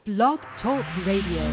Blog Talk Radio.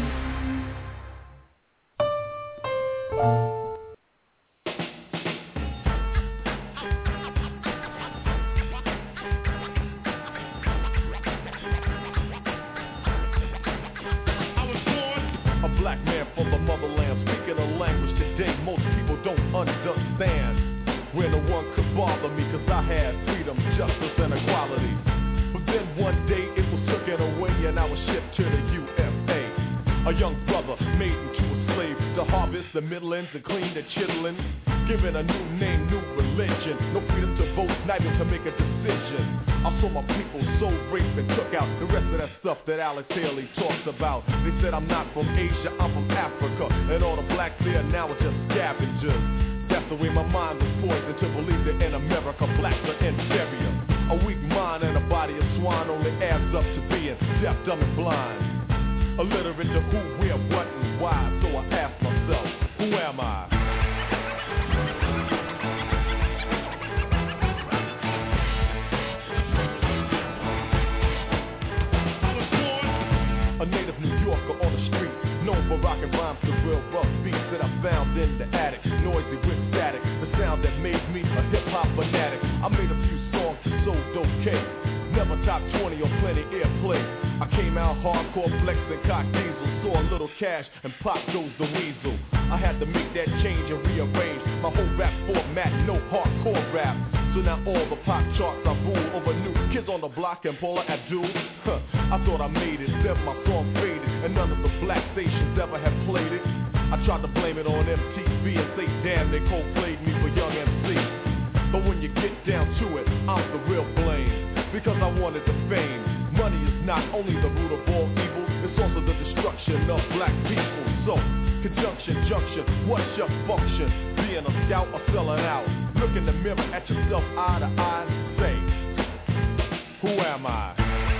Black man from the motherland, speaking a language today most people don't understand. When no one could bother me, cause I had freedom, justice, and equality. But then one day it was taken away and I was shipped to the USA. A young brother made into a slave to harvest the middlings and clean the chitlins. Given a new name, new religion, no freedom to vote, not even to make a decision. I saw my people so raped and took out the rest of that stuff that Alex Haley talks about. They said I'm not from Asia, I'm from Africa, and all the blacks there now are just scavengers. That's the way my mind was poisoned to believe that in America blacks are inferior. A weak mind and a body of swine only adds up to being deaf, dumb, and blind. Illiterate to who, where, what, and why. So I ask myself, who am I? A native New Yorker on the street, known for rocking rhymes to real rough beats that I found in the attic, noisy with static, the sound that made me a hip-hop fanatic. I made a few songs that sold okay, never top 20 or plenty airplay. I came out hardcore flexing cock diesel, saw a little cash and pop goes the weasel. I had to make that change and rearrange my whole rap format, no hardcore rap. So now all the pop charts I rule over new Kids on the Block and Paula Abdul. I thought I made it, then my song faded, and none of the black stations ever had played it. I tried to blame it on MTV and say, damn, they cold-played me for Young MC. But when you get down to it, I'm the real blame, because I wanted the fame. Money is not only the root of all evil, it's also the destruction of black people. So, conjunction, junction, what's your function? Being a scout or selling out? Look in the mirror at yourself eye to eye, say, who am I?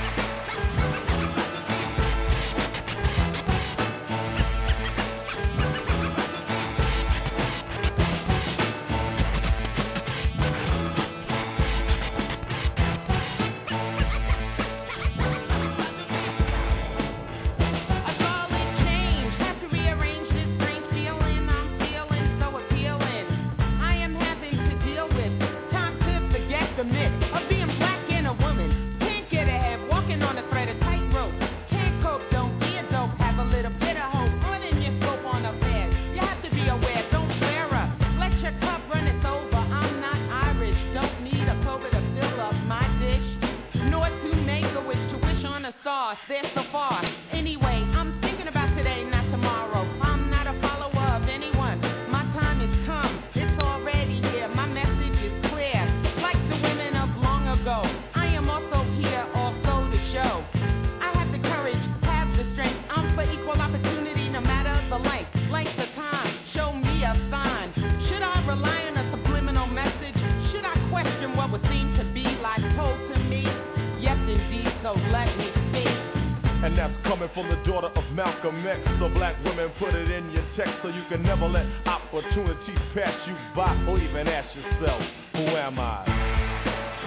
They're so far. Anyway, I'm thinking about today, not tomorrow. I'm not a follower of anyone. My time has come. It's already here. My message is clear. Like the women of long ago, I am also here, also to show. I have the courage, have the strength. I'm for equal opportunity, no matter the length of time. Show me a sign. Should I rely on a subliminal message? Should I question what would seem to be like told to me? Yes, indeed, so let me speak. And that's coming from the daughter of Malcolm X. So black women, put it in your text so you can never let opportunities pass you by, or even ask yourself, who am I?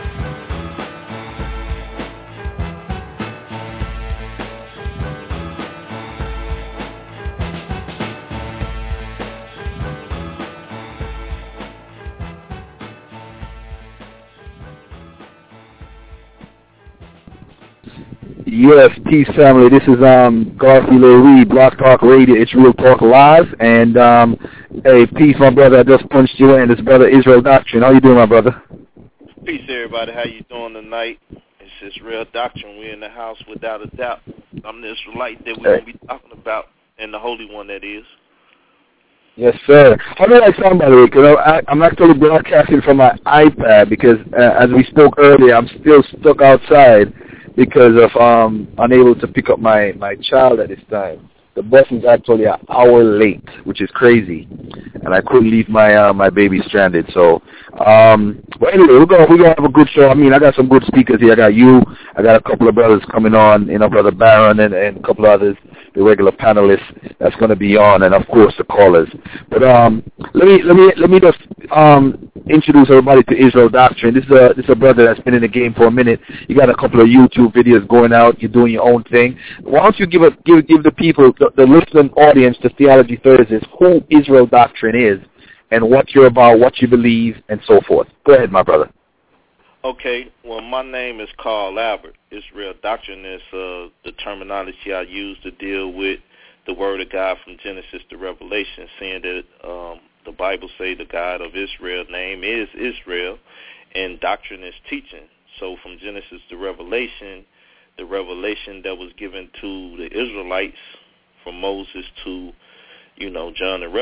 Yes, peace family. This is Garfield Reed, Blog Talk Radio. It's Real Talk Live. And hey, peace, my brother. I just punched you in. This brother Israel Doctrine. How you doing, my brother? Peace, everybody. How you doing tonight? It's just Real Doctrine. We're in the house without a doubt. I'm the Israelite that we're going to be talking about, and the Holy One that is. Yes, sir. How do I sound, by the way? Because I'm actually broadcasting from my iPad because, as we spoke earlier, I'm still stuck outside because of unable to pick up my child at this time. The bus is actually an hour late, which is crazy, and I couldn't leave my baby stranded. So, but anyway, we're gonna have a good show. I mean, I got some good speakers here. I got you. I got a couple of brothers coming on. Brother Barron and a couple of others. the regular panelists that's going to be on, and of course the callers. But let me just introduce everybody to Israel Doctrine. This is a brother that's been in the game for a minute. You got a couple of YouTube videos going out. You're doing your own thing. Why don't you give the people, the listening audience, to Theology Thursdays, who Israel Doctrine is, and what you're about, what you believe, and so forth. Go ahead, my brother. Okay, well, my name is Carl Albert. Israel Doctrine is the terminology I use to deal with the Word of God from Genesis to Revelation, saying that the Bible say the God of Israel name is Israel, and doctrine is teaching. So from Genesis to Revelation, the revelation that was given to the Israelites from Moses to, John the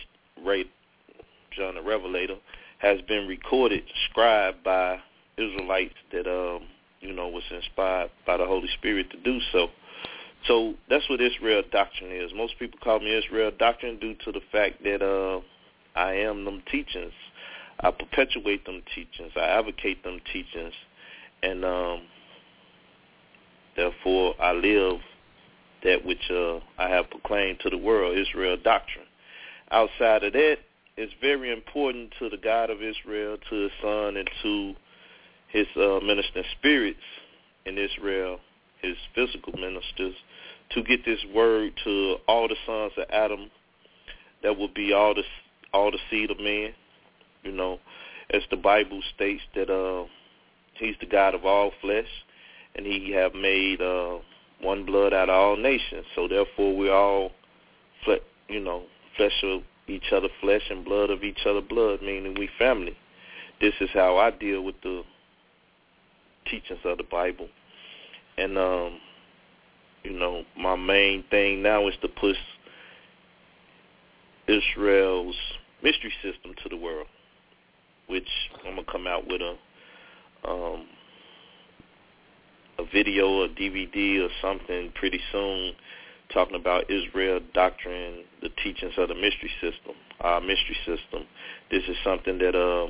Revelator, has been recorded, scribed by Israelites that was inspired by the Holy Spirit to do so. So that's what Israel Doctrine is. Most people call me Israel Doctrine due to the fact that I am them teachings. I perpetuate them teachings. I advocate them teachings, and therefore I live that which I have proclaimed to the world, Israel Doctrine. Outside of that, it's very important to the God of Israel, to his Son, and to his ministering spirits in Israel, his physical ministers, to get this word to all the sons of Adam, that will be all the seed of man. As the Bible states that he's the God of all flesh, and he have made one blood out of all nations. So therefore, we're all flesh of each other flesh and blood of each other blood, meaning we family. This is how I deal with the teachings of the Bible. And, my main thing now is to push Israel's mystery system to the world, which I'm going to come out with a video, a DVD or something pretty soon, talking about Israel Doctrine, the teachings of the mystery system, our mystery system. This is something that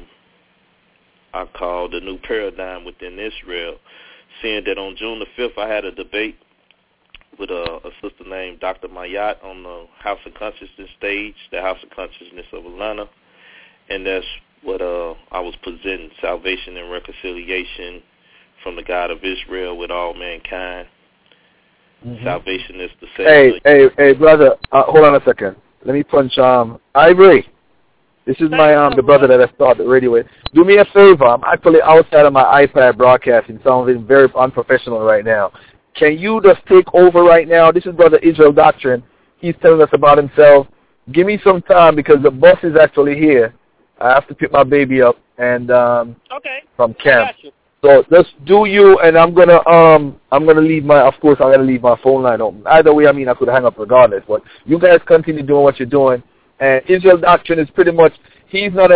I call the new paradigm within Israel, seeing that on June the 5th I had a debate with a sister named Dr. Mayat on the House of Consciousness stage, the House of Consciousness of Atlanta, and that's what I was presenting, salvation and reconciliation from the God of Israel with all mankind. Mm-hmm. Salvation is the same. Hey, brother, hold on a second. Let me punch Ivory. This is my the brother that I started the radio with. Do me a favor. I'm actually outside of my iPad broadcasting, sounding very unprofessional right now. Can you just take over right now? This is Brother Israel Doctrine. He's telling us about himself. Give me some time because the bus is actually here. I have to pick my baby up and from camp. So just do you, and I'm gonna leave my. Of course, I'm gonna leave my phone line open. Either way, I could hang up regardless. But you guys continue doing what you're doing. And Israel Doctrine is pretty much he's not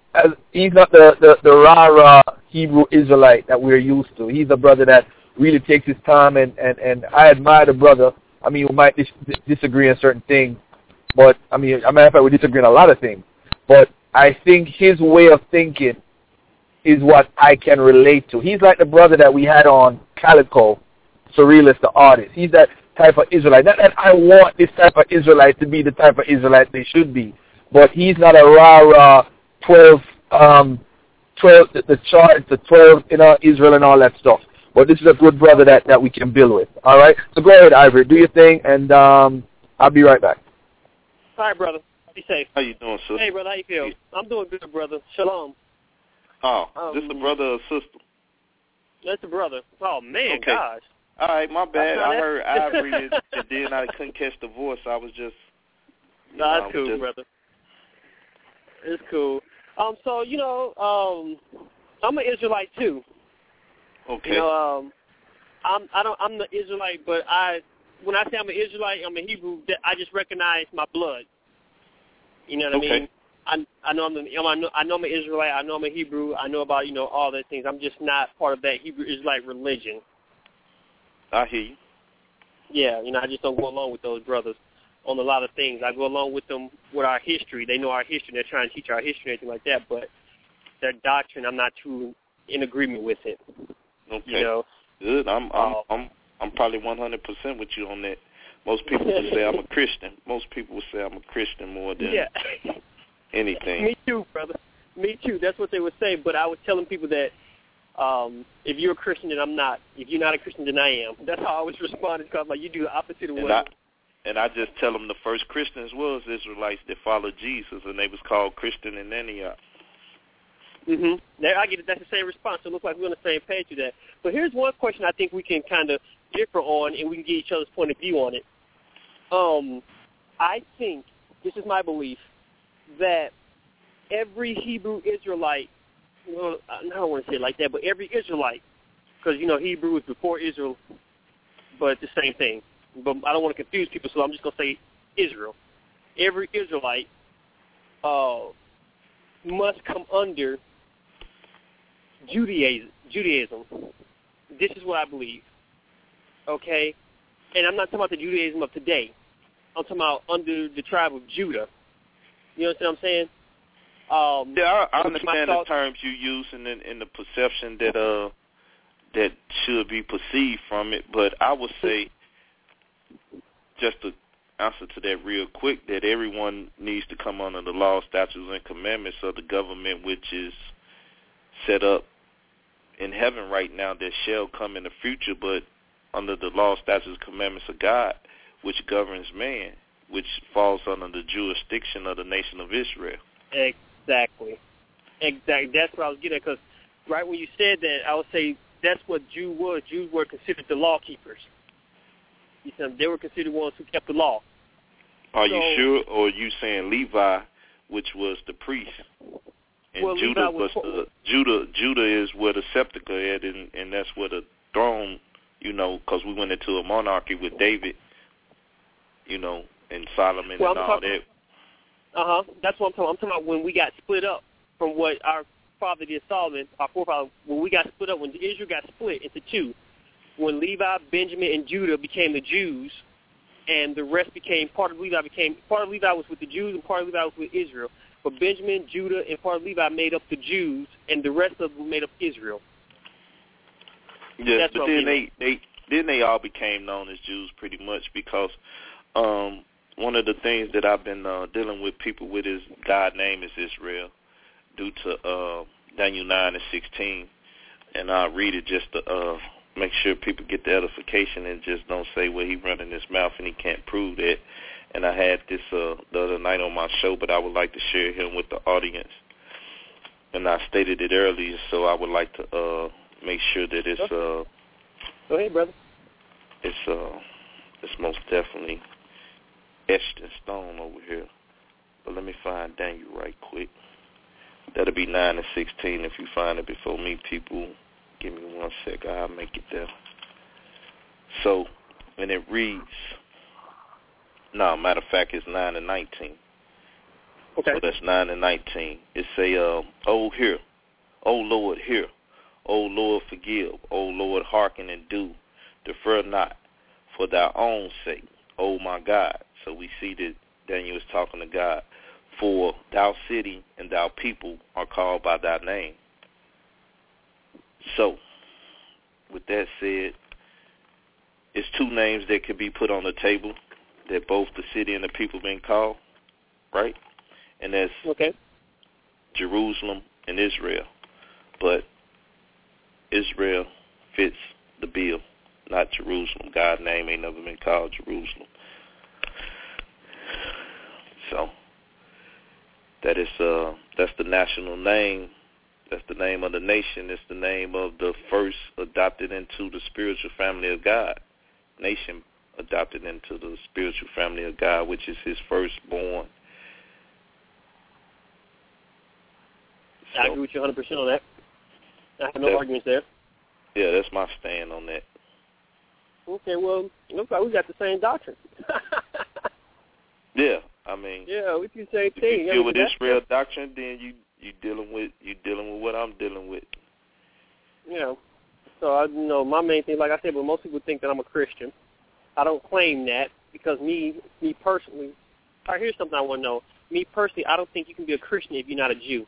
the rah-rah Hebrew Israelite that we're used to. He's a brother that really takes his time, and I admire the brother. We might disagree on certain things, but as a matter of fact, we disagree on a lot of things. But I think his way of thinking is what I can relate to. He's like the brother that we had on Calico, Surrealist the artist. He's that type of Israelite. Not that I want this type of Israelite to be the type of Israelite they should be, but he's not a rah-rah 12, the chart, the 12, Israel and all that stuff. But this is a good brother that we can build with. All right? So go ahead, Ivory. Do your thing, and I'll be right back. All right, brother. Be safe. How you doing, sister? Hey, brother. How you feel? I'm doing good, brother. Shalom. Oh, this the brother or sister? That's the brother. Oh, man, okay. gosh. All right, my bad. I heard Ivory and then I couldn't catch the voice. I was just... No, it's cool, brother. It's cool. So, I'm an Israelite, too. Okay. I'm the Israelite, but when I say I'm an Israelite, I'm a Hebrew, I just recognize my blood. You know what I mean? I know I'm an Israelite. I know I'm a Hebrew. I know about all those things. I'm just not part of that Hebrew Israelite religion. I hear you. Yeah, I just don't go along with those brothers on a lot of things. I go along with them with our history. They know our history. They're trying to teach our history and everything like that. But their doctrine, I'm not too in agreement with it. Okay. Good. I'm probably 100% with you on that. Most people would say I'm a Christian. Most people would say I'm a Christian more than anything. Me too, brother. Me too. That's what they would say. But I was telling people that if you're a Christian, then I'm not. If you're not a Christian, then I am. That's how I was responding. Because like, you do the opposite of what. And I just tell them the first Christians was Israelites that followed Jesus, and they was called Christian in Antioch. I get it. That's the same response. So it looks like we're on the same page with that. But here's one question I think we can kind of differ on, and we can get each other's point of view on it. I think, this is my belief, that every Hebrew Israelite, well, I don't want to say it like that, but every Israelite, because, Hebrew is before Israel, but it's the same thing. But I don't want to confuse people, so I'm just going to say Israel. Every Israelite must come under Judaism. This is what I believe. Okay? And I'm not talking about the Judaism of today. I'm talking about under the tribe of Judah. You understand what I'm saying? I understand the terms you use and the perception that should be perceived from it, but I would say, just to answer to that real quick, that everyone needs to come under the law, statutes, and commandments of the government which is set up in heaven right now that shall come in the future, but under the law, statutes, and commandments of God, which governs man, which falls under the jurisdiction of the nation of Israel. Exactly. That's what I was getting at, because right when you said that, I would say that's what Jews were. Jews were considered the law keepers. You said they were considered ones who kept the law. Are you sure, or are you saying Levi, which was the priest, and Judah Judah is where the scepter is, and that's where the throne, because we went into a monarchy with David, and Solomon and all that. That's what I'm talking about. I'm talking about when we got split up from what our father did, Solomon, our forefather, when we got split up, when Israel got split into two, when Levi, Benjamin, and Judah became the Jews, and the rest became, part of Levi was with the Jews and part of Levi was with Israel. But Benjamin, Judah, and part of Levi made up the Jews, and the rest of them made up Israel. Yes, but then they all became known as Jews pretty much, because one of the things that I've been dealing with people with is God's name is Israel, due to Daniel 9:16, and I'll read it just to make sure people get the edification and just don't say, well, he running his mouth and he can't prove that. And I had this the other night on my show, but I would like to share him with the audience. And I stated it earlier, so I would like to make sure that it's Go ahead, brother. It's most definitely etched in stone over here. But let me find Daniel right quick. That'll be 9:16. If you find it before me, people, give me 1 sec. I'll make it there. So, and it reads, matter of fact, it's 9:19. Okay. So that's 9:19. It say, oh, hear. O Lord, hear. O Lord, forgive. O Lord, hearken and do. Defer not for thy own sake, O my God. So we see that Daniel is talking to God. For thou city and thou people are called by thy name. So, with that said, it's two names that could be put on the table that both the city and the people been called, right? And that's Jerusalem and Israel. But Israel fits the bill, not Jerusalem. God's name ain't never been called Jerusalem. So that's the national name. That's the name of the nation. It's the name of the first adopted into the spiritual family of God. Nation adopted into the spiritual family of God, which is his firstborn. So, I agree with you 100% on that. I have no arguments there. Yeah, that's my stand on that. Okay, well, looks like we got the same doctrine. Yeah, I mean. Yeah, we do the same thing. If you deal with Israel doctrine, then you dealing with what I'm dealing with. Yeah. So my main thing, like I said, but most people think that I'm a Christian. I don't claim that because me personally. All right, here's something I want to know. Me personally, I don't think you can be a Christian if you're not a Jew.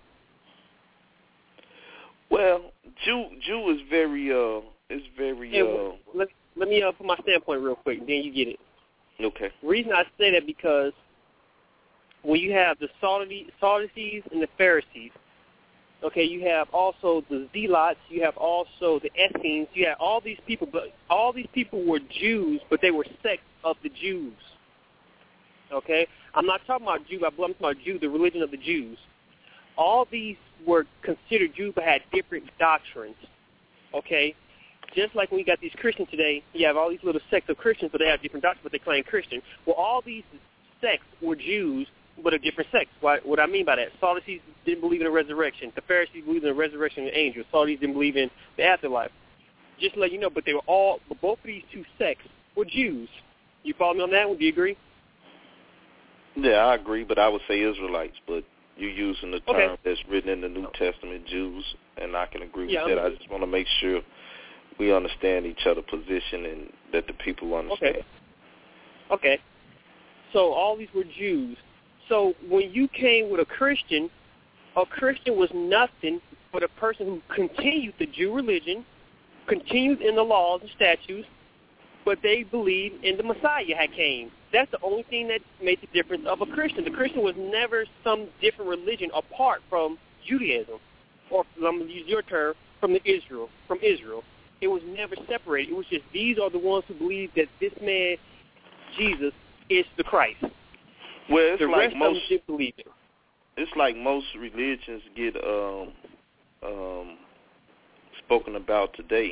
Well, Jew is very Let me put my standpoint real quick, then you get it. Okay. The reason I say that because when you have the Sadducees and the Pharisees, okay, you have also the Zealots, you have also the Essenes, you have all these people, but all these people were Jews, but they were sects of the Jews. Okay? I'm not talking about Jew, I'm talking about Jew, the religion of the Jews. All these were considered Jews but had different doctrines. Okay? Just like when we got these Christians today, you have all these little sects of Christians, but they have different doctrines, but they claim Christian. Well, all these sects were Jews, but a different sects. What I mean by that, Sadducees didn't believe in a resurrection. The Pharisees believed in the resurrection of angels. Sadducees didn't believe in the afterlife. Just to let you know, but both of these two sects were Jews. You follow me on that one? Do you agree? Yeah, I agree, but I would say Israelites, but you're using the term that's written in the New Testament, Jews, and I can agree with that. I just want to make sure we understand each other's position and that the people understand. Okay. So all these were Jews. So when you came with a Christian was nothing but a person who continued the Jew religion, continued in the laws and statutes, but they believed in the Messiah had came. That's the only thing that made the difference of a Christian. The Christian was never some different religion apart from Judaism, or I'm going to use your term, from Israel. It was never separated. It was just these are the ones who believe that this man, Jesus, is the Christ. Well, it's the like rest most of them didn't believe it. It's like most religions get spoken about today.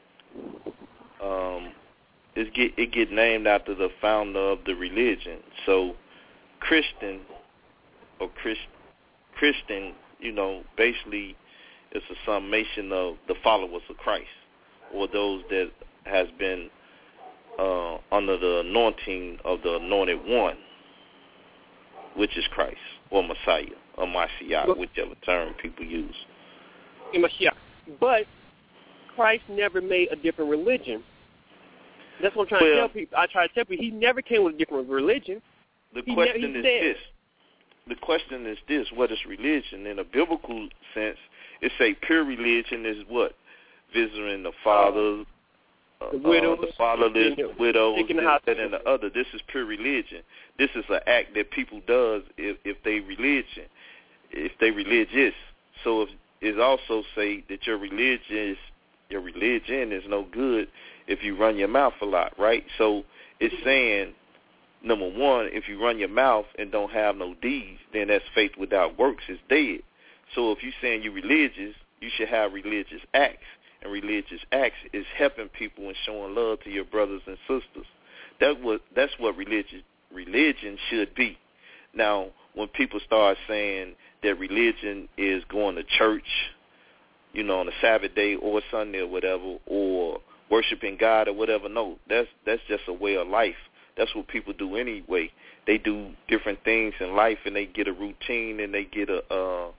It get named after the founder of the religion. So Christian, basically it's a summation of the followers of Christ, or those that has been under the anointing of the anointed one, which is Christ, or Messiah, or Mashiach, whichever term people use. Mashiach. But Christ never made a different religion. That's what I'm trying to tell people. I try to tell people he never came with a different religion. The question is this: what is religion? In a biblical sense, it say pure religion is what? Visiting the fathers, the widows, the fatherless, widows, this, that, and the other. This is pure religion. This is an act that people does if they religious. So it also say that your religion is no good if you run your mouth a lot, right? So it's saying, number one, if you run your mouth and don't have no deeds, then that's faith without works is dead. So if you're saying you're religious, you should have religious acts. And religious acts is helping people and showing love to your brothers and sisters. That's what religion should be. Now, when people start saying that religion is going to church, on a Sabbath day or Sunday or whatever, or worshiping God or whatever, no, that's just a way of life. That's what people do anyway. They do different things in life, and they get a routine, and they get a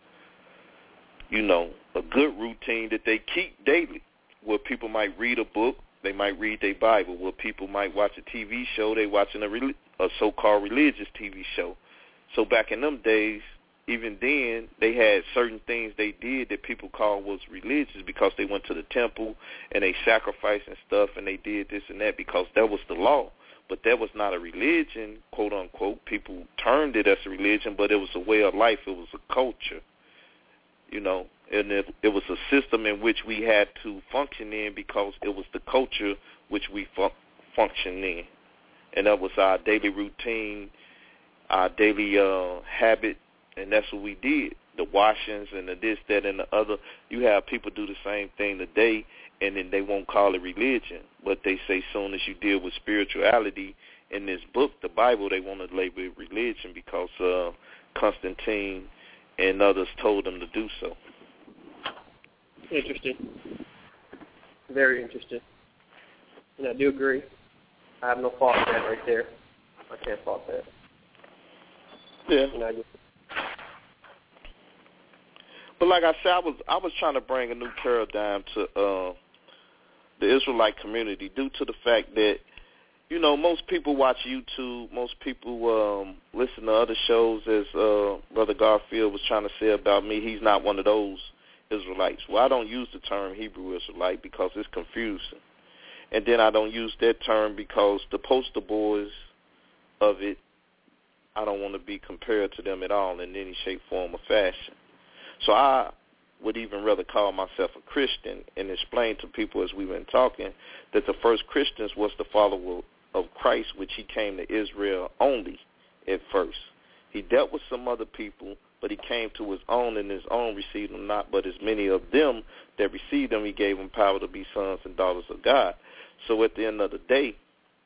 good routine that they keep daily, where people might read a book, they might read their Bible, where people might watch a TV show, they watching a so-called religious TV show. So back in them days, even then, they had certain things they did that people called was religious because they went to the temple and they sacrificed and stuff, and they did this and that because that was the law. But that was not a religion, quote unquote. People termed it as a religion, but it was a way of life. It was a culture, and it was a system in which we had to function in because it was the culture which we functioned in. And that was our daily routine, our daily habit, and that's what we did. The washings and the this, that, and the other. You have people do the same thing today, and then they won't call it religion. But they say soon as you deal with spirituality in this book, the Bible, they want to label it religion because Constantine and others told them to do so. Interesting. Very interesting. And I do agree. I have no fault with that right there. I can't fault that. Yeah. But like I said, I was trying to bring a new paradigm to the Israelite community due to the fact that, most people watch YouTube, most people listen to other shows, as Brother Garfield was trying to say about me. He's not one of those Israelites. Well, I don't use the term Hebrew Israelite because it's confusing. And then I don't use that term because the poster boys of it, I don't want to be compared to them at all in any shape, form, or fashion. So I would even rather call myself a Christian and explain to people as we've been talking that the first Christians was the follower of Christ, which he came to Israel only at first. He dealt with some other people, but he came to his own, and his own received him not. But as many of them that received him, he gave them power to be sons and daughters of God. So at the end of the day,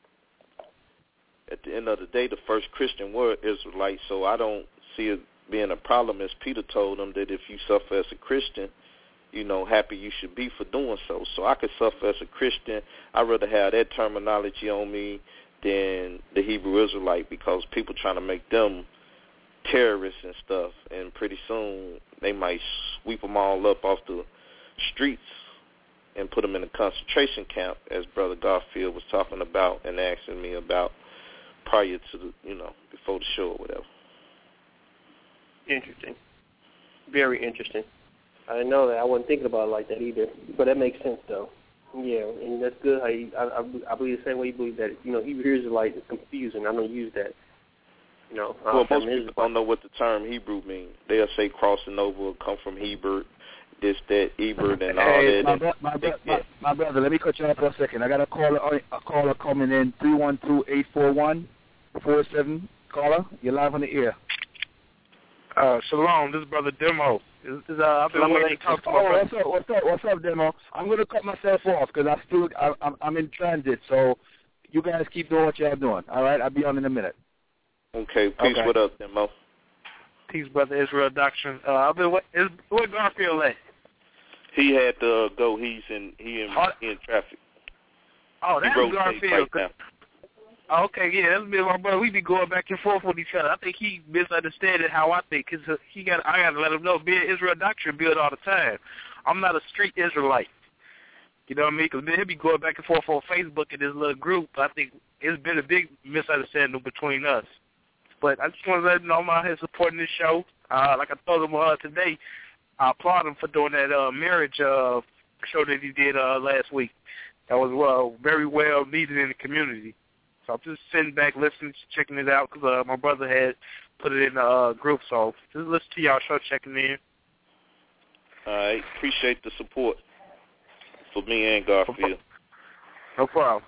the first Christian were Israelites. So I don't see it being a problem, as Peter told them, that if you suffer as a Christian, happy you should be for doing so. So I could suffer as a Christian. I'd rather have that terminology on me than the Hebrew Israelite, because people trying to make them terrorists and stuff, and pretty soon they might sweep them all up off the streets and put them in a concentration camp, as Brother Garfield was talking about and asking me about prior to the, before the show or whatever. Interesting. Very interesting. I didn't know that. I wasn't thinking about it like that either. But that makes sense, though. Yeah, and that's good. I believe the same way you believe that, Hebrew Israelite is confusing. I don't use that. Well, most people don't know what the term Hebrew means. They'll say crossing over, come from Hebrew, this, that, Hebrew, and all that. My brother, let me cut you off for a second. I got a caller coming in, 312-841-47. Caller, you're live on the air. Shalom, this is Brother Demo. I've been waiting to talk to my brother. What's up, Demo? I'm going to cut myself off because I'm in transit, so you guys keep doing what y'all doing, all right? I'll be on in a minute. Okay, peace. Okay. What up, Demo? Peace, Brother Israel Doctrine. Where Garfield at? He had to go. He's in traffic. Oh, that's Garfield. Right. Okay, yeah, that's me and my brother. We be going back and forth with each other. I think he misunderstood how I think, because I got to let him know, being Israel Doctrine build all the time. I'm not a street Israelite. You know what I mean? Because he'll be going back and forth on Facebook in this little group. I think it's been a big misunderstanding between us. But I just want to let him know I'm out here supporting this show. Like I told him today, I applaud him for doing that marriage show that he did last week. That was very well needed in the community. So I'm just sitting back, listening, checking it out, because my brother had put it in the group. So just listen to y'all show, checking in. All right. Appreciate the support for me and Garfield. No problem.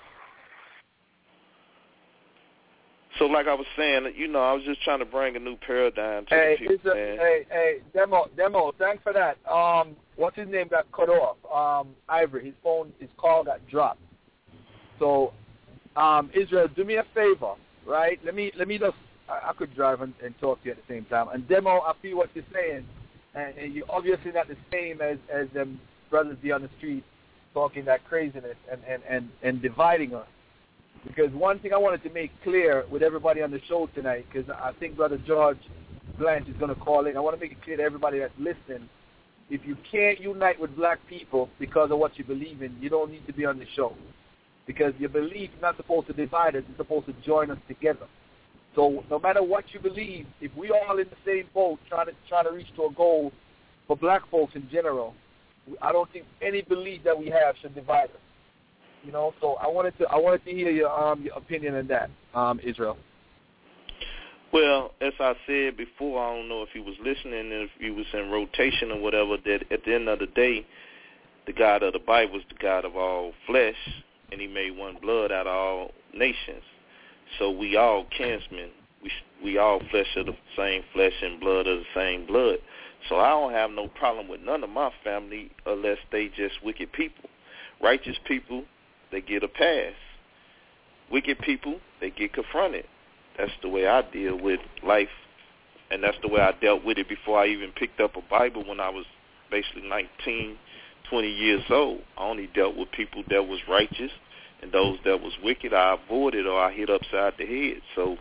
So like I was saying, I was just trying to bring a new paradigm to the people, man. Hey, Demo, thanks for that. What's his name got cut off? Ivory, his call got dropped. So, Israel, do me a favor, right? Let me just, I could drive and talk to you at the same time. And Demo, I feel what you're saying, and you're obviously not the same as them brothers be on the street talking that craziness and dividing us. Because one thing I wanted to make clear with everybody on the show tonight, because I think Brother George Blanche is going to call in, I want to make it clear to everybody that's listening, if you can't unite with black people because of what you believe in, you don't need to be on the show. Because your belief is not supposed to divide us, it's supposed to join us together. So no matter what you believe, if we all in the same boat trying to reach to a goal for black folks in general, I don't think any belief that we have should divide us. So I wanted to hear your opinion on that, Israel. Well, as I said before, I don't know if he was listening, if he was in rotation or whatever, that at the end of the day, the God of the Bible is the God of all flesh, and he made one blood out of all nations. So we all kinsmen. We all flesh of the same flesh and blood of the same blood. So I don't have no problem with none of my family unless they just wicked people. Righteous people, they get a pass. Wicked people, they get confronted. That's the way I deal with life, and that's the way I dealt with it before I even picked up a Bible when I was basically 19, 20 years old. I only dealt with people that was righteous, and those that was wicked, I avoided or I hit upside the head. So,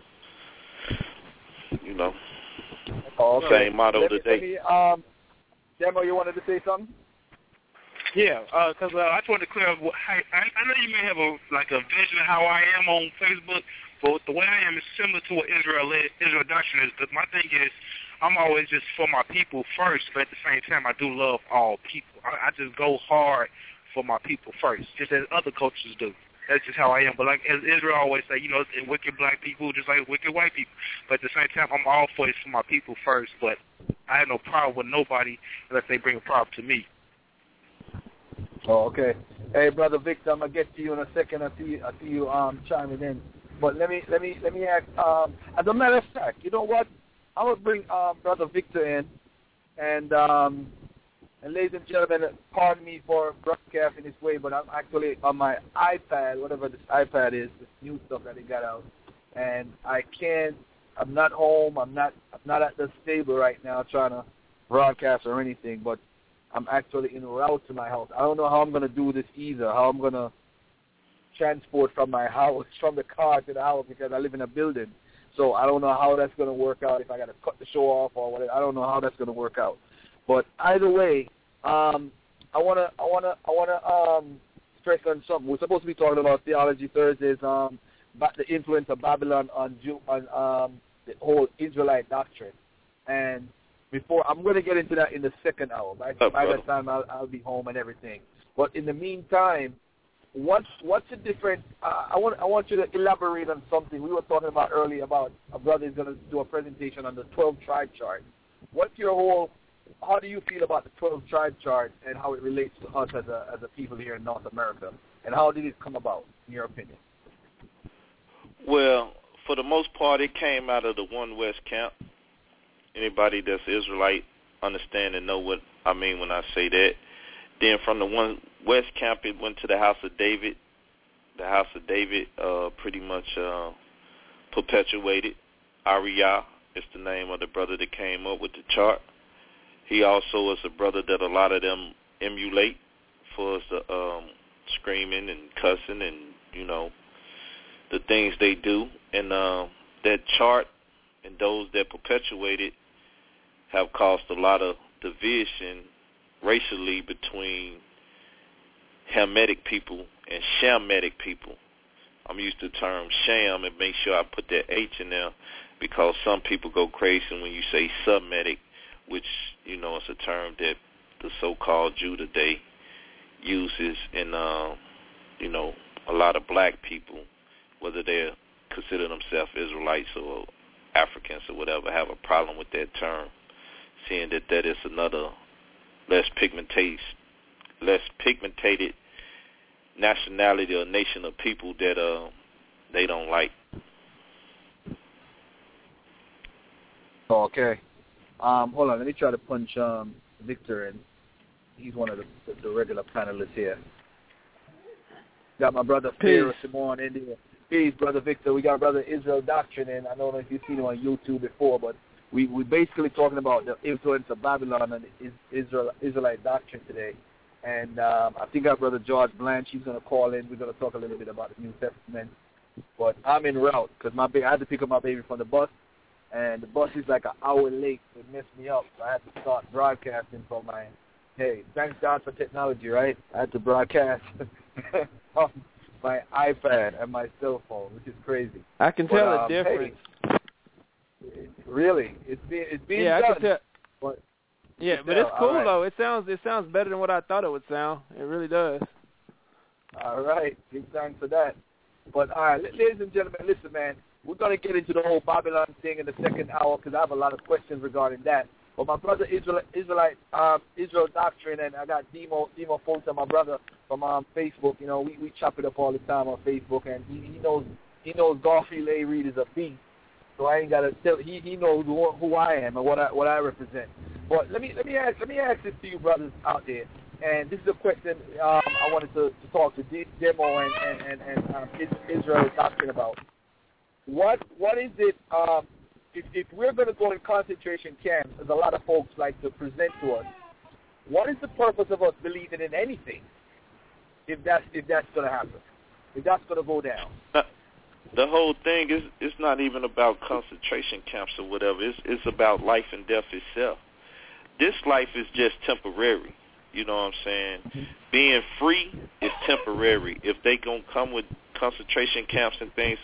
same motto today. Demo, you wanted to say something? Yeah, because I just wanted to clear up. I know you may have a vision of how I am on Facebook, but the way I am is similar to what Israel Doctrine is. But my thing is, I'm always just for my people first, but at the same time, I do love all people. I just go hard for my people first, just as other cultures do. That's just how I am. But like as Israel always say, you know, it's wicked black people just like wicked white people. But at the same time, I'm all for my people first. But I have no problem with nobody unless they bring a problem to me. Oh, okay. Hey, Brother Victor, I'm gonna get to you in a second. I see you chiming in. But let me ask. As a matter of fact, you know what? I will bring Brother Victor in, and ladies and gentlemen, pardon me for broadcasting this way, but I'm actually on my iPad, whatever this iPad is, this new stuff that they got out, and I'm not home. I'm not at the stable right now trying to broadcast or anything, but I'm actually en route to my house. I don't know how I'm gonna do this either. How I'm gonna transport from my house, from the car to the house, because I live in a building. So I don't know how that's going to work out, if I got to cut the show off or whatever. I don't know how that's going to work out. But either way, I wanna stress on something. We're supposed to be talking about Theology Thursdays, the influence of Babylon on the whole Israelite doctrine. And before, I'm going to get into that in the second hour. By that time, I'll be home and everything. But in the meantime, what's the difference? I want you to elaborate on something we were talking about earlier about a brother is going to do a presentation on the 12 tribe chart. How do you feel about the 12 tribe chart and how it relates to us as a people here in North America? And how did it come about, in your opinion? Well, for the most part, it came out of the One West camp. Anybody that's Israelite understand and know what I mean when I say that. Then from the One West camp, it went to the House of David. The House of David pretty much perpetuated. Ariyah is the name of the brother that came up with the chart. He also is a brother that a lot of them emulate for the screaming and cussing and, you know, the things they do. And that chart and those that perpetuate it have caused a lot of division racially between Hamitic people and Shamitic people. I'm used to the term Sham, and make sure I put that H in there because some people go crazy when you say Semitic, which, you know, is a term that the so-called Jew today uses, and, you know, a lot of black people, whether they consider themselves Israelites or Africans or whatever, have a problem with that term, seeing that is another less pigmented nationality or nation of people that they don't like. Okay. Hold on. Let me try to punch Victor in. He's one of the regular panelists here. Got my brother Pharaoh Simone in there. Peace, Brother Victor. We got Brother Israel Doctrine in. I don't know if you've seen him on YouTube before, but we're basically talking about the influence of Babylon and Israelite doctrine today. And I think our Brother George Blanche, he's going to call in. We're going to talk a little bit about the New Testament. But I'm en route because I had to pick up my baby from the bus, and the bus is like an hour late. So it messed me up. So I had to start broadcasting from hey, thanks God for technology, right? I had to broadcast on my iPad and my cell phone, which is crazy. I can tell a difference. Hey, really? It's being done. I can tell. But it's cool though. It sounds better than what I thought it would sound. It really does. All right. Big thanks for that. But all right, ladies and gentlemen, listen, man. We're going to get into the whole Babylon thing in the second hour because I have a lot of questions regarding that. But my brother Israel Doctrine, and I got Demo Fulton, my brother from Facebook. You know, we chop it up all the time on Facebook, and he knows Garfield A. Reed is a beast. So I ain't got to tell. He knows who I am and what I represent. But let me ask this to you, brothers out there. And this is a question I wanted to talk to Demo and Israel Doctrine about. What is it? If we're going to go in concentration camps, as a lot of folks like to present to us, what is the purpose of us believing in anything? If that's going to happen, if that's going to go down. The whole thing is not even about concentration camps or whatever. It's about life and death itself. This life is just temporary. You know what I'm saying? Mm-hmm. Being free is temporary. If they gonna come with concentration camps and things,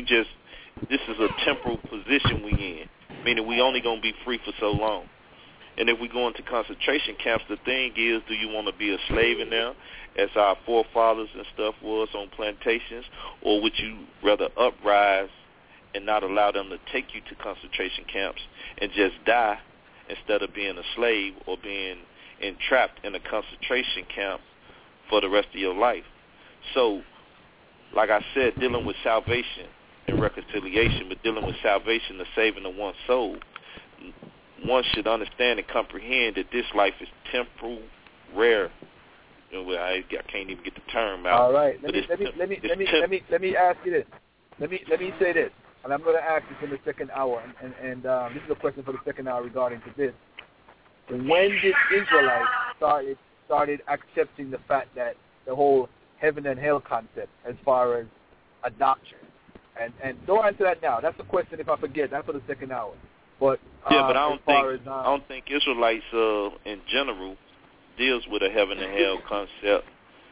this is a temporal position we in. Meaning we only gonna be free for so long. And if we go into concentration camps, the thing is, do you want to be a slave in there, as our forefathers and stuff was on plantations, or would you rather uprise and not allow them to take you to concentration camps and just die instead of being a slave or being entrapped in a concentration camp for the rest of your life? So, like I said, dealing with salvation and reconciliation, but dealing with salvation, the saving of one's soul, one should understand and comprehend that this life is temporal, rare. I can't even get the term out. All right, let me ask you this. Let me say this, and I'm going to ask this in the second hour, and this is a question for the second hour regarding to this. When did Israelites started accepting the fact that the whole heaven and hell concept as far as a doctrine? And don't answer that now. That's a question. If I forget, that's for the second hour. But yeah, but I don't think Israelites in general deals with a heaven and hell concept.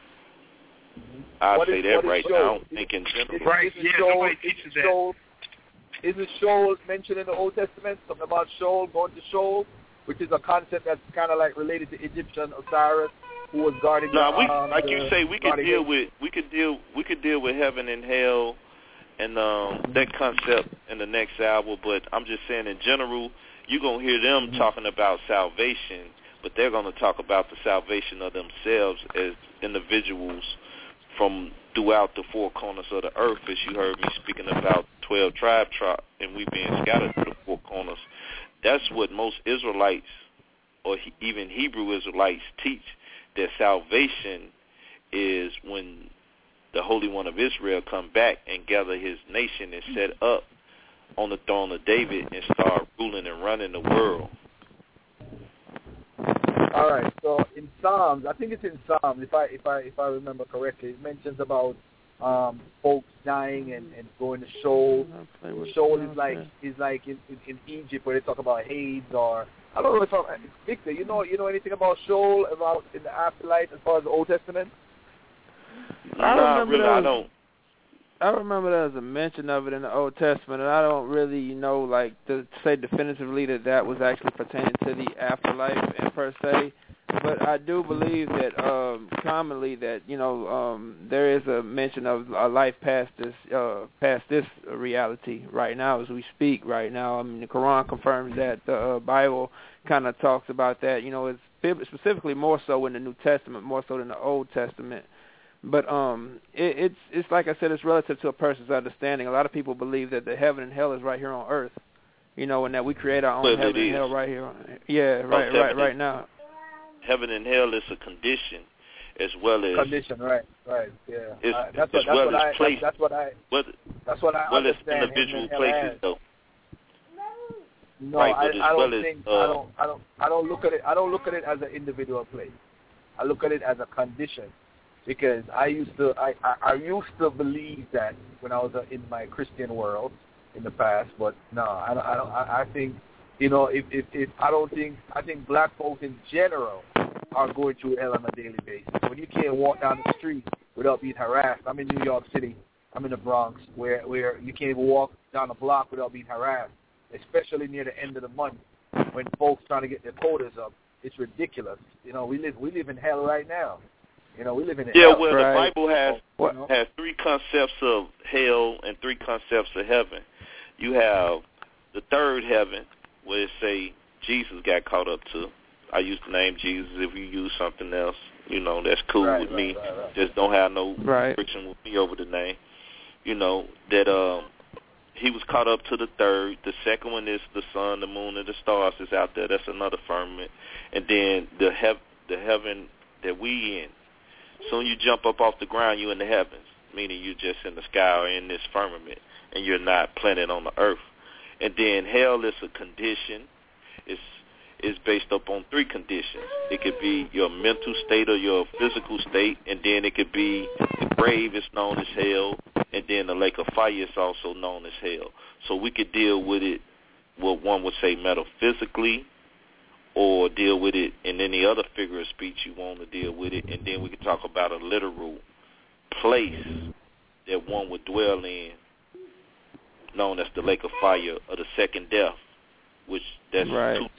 I'll say that right now. I don't think in general. Right? Yeah, nobody teaches that. Isn't Sheol mentioned in the Old Testament? Something about Sheol, going to Sheol, which is a concept that's kind of like related to Egyptian Osiris, who was guarding. No, like you say, we could deal with heaven and hell and that concept in the next hour. But I'm just saying, in general, you're gonna hear them talking about salvation, but they're gonna talk about the salvation of themselves as individuals from throughout the four corners of the earth, as you heard me speaking about 12 tribe, and we being scattered to the four corners. That's what most Israelites, or even Hebrew Israelites, teach, that salvation is when the Holy One of Israel come back and gather his nation and set up on the throne of David and start ruling and running the world. All right. So in Psalms, I think it's in Psalms, if I remember correctly, it mentions about folks dying and going to Sheol. Sheol is like in Egypt, where they talk about Hades, or I don't know if Victor, you know anything about Sheol, about in the afterlife as far as the Old Testament? I remember there was a mention of it in the Old Testament, and I don't really know, like, to say definitively that was actually pertaining to the afterlife per se. But I do believe that commonly that there is a mention of a life past this reality right now as we speak right now. I mean, the Quran confirms that. The Bible kind of talks about that. It's specifically more so in the New Testament, more so than the Old Testament. But it's like I said, it's relative to a person's understanding. A lot of people believe that the heaven and hell is right here on earth, and that we create our own heaven and hell right here. Yeah, right now. Heaven and hell is a condition, as well as condition. Right, yeah. That's what I understand. Individual places, though. No, right, I don't look at it. I don't look at it as an individual place. I look at it as a condition. Because I used to believe that when I was in my Christian world in the past, but no, I think I think black folks in general are going through hell on a daily basis. When you can't walk down the street without being harassed. I'm in New York City. I'm in the Bronx, where you can't even walk down the block without being harassed, especially near the end of the month when folks trying to get their quotas up. It's ridiculous. We live in hell right now. We live in hell. Yeah, well, right. The Bible has three concepts of hell and three concepts of heaven. You have the third heaven, where it say Jesus got caught up to. I use the name Jesus. If you use something else, that's cool with me. Right. Just don't have no friction with me over the name. That he was caught up to the third. The second one is the sun, the moon, and the stars is out there. That's another firmament. And then the heaven that we in. Soon you jump up off the ground, you in the heavens, meaning you're just in the sky or in this firmament, and you're not planted on the earth. And then hell is a condition. It's based upon three conditions. It could be your mental state or your physical state, and then it could be the grave is known as hell, and then the lake of fire is also known as hell. So we could deal with it, what one would say metaphysically, or deal with it in any other figure of speech you want to deal with it, and then we can talk about a literal place that one would dwell in, known as the lake of fire, or the second death, which that's two deaths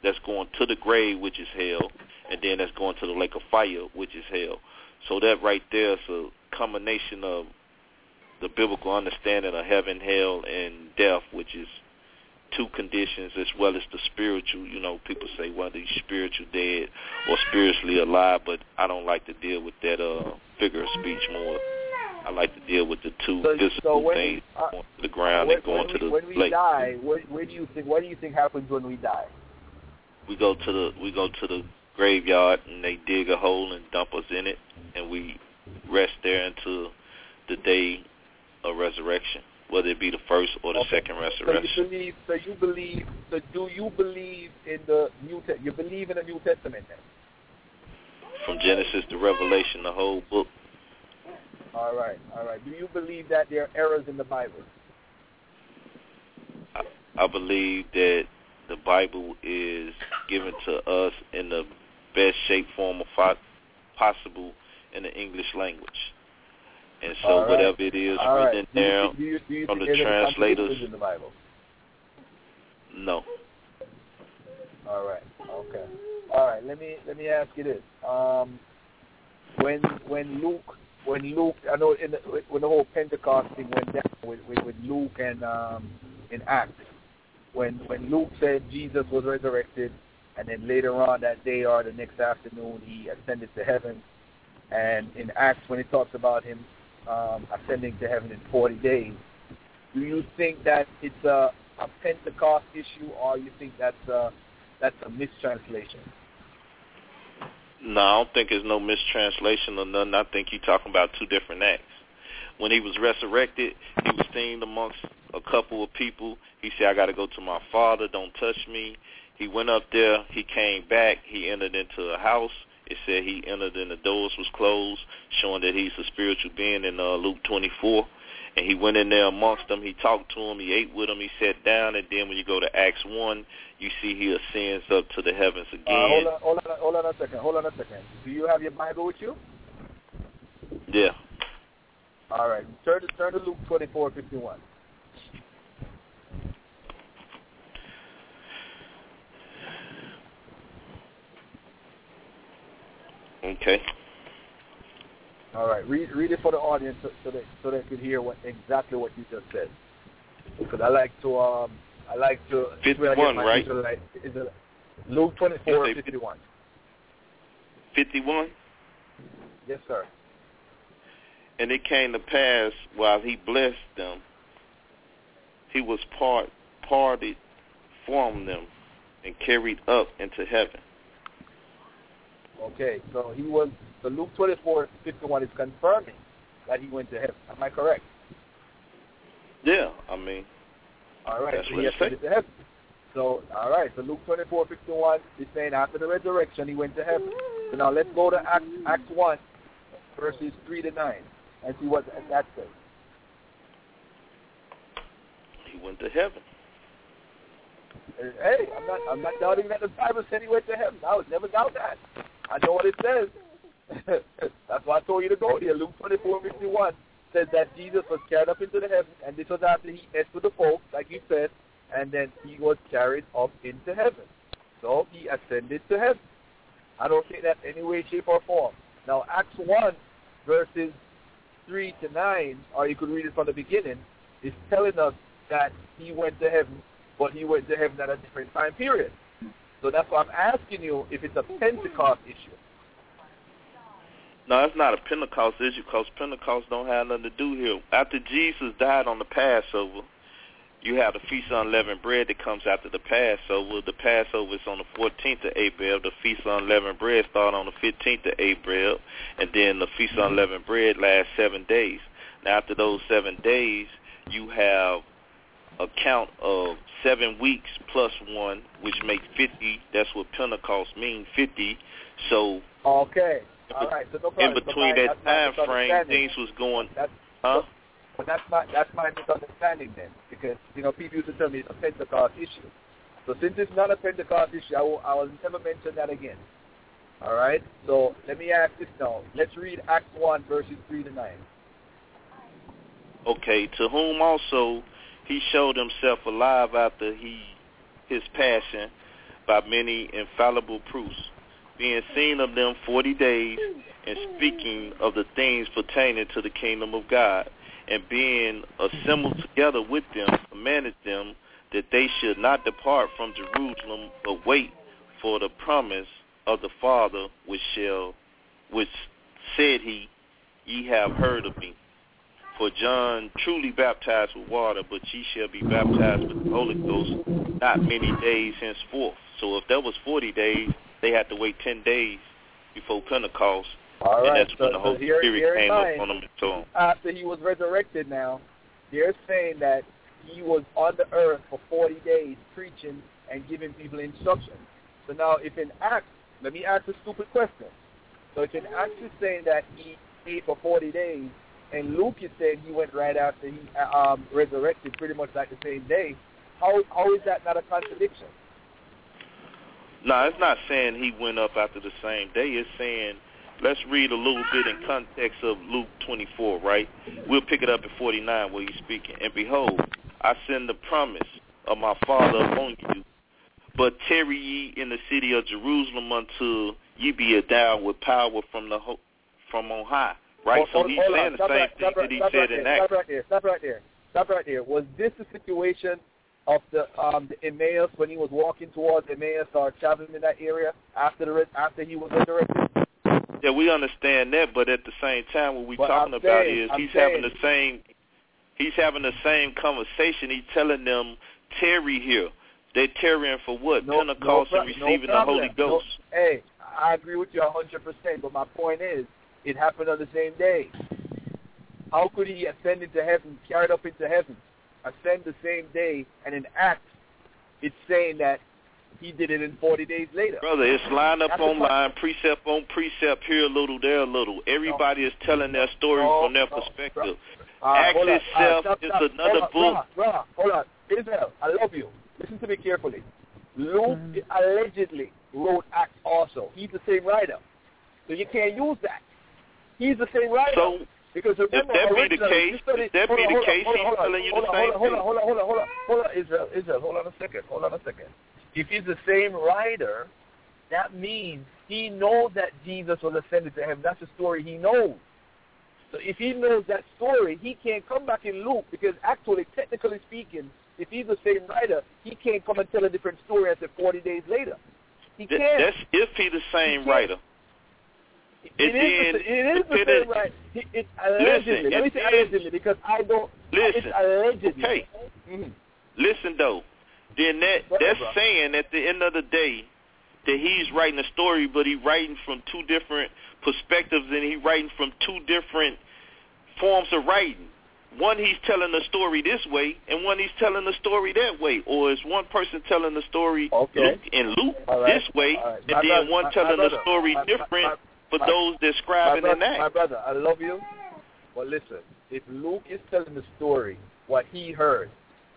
that's going to the grave, which is hell, and then that's going to the lake of fire, which is hell. So that right there is a combination of the biblical understanding of heaven, hell, and death, which is two conditions, as well as the spiritual. You know, people say whether he's spiritual dead or spiritually alive, but I don't like to deal with that figure of speech more. I like to deal with the two physical things, going to the ground and going to the lake. When we die, what do you think happens when we die? We go to the graveyard, and they dig a hole and dump us in it, and we rest there until the day of resurrection, whether it be the first or the second resurrection. Do you believe in the New Testament? You believe in the New Testament then? From Genesis to Revelation, the whole book. All right. Do you believe that there are errors in the Bible? I believe that the Bible is given to us in the best shape, form, or possible in the English language. And so whatever it is written there from the translators. In the Bible? No. All right. Okay. All right. Let me ask you this. When Luke, I know when the whole Pentecost thing went down with Luke and in Acts, when Luke said Jesus was resurrected, and then later on that day or the next afternoon he ascended to heaven, and in Acts when it talks about him ascending to heaven in 40 days, do you think that it's a Pentecost issue, or you think that's a mistranslation? No, I don't think there's no mistranslation or nothing. I think you're talking about two different acts. When he was resurrected, he was seen amongst a couple of people. He said, I got to go to my Father, don't touch me. He went up there, he came back, he entered into a house. It said he entered and the doors was closed, showing that he's a spiritual being in Luke 24. And he went in there amongst them, he talked to them, he ate with them, he sat down, and then when you go to Acts 1, you see he ascends up to the heavens again. Hold on a second. Do you have your Bible with you? Yeah. All right. Turn to Luke 24:51. Okay. All right. Read it for the audience so they could hear exactly what you just said. Because I like to 51, right? Luke 24:51. 51? Yes, sir. And it came to pass while he blessed them, he was parted from them and carried up into heaven. Okay, so Luke 24:51 is confirming that he went to heaven. Am I correct? Yeah, I mean. All right, that's so what he it says. ascended to heaven. So, all right, so Luke 24:51 is saying after the resurrection he went to heaven. So now let's go to Acts 1, verses 3 to 9, and see what that says. He went to heaven. Hey, I'm not doubting that the Bible said he went to heaven. I would never doubt that. I know what it says. That's why I told you to go there. Luke 24:51 says that Jesus was carried up into the heaven, and this was after he ate with the folks, like you said, and then he was carried up into heaven. So he ascended to heaven. I don't think that any way, shape, or form. Now, Acts 1, verses 3 to 9, or you could read it from the beginning, is telling us that he went to heaven, but he went to heaven at a different time period. So that's why I'm asking you if it's a Pentecost issue. No, it's not a Pentecost issue because Pentecost don't have nothing to do here. After Jesus died on the Passover, you have the Feast of Unleavened Bread that comes after the Passover. The Passover is on the 14th of April. The Feast of Unleavened Bread starts on the 15th of April. And then the Feast of Unleavened Bread lasts 7 days. Now, after those 7 days, you have a count of 7 weeks plus 1, which makes 50. That's what Pentecost means, 50. So, okay. All right. So no problem. in between that time frame, things was going, But that's my misunderstanding then, because people used to tell me it's a Pentecost issue. So since it's not a Pentecost issue, I will never mention that again. All right. So let me ask this now. Let's read Acts 1 verses 3 to 9. Okay. To whom also he showed himself alive after his passion by many infallible proofs, being seen of them 40 days, and speaking of the things pertaining to the kingdom of God, and being assembled together with them, commanded them that they should not depart from Jerusalem, but wait for the promise of the Father, which said he, ye have heard of me. For John truly baptized with water, but ye shall be baptized with the Holy Ghost not many days henceforth. So if that was 40 days, they had to wait 10 days before Pentecost. All right, and that's when the Holy Spirit came up on them and told him. After he was resurrected now, they're saying that he was on the earth for 40 days preaching and giving people instructions. So now if in Acts, let me ask a stupid question. So if in Acts is saying that he ate for 40 days, and Luke is saying he went right after he resurrected pretty much like the same day, how is that not a contradiction? No, it's not saying he went up after the same day. It's saying, let's read a little bit in context of Luke 24, right? We'll pick it up at 49 where he's speaking. And behold, I send the promise of my Father upon you, but tarry ye in the city of Jerusalem until ye be endowed with power from on high. Right? So he's saying the same thing that he said in Acts. Stop right there. Was this the situation of the Emmaus when he was walking towards Emmaus or traveling in that area after he was resurrected? Yeah, we understand that, but at the same time, what we're talking about is he's having the same conversation. He's telling them, tarry here. They're tarrying for what? Pentecost and receiving the Holy Ghost. Hey, I agree with you 100%, but my point is, it happened on the same day. How could he ascend into heaven, carried up into heaven, ascend the same day, and in Acts, it's saying that he did it in 40 days later? Brother, it's line up on line, precept on precept, here a little, there a little. Everybody is telling their story from their perspective. Acts itself is another book. Hold on. Israel, I love you. Listen to me carefully. Luke allegedly wrote Acts also. He's the same writer. So you can't use that. He's the same writer. So, because remember, if that be the case, he's telling you the same thing. Hold on, Israel, hold on a second. If he's the same writer, that means he knows that Jesus was ascended to heaven. That's a story he knows. So if he knows that story, he can't come back in Luke because actually, technically speaking, if he's the same writer, he can't come and tell a different story and say 40 days later. He can't. That's if he's the same writer. It is the same writer. It's allegedly. Let me say allegedly because I don't. Listen. It's allegedly. Okay. Mm-hmm. Listen though. Then that's saying at the end of the day that he's writing a story, but he's writing from two different perspectives and he's writing from two different forms of writing. One, he's telling the story this way, and one, he's telling the story that way. Or is one person telling the story Luke this way, and then one telling the story different for those describing in that. My brother, I love you, but listen, if Luke is telling the story, what he heard,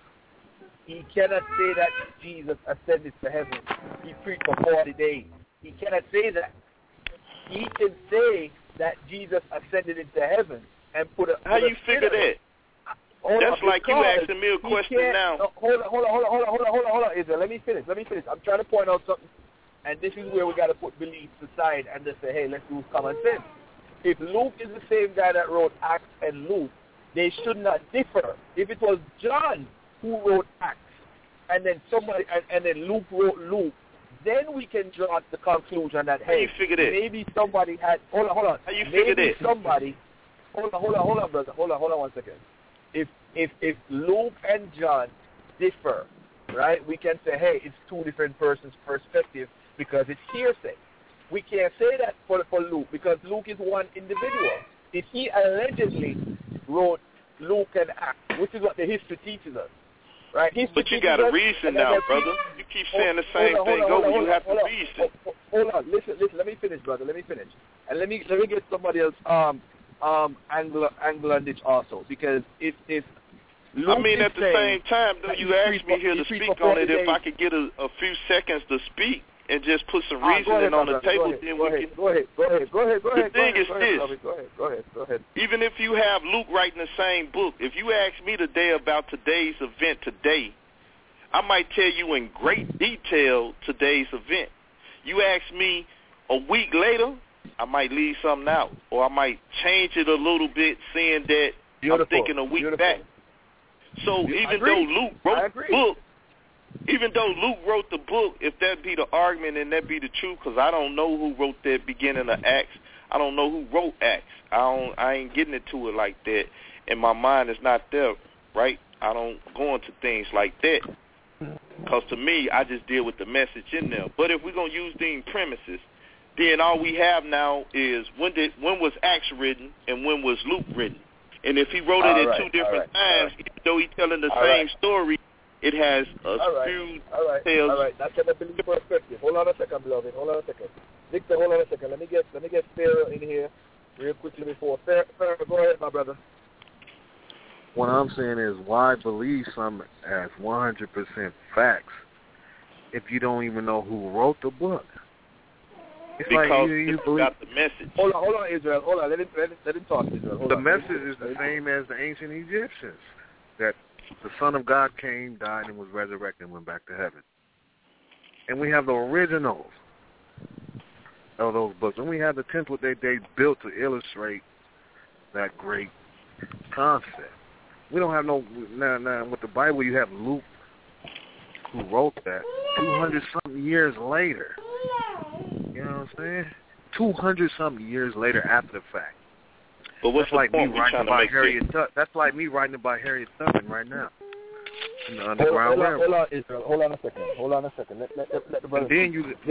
he cannot say that Jesus ascended to heaven. He preached for 40 days. He cannot say that. He can say that Jesus ascended into heaven and put a... How you figure that? That's like you asking me a question now. Hold on, Israel. Let me finish. I'm trying to point out something, and this is where we got to put beliefs aside and just say, hey, let's use common sense. If Luke is the same guy that wrote Acts and Luke, they should not differ. If it was John who wrote Acts, and then Luke wrote Luke, then we can draw the conclusion that, hey, maybe somebody had... Hold on. How you figure that? Somebody... Hold on, brother. Hold on 1 second. If Luke and John differ, right, we can say, hey, it's two different persons' perspective because it's hearsay. We can't say that for Luke because Luke is one individual. If he allegedly wrote Luke and Acts, which is what the history teaches us, right? But you got a reason now, brother. You keep saying the same thing over. You have to reason. Hold on. Listen. Let me finish, brother. And let me get somebody else angle on this also, because if Luke I mean, at the same time, though, you asked me here to speak on it. If I could get a few seconds to speak and just put some reasoning on the table, then we can. Go ahead. The thing is this. Go ahead. Even if you have Luke writing the same book, if you ask me today about today's event today, I might tell you in great detail today's event. You ask me a week later, I might leave something out, or I might change it a little bit, saying that I'm thinking a week back. So even though Luke wrote the book, if that be the argument and that be the truth, because I don't know who wrote that beginning of Acts. I don't know who wrote Acts. I ain't getting into it like that, and my mind is not there, right? I don't go into things like that, because to me, I just deal with the message in there. But if we're going to use these premises, then all we have now is when was Acts written and when was Luke written. And if he wrote it at two different times, even though he's telling the same story, it has a few tales. All right, that's going to be the perspective. Hold on a second, beloved. Hold on a second. Victor, hold on a second. Let me get Pharaoh in here real quickly before. Pharaoh, go ahead, my brother. What I'm saying is, why believe something as 100% facts if you don't even know who wrote the book? It's because like you believe. Got the message. Hold on, Israel. Hold on. Let him talk, Israel. The message is the same as the ancient Egyptians, that the Son of God came, died, and was resurrected and went back to heaven. And we have the originals of those books. And we have the template that they built to illustrate that great concept. We don't have no, now with the Bible, you have Luke, who wrote that 200-something years later. You know what I'm saying? 200-something years later after the fact. But what's that's like the point me writing about Harriet Tubman. That's like me writing about Harriet Tubman right now. In the Underground Railroad. Hold on, Israel. Hold on a second. Let the brother. And then you have the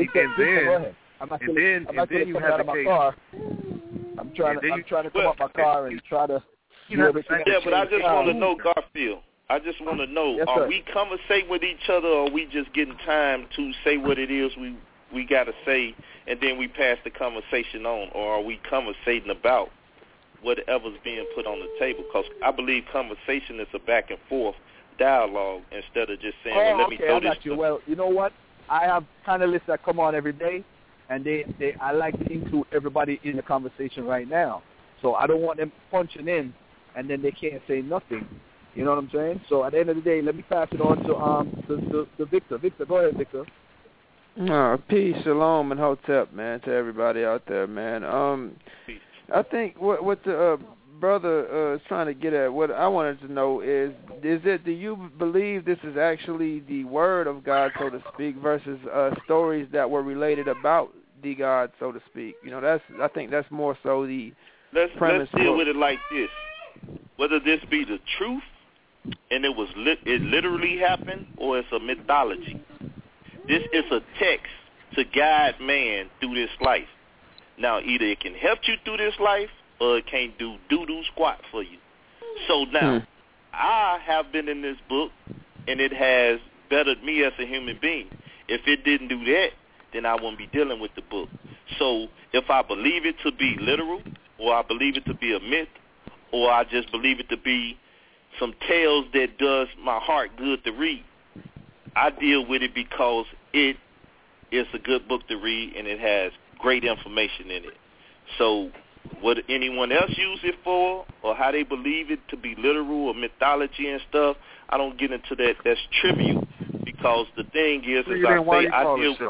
case. I'm trying to come up my car and try to. Yeah, but I just want to know, Garfield. I just want to know: are we conversating with each other, or are we just getting time to say what it is we got to say, and then we pass the conversation on, or are we conversating about whatever's being put on the table? Because I believe conversation is a back and forth dialogue instead of just saying, well, let me throw this. Well, you know what? I have panelists that come on every day, and I like to include everybody in the conversation right now. So I don't want them punching in, and then they can't say nothing. You know what I'm saying? So at the end of the day, let me pass it on to Victor. Victor, go ahead, Victor. Peace, shalom, and hotep, man, to everybody out there, man. I think what the brother is trying to get at, what I wanted to know is do you believe this is actually the word of God, so to speak, versus stories that were related about the God, so to speak? You know, I think that's more so the premise. Let's deal with it like this. Whether this be the truth, and it literally happened, or it's a mythology. This is a text to guide man through this life. Now, either it can help you through this life, or it can't do doo-doo squat for you. So now, I have been in this book, and it has bettered me as a human being. If it didn't do that, then I wouldn't be dealing with the book. So if I believe it to be literal, or I believe it to be a myth, or I just believe it to be some tales that does my heart good to read, I deal with it because it is a good book to read, and it has great information in it. So what anyone else use it for, or how they believe it to be literal or mythology and stuff, I don't get into that. That's trivial, because the thing is, as I say, I deal with.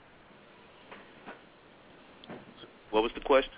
What was the question?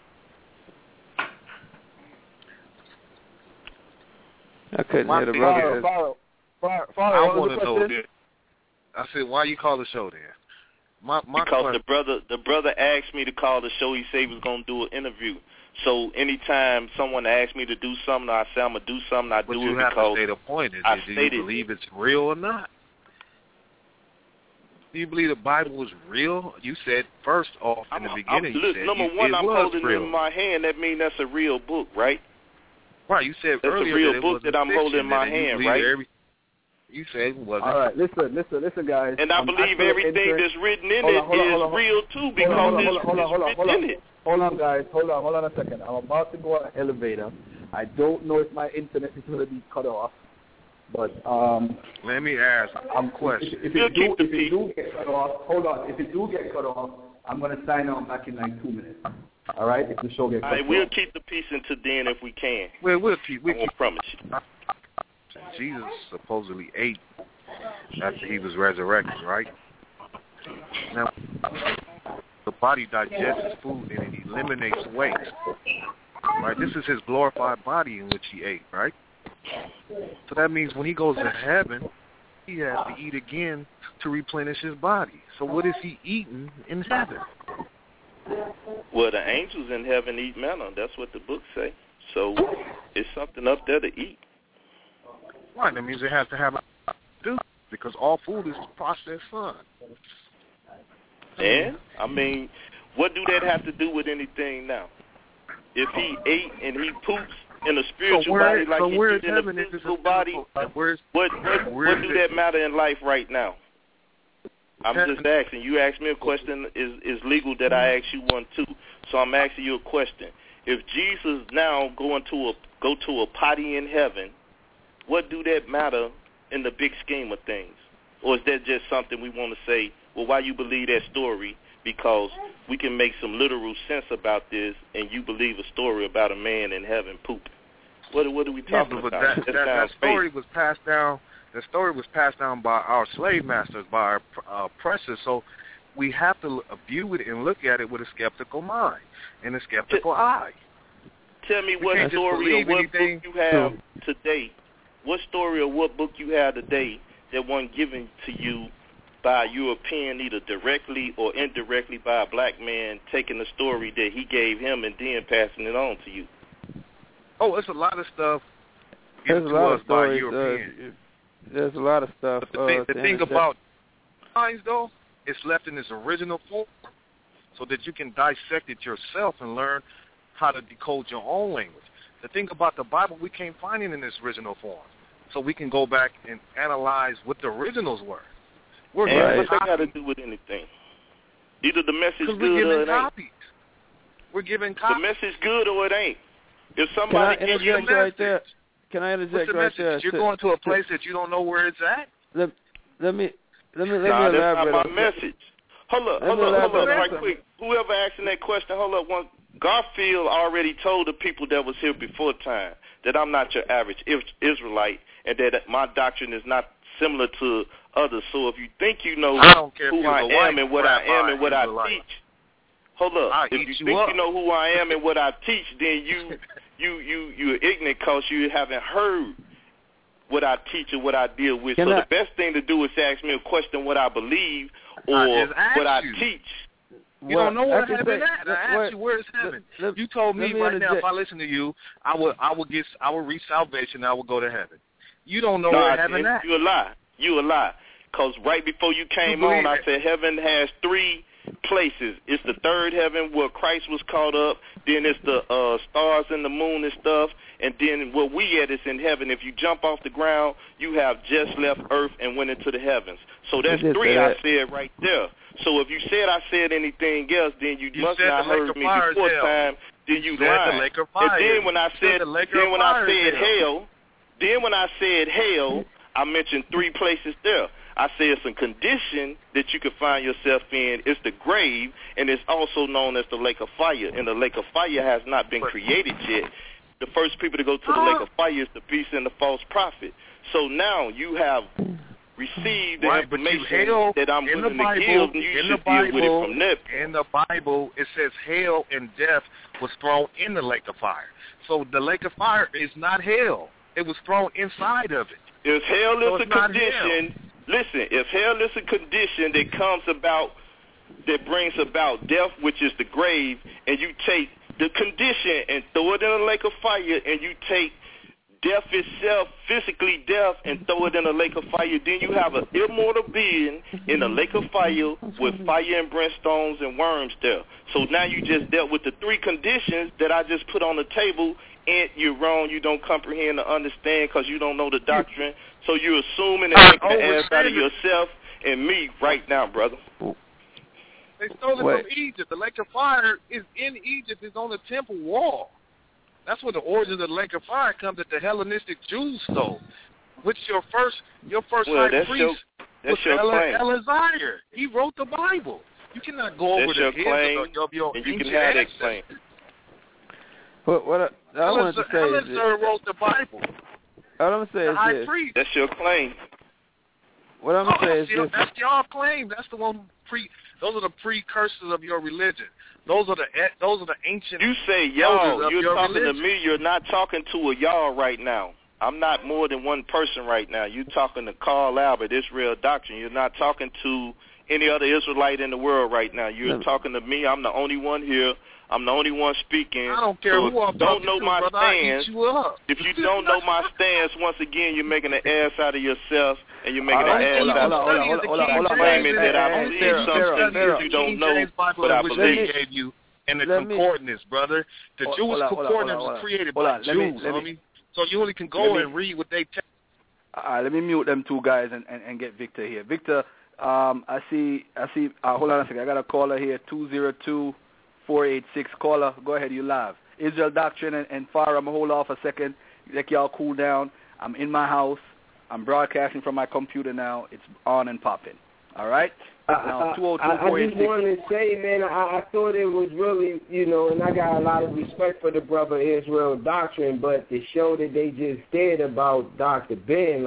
I couldn't hear the brother. I want to know that. I said, why you call the show then? Because the brother asked me to call the show. He said he was going to do an interview. So anytime someone asks me to do something, I say I'm going to do something, I do it because you have to say the point. Do you believe it's real or not? Do you believe the Bible was real? You said first off in the beginning, you said number one, I'm holding it in my hand. That means that's a real book, right? Right. You said that's earlier a real that book that I'm holding in my hand, right? You said it wasn't. All right, listen, guys. And I believe everything that's written in it is real too, because it's written in it. Hold on, guys. Hold on a second. I'm about to go on an elevator. I don't know if my internet is going to be cut off, but let me ask a question. If it do get cut off, hold on. If it do get cut off, I'm going to sign on back in like 2 minutes. All right, if the show gets cut off. We'll keep the peace until then if we can. We'll keep. I promise you. Jesus supposedly ate after he was resurrected, right? Now, the body digests food and it eliminates waste. Right? This is his glorified body in which he ate, right? So that means when he goes to heaven, he has to eat again to replenish his body. So what is he eating in heaven? Well, the angels in heaven eat manna. That's what the books say. So it's something up there to eat. Right. That means it has to have a do because all food is processed sun. And, I mean, what do that have to do with anything now? If he ate and he poops in a spiritual body like he did in a physical body, what do that matter in life right now? I'm just asking. You asked me a question. Is legal that I ask you one too? So I'm asking you a question. If Jesus now go to a potty in heaven, what do that matter in the big scheme of things? Or is that just something we want to say, well, why you believe that story? Because we can make some literal sense about this, and you believe a story about a man in heaven pooping. What are we talking about? That story was passed down. The story was passed down by our slave masters, by our oppressors. So we have to view it and look at it with a skeptical mind and a skeptical eye. Tell me what story or what book you have today. What story or what book you have today that wasn't given to you by a European, either directly or indirectly by a black man, taking the story that he gave him and then passing it on to you? Oh, it's a lot of stuff given to us by Europeans. There's a lot of stuff. The thing about science, though, it's left in its original form so that you can dissect it yourself and learn how to decode your own language. The thing about the Bible, we can't find it in its original form. So we can go back and analyze what the originals were. What they got to do with anything? Either the message good or it ain't. We're giving copies. The message good or it ain't. If somebody gives you a message. Right there? Can I interject right there? You're going to a place that you don't know where it's at? Let me elaborate. That's not my message. Hold up, right quick. Whoever asking that question, hold up. Garfield already told the people that was here before time that I'm not your average Israelite and that my doctrine is not similar to others. So if you think you know who I am and what I am and what I teach, hold up. If you think you know who I am and what I teach, then you're ignorant because you haven't heard what I teach and what I deal with. So the best thing to do is ask me a question what I believe or what I teach. You don't know where heaven at. I asked you where's heaven. You told me right now if I listen to you, I will reach salvation. I will go to heaven. You don't know where heaven at. You a lie. Because right before you came on, I said heaven has three places. It's the third heaven where Christ was caught up. Then it's the stars and the moon and stuff. And then where we at is in heaven. If you jump off the ground, you have just left earth and went into the heavens. So that's three I said right there. So if you said I said anything else, then you must not heard me before time. Then you lied. And then when I said hell, I mentioned three places there. I said it's a condition that you can find yourself in. It's the grave, and it's also known as the lake of fire. And the lake of fire has not been created yet. The first people to go to the lake of fire is the beast and the false prophet. So now you have received the information that I'm willing to give, and you should deal with it from there. In the Bible, it says hell and death was thrown in the lake of fire. So the lake of fire is not hell. It was thrown inside of it. If hell is a condition, listen, if hell is a condition that comes about, that brings about death, which is the grave, and you take the condition and throw it in a lake of fire, and you take death itself, physically death, and throw it in a lake of fire, then you have an immortal being in a lake of fire with fire and brimstones and worms there. So now you just dealt with the three conditions that I just put on the table, and you're wrong. You don't comprehend or understand because you don't know the doctrine. So you're assuming and making the ass out of yourself and me right now, brother. They stole it from Egypt. The lake of fire is in Egypt. It's on the temple wall. That's where the origin of the lake of fire comes, that the Hellenistic Jews stole. Which your first high priest was Eleazar. He wrote the Bible. You cannot go over the heads of your and you can have that claim. What I wanted to say Eleazar wrote the Bible. All I'm saying is this. That's your claim. What I'm saying is that's y'all claim. That's the one those are the precursors of your religion. Those are the ancient. You say y'all. You're talking religion. to me. You're not talking to a y'all right now. I'm not more than one person right now. You're talking to Carl Albert, Israel Doctrine. You're not talking to any other Israelite in the world right now. You're talking to me. I'm the only one here. I'm the only one speaking. I don't care so who I'm don't talking know to, my brother. stance. I eat you up. If you don't know my stance, once again, you're making an ass out of yourself, and you're making an ass out of claiming that I believe something that you don't know, but I believe. Gave you and the concordance, brother. The Jewish concordance was created by Jews, homie. So you only can go and read what they tell. All right, let me mute them two guys and get Victor here. Victor, I see. Hold on a second. I got a caller here, 202-486. Caller, go ahead. You live. Israel Doctrine and Farah. I'm going to hold off a second. Let y'all cool down. I'm in my house. I'm broadcasting from my computer now. It's on and popping. All right? Now, 202-486. I just wanted to say, man, I thought it was really, and I got a lot of respect for the brother Israel Doctrine, but the show that they just did about Dr. Ben,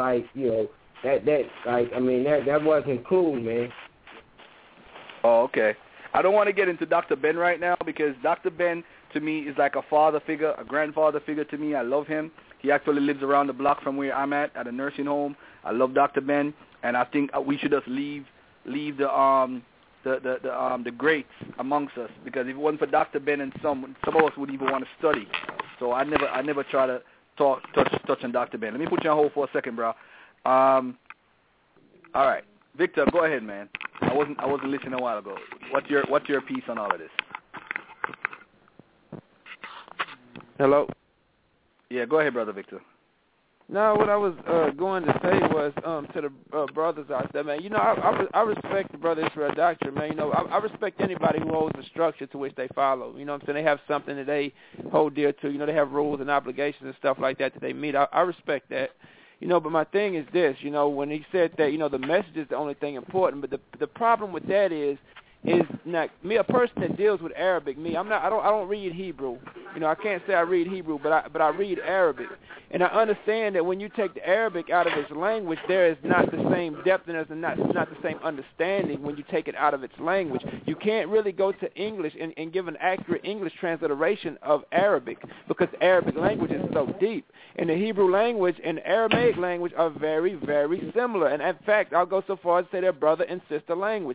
that wasn't cool, man. Oh, okay. I don't want to get into Dr. Ben right now because Dr. Ben, to me, is like a father figure, a grandfather figure to me. I love him. He actually lives around the block from where I'm at a nursing home. I love Dr. Ben, and I think we should just leave the greats amongst us, because if it wasn't for Dr. Ben and some of us would even want to study. So I never try to touch on Dr. Ben. Let me put you on hold for a second, bro. All right, Victor, go ahead, man. I wasn't listening a while ago. What's your piece on all of this? Hello. Yeah, go ahead, brother Victor. No, what I was going to say was to the brothers out there, man. I respect the brother Israel Doctrine, man. I respect anybody who holds a structure to which they follow. You know what I'm saying? They have something that they hold dear to. They have rules and obligations and stuff like that they meet. I respect that. But my thing is this, when he said that, the message is the only thing important, but the problem with that is not me, a person that deals with Arabic. I don't read Hebrew. I can't say I read Hebrew, but I read Arabic, and I understand that when you take the Arabic out of its language, there is not the same depthness and not the same understanding when you take it out of its language. You can't really go to English and give an accurate English transliteration of Arabic, because the Arabic language is so deep, and the Hebrew language and the Aramaic language are very, very similar. And in fact, I'll go so far as to say they're brother and sister language.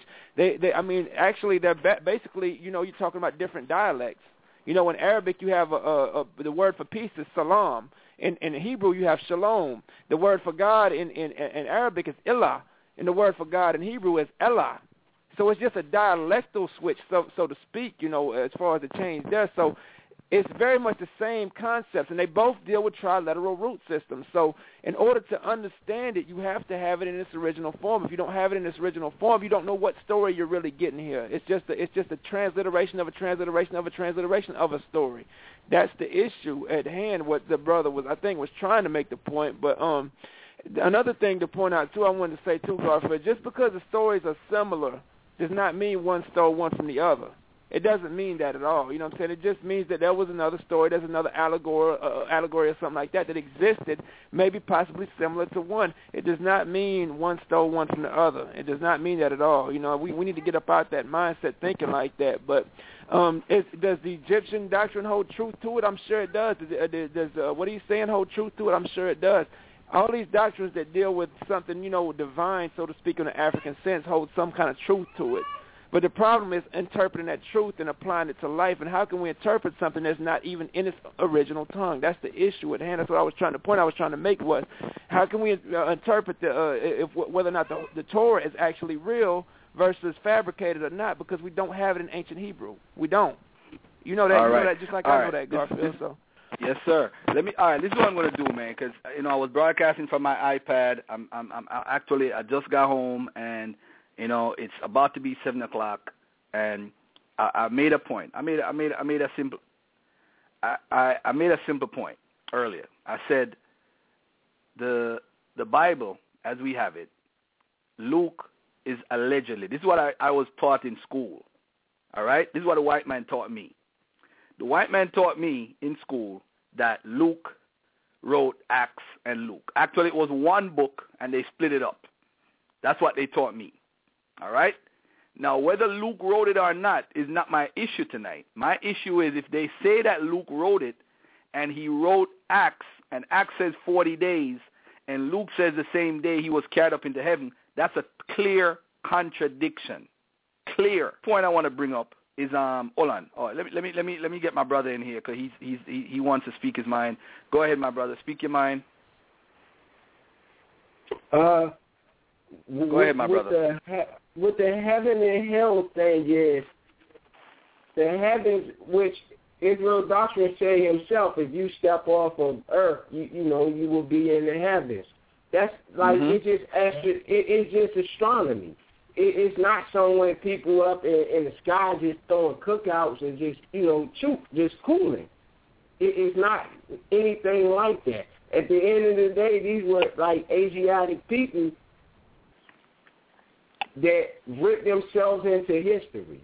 Actually, they're basically, you're talking about different dialects. In Arabic, you have the word for peace is salam. In Hebrew, you have shalom. The word for God in Arabic is ilah, and the word for God in Hebrew is elah. So it's just a dialectal switch, so to speak, as far as the change there. So it's very much the same concepts, and they both deal with triliteral root systems. So in order to understand it, you have to have it in its original form. If you don't have it in its original form, you don't know what story you're really getting here. It's just a transliteration of a transliteration of a transliteration of a story. That's the issue at hand. What the brother was trying to make the point. But another thing to point out too, I wanted to say too, Garfield, just because the stories are similar does not mean one stole one from the other. It doesn't mean that at all. You know what I'm saying? It just means that there was another story, there's another allegory or something like that existed, maybe possibly similar to one. It does not mean one stole one from the other. It does not mean that at all. We need to get up out that mindset thinking like that. But does the Egyptian doctrine hold truth to it? I'm sure it does. Does what he's saying hold truth to it? I'm sure it does. All these doctrines that deal with something, divine, so to speak, in the African sense, hold some kind of truth to it. But the problem is interpreting that truth and applying it to life. And how can we interpret something that's not even in its original tongue? That's the issue at hand. That's what I was trying to make was, how can we interpret whether or not the Torah is actually real versus fabricated or not, because we don't have it in ancient Hebrew. We don't. You know that. All right. You know that just like I know that, Garfield. So. Yes, sir. All right, this is what I'm going to do, man, because, I was broadcasting from my iPad. I just got home, and it's about to be 7 o'clock, and I made a point. I made a simple point earlier. I said the Bible as we have it, Luke is allegedly. This is what I was taught in school. All right, this is what the white man taught me. The white man taught me in school that Luke wrote Acts and Luke. Actually, it was one book, and they split it up. That's what they taught me. All right? Now, whether Luke wrote it or not is not my issue tonight. My issue is if they say that Luke wrote it and he wrote Acts, and Acts says 40 days, and Luke says the same day he was carried up into heaven, that's a clear contradiction. Clear. Point I want to bring up is hold on. Oh, let me get my brother in here because he wants to speak his mind. Go ahead, my brother. Speak your mind. Go ahead, my brother. With the heaven and hell thing is the heavens, which Israel doctrine say himself, if you step off of earth, you know you will be in the heavens. That's like it's just astronomy. It's not somewhere people up in the sky just throwing cookouts and just just cooling. It's not anything like that. At the end of the day, these were like Asiatic people that ripped themselves into history.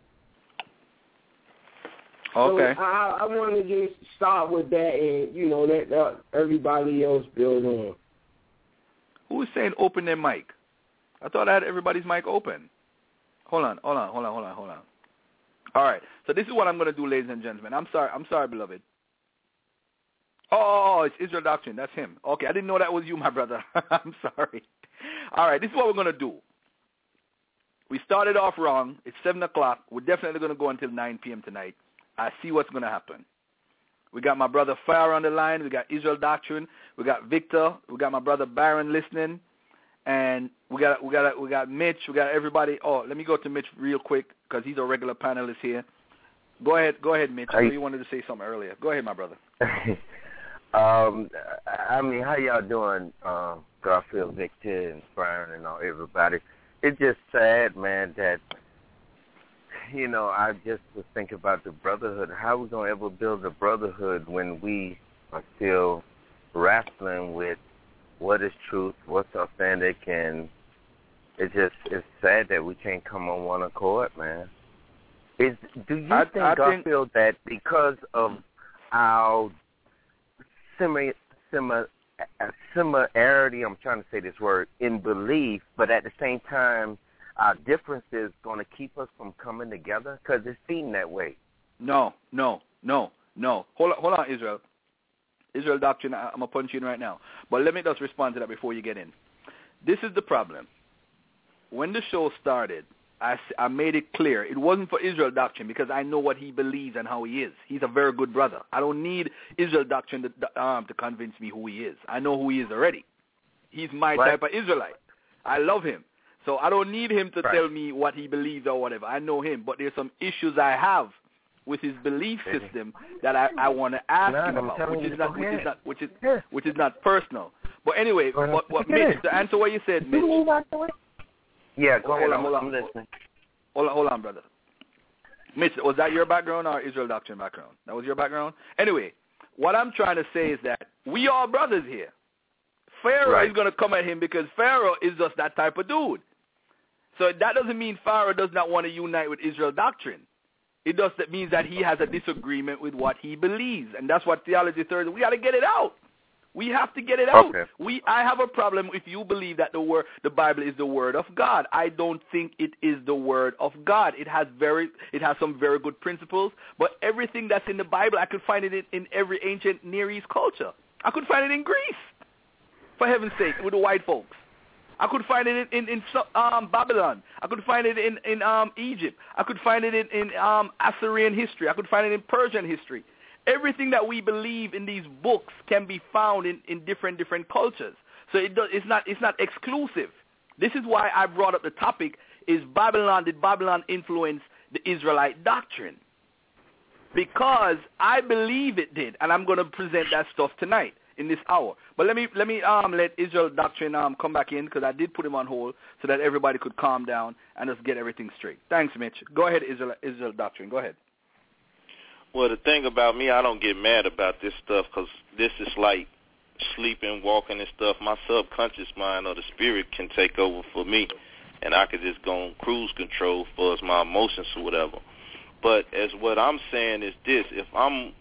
Okay. So I want to just start with that and, let everybody else build on. Who is saying open their mic? I thought I had everybody's mic open. Hold on. All right. So this is what I'm going to do, ladies and gentlemen. I'm sorry, beloved. Oh, it's Israel Doctrine. That's him. Okay, I didn't know that was you, my brother. I'm sorry. All right, this is what we're going to do. We started off wrong. It's 7 o'clock. We're definitely going to go until 9 p.m. tonight. I see what's going to happen. We got my brother Farah on the line. We got Israel Doctrine. We got Victor. We got my brother Baron listening. And we got Mitch. We got everybody. Oh, let me go to Mitch real quick because he's a regular panelist here. Go ahead, Mitch. I know you wanted to say something earlier. Go ahead, my brother. I mean, how y'all doing, Garfield, Victor, and Brian, and everybody? It's just sad, man, that, I just was thinking about the brotherhood. How are we going to ever build a brotherhood when we are still wrestling with what is truth, what's authentic, and it's sad that we can't come on one accord, man. Do you think, Garfield, that because of our similarity, I'm trying to say this word, in belief, but at the same time, our difference is going to keep us from coming together? Because it seemed that way. No. Hold on, Israel. Israel Doctrine, I'm going to punch you in right now. But let me just respond to that before you get in. This is the problem. When the show started, I made it clear it wasn't for Israel Doctrine because I know what he believes and how he is. He's a very good brother. I don't need Israel Doctrine to convince me who he is. I know who he is already. He's my type of Israelite. I love him. So I don't need him to tell me what he believes or whatever. I know him. But there's some issues I have with his belief system that I want to ask him about, which is not personal. But anyway, what Mitch, to answer what you said, Mitch. Yeah, go ahead. I'm listening. Hold on, brother. Mitch, was that your background or Israel Doctrine background? That was your background? Anyway, what I'm trying to say is that we are brothers here. Pharaoh is going to come at him because Pharaoh is just that type of dude. So that doesn't mean Pharaoh does not want to unite with Israel Doctrine. It just means that he has a disagreement with what he believes, and that's what Theology Thursday. We got to get it out. We have to get it out. Okay. I have a problem if you believe that the Bible is the Word of God. I don't think it is the Word of God. It has some very good principles, but everything that's in the Bible, I could find it in every ancient Near East culture. I could find it in Greece, for heaven's sake, with the white folks. I could find it in Babylon. I could find it in Egypt. I could find it in Assyrian history. I could find it in Persian history. Everything that we believe in these books can be found in different cultures. So it's not exclusive. This is why I brought up the topic: did Babylon influence the Israelite doctrine? Because I believe it did, and I'm going to present that stuff tonight in this hour. But let me let Israel Doctrine come back in because I did put him on hold so that everybody could calm down and just get everything straight. Thanks, Mitch. Go ahead, Israel Doctrine. Go ahead. Well, the thing about me, I don't get mad about this stuff because this is like sleeping, walking and stuff. My subconscious mind or the spirit can take over for me, and I could just go on cruise control for my emotions or whatever. But as what I'm saying is this: if I'm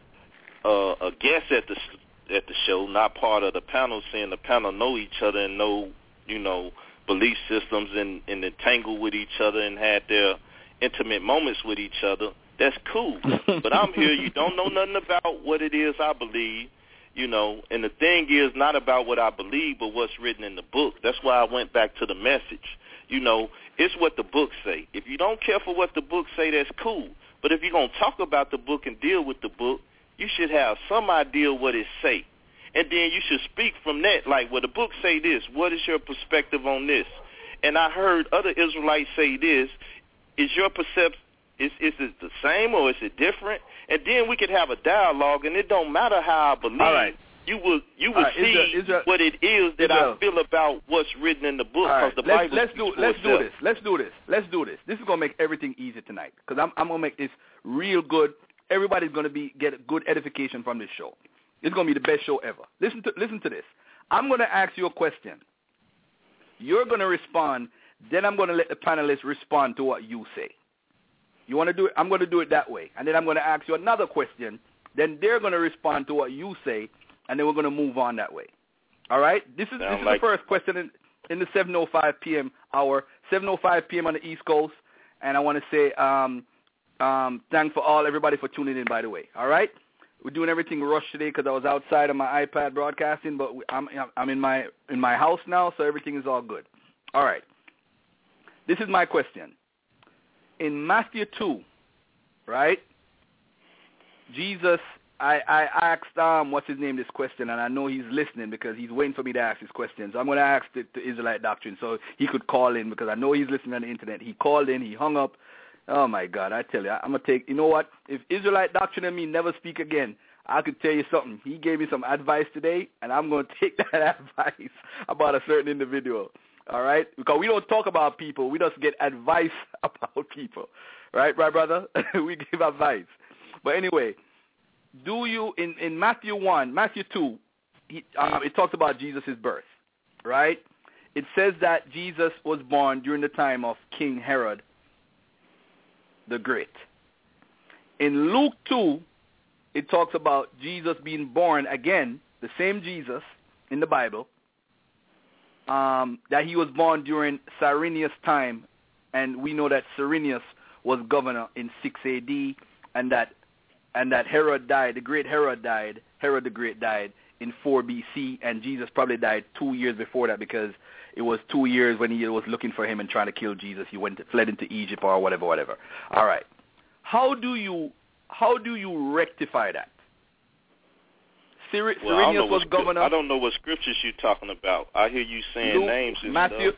a guest at the show, not part of the panel, seeing the panel know each other and know belief systems and entangled with each other and had their intimate moments with each other, that's cool. But I'm here, you don't know nothing about what it is I believe, you know, and the thing is not about what I believe, but what's written in the book. That's why I went back to the message. You know, it's what the book say. If you don't care for what the book say, that's cool. But if you're going to talk about the book and deal with the book, you should have some idea what it say. And then you should speak from that, like, well, the book say this. What is your perspective on this? And I heard other Israelites say this. Is your perception, is it the same or is it different? And then we could have a dialogue, and it don't matter how I believe. All right. You will see Israel, what it is that I feel about what's written in the book. Right. The Bible Let's do this. This is going to make everything easy tonight, because I'm going to make this real good. Everybody's going to get a good edification from this show. It's going to be the best show ever. Listen to this. I'm going to ask you a question. You're going to respond. Then I'm going to let the panelists respond to what you say. You want to do it? I'm going to do it that way. And then I'm going to ask you another question. Then they're going to respond to what you say, and then we're going to move on that way. All right? This is the first question in the 7:05 p.m. hour, 7:05 p.m. on the East Coast. And I want to say thanks for everybody for tuning in, by the way. All right? We're doing everything rushed today because I was outside on my iPad broadcasting, but I'm in my house now, so everything is all good. All right. This is my question. In Matthew 2, right, Jesus, I asked, what's his name, this question, and I know he's listening because he's waiting for me to ask this question. So I'm going to ask the Israelite Doctrine so he could call in, because I know he's listening on the internet. He called in, he hung up. Oh, my God, I tell you, I'm going to take, you know what, if Israelite Doctrine and me never speak again, I could tell you something. He gave me some advice today, and I'm going to take that advice about a certain individual. All right? Because we don't talk about people. We just get advice about people. Right, brother? We give advice. But anyway, do you, in Matthew 2, it talks about Jesus' birth, right? It says that Jesus was born during the time of King Herod the Great. In Luke 2, it talks about Jesus being born again, the same Jesus in the Bible, that he was born during Cyrenius' time, and we know that Cyrenius was governor in 6 AD, and that Herod died, the great Herod died, Herod the Great died in 4 BC, and Jesus probably died 2 years before that, because it was 2 years when he was looking for him and trying to kill Jesus. He fled into Egypt or whatever. All right. How do you rectify that? Cyrenius was governor. I don't know what scriptures you're talking about. I hear you saying names and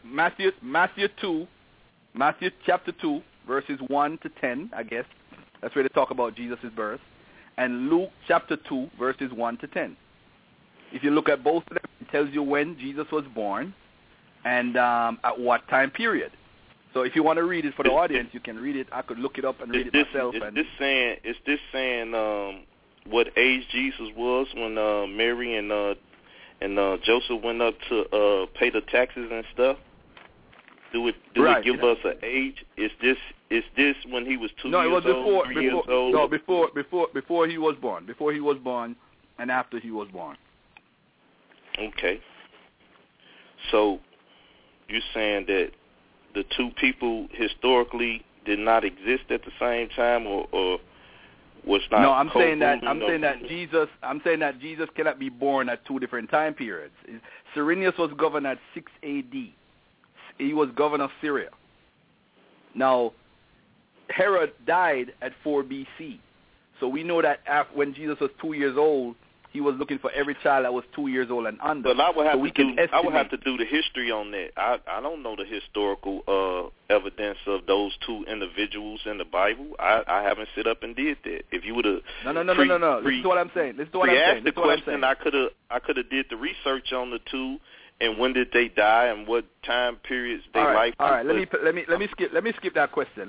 Matthew chapter 2, verses 1 to 10, I guess. That's where they talk about Jesus' birth. And Luke chapter 2, verses 1 to 10. If you look at both of them, it tells you when Jesus was born and at what time period. So if you want to read it for the audience, you can read it. I could look it up and read it myself. Is this saying what age Jesus was when Mary and Joseph went up to pay the taxes and stuff? Do it give us an age? Is this when he was 2 years old, 3 years old? No, before he was born. Before he was born and after he was born. Okay. So you're saying that the two people historically did not exist at the same time, or was not? No, I'm saying that Jesus cannot be born at two different time periods. Cyrenius was governed at 6 AD. He was governor of Syria. Now, Herod died at 4 BC. So we know that when Jesus was 2 years old, he was looking for every child that was 2 years old and under. But I would have to do the history on that. I don't know the historical evidence of those two individuals in the Bible. I haven't sit up and did that. If you would have no. This is what I'm saying. The question, I could have did the research on the two, and when did they die and what time periods they life. All right. Let me skip that question.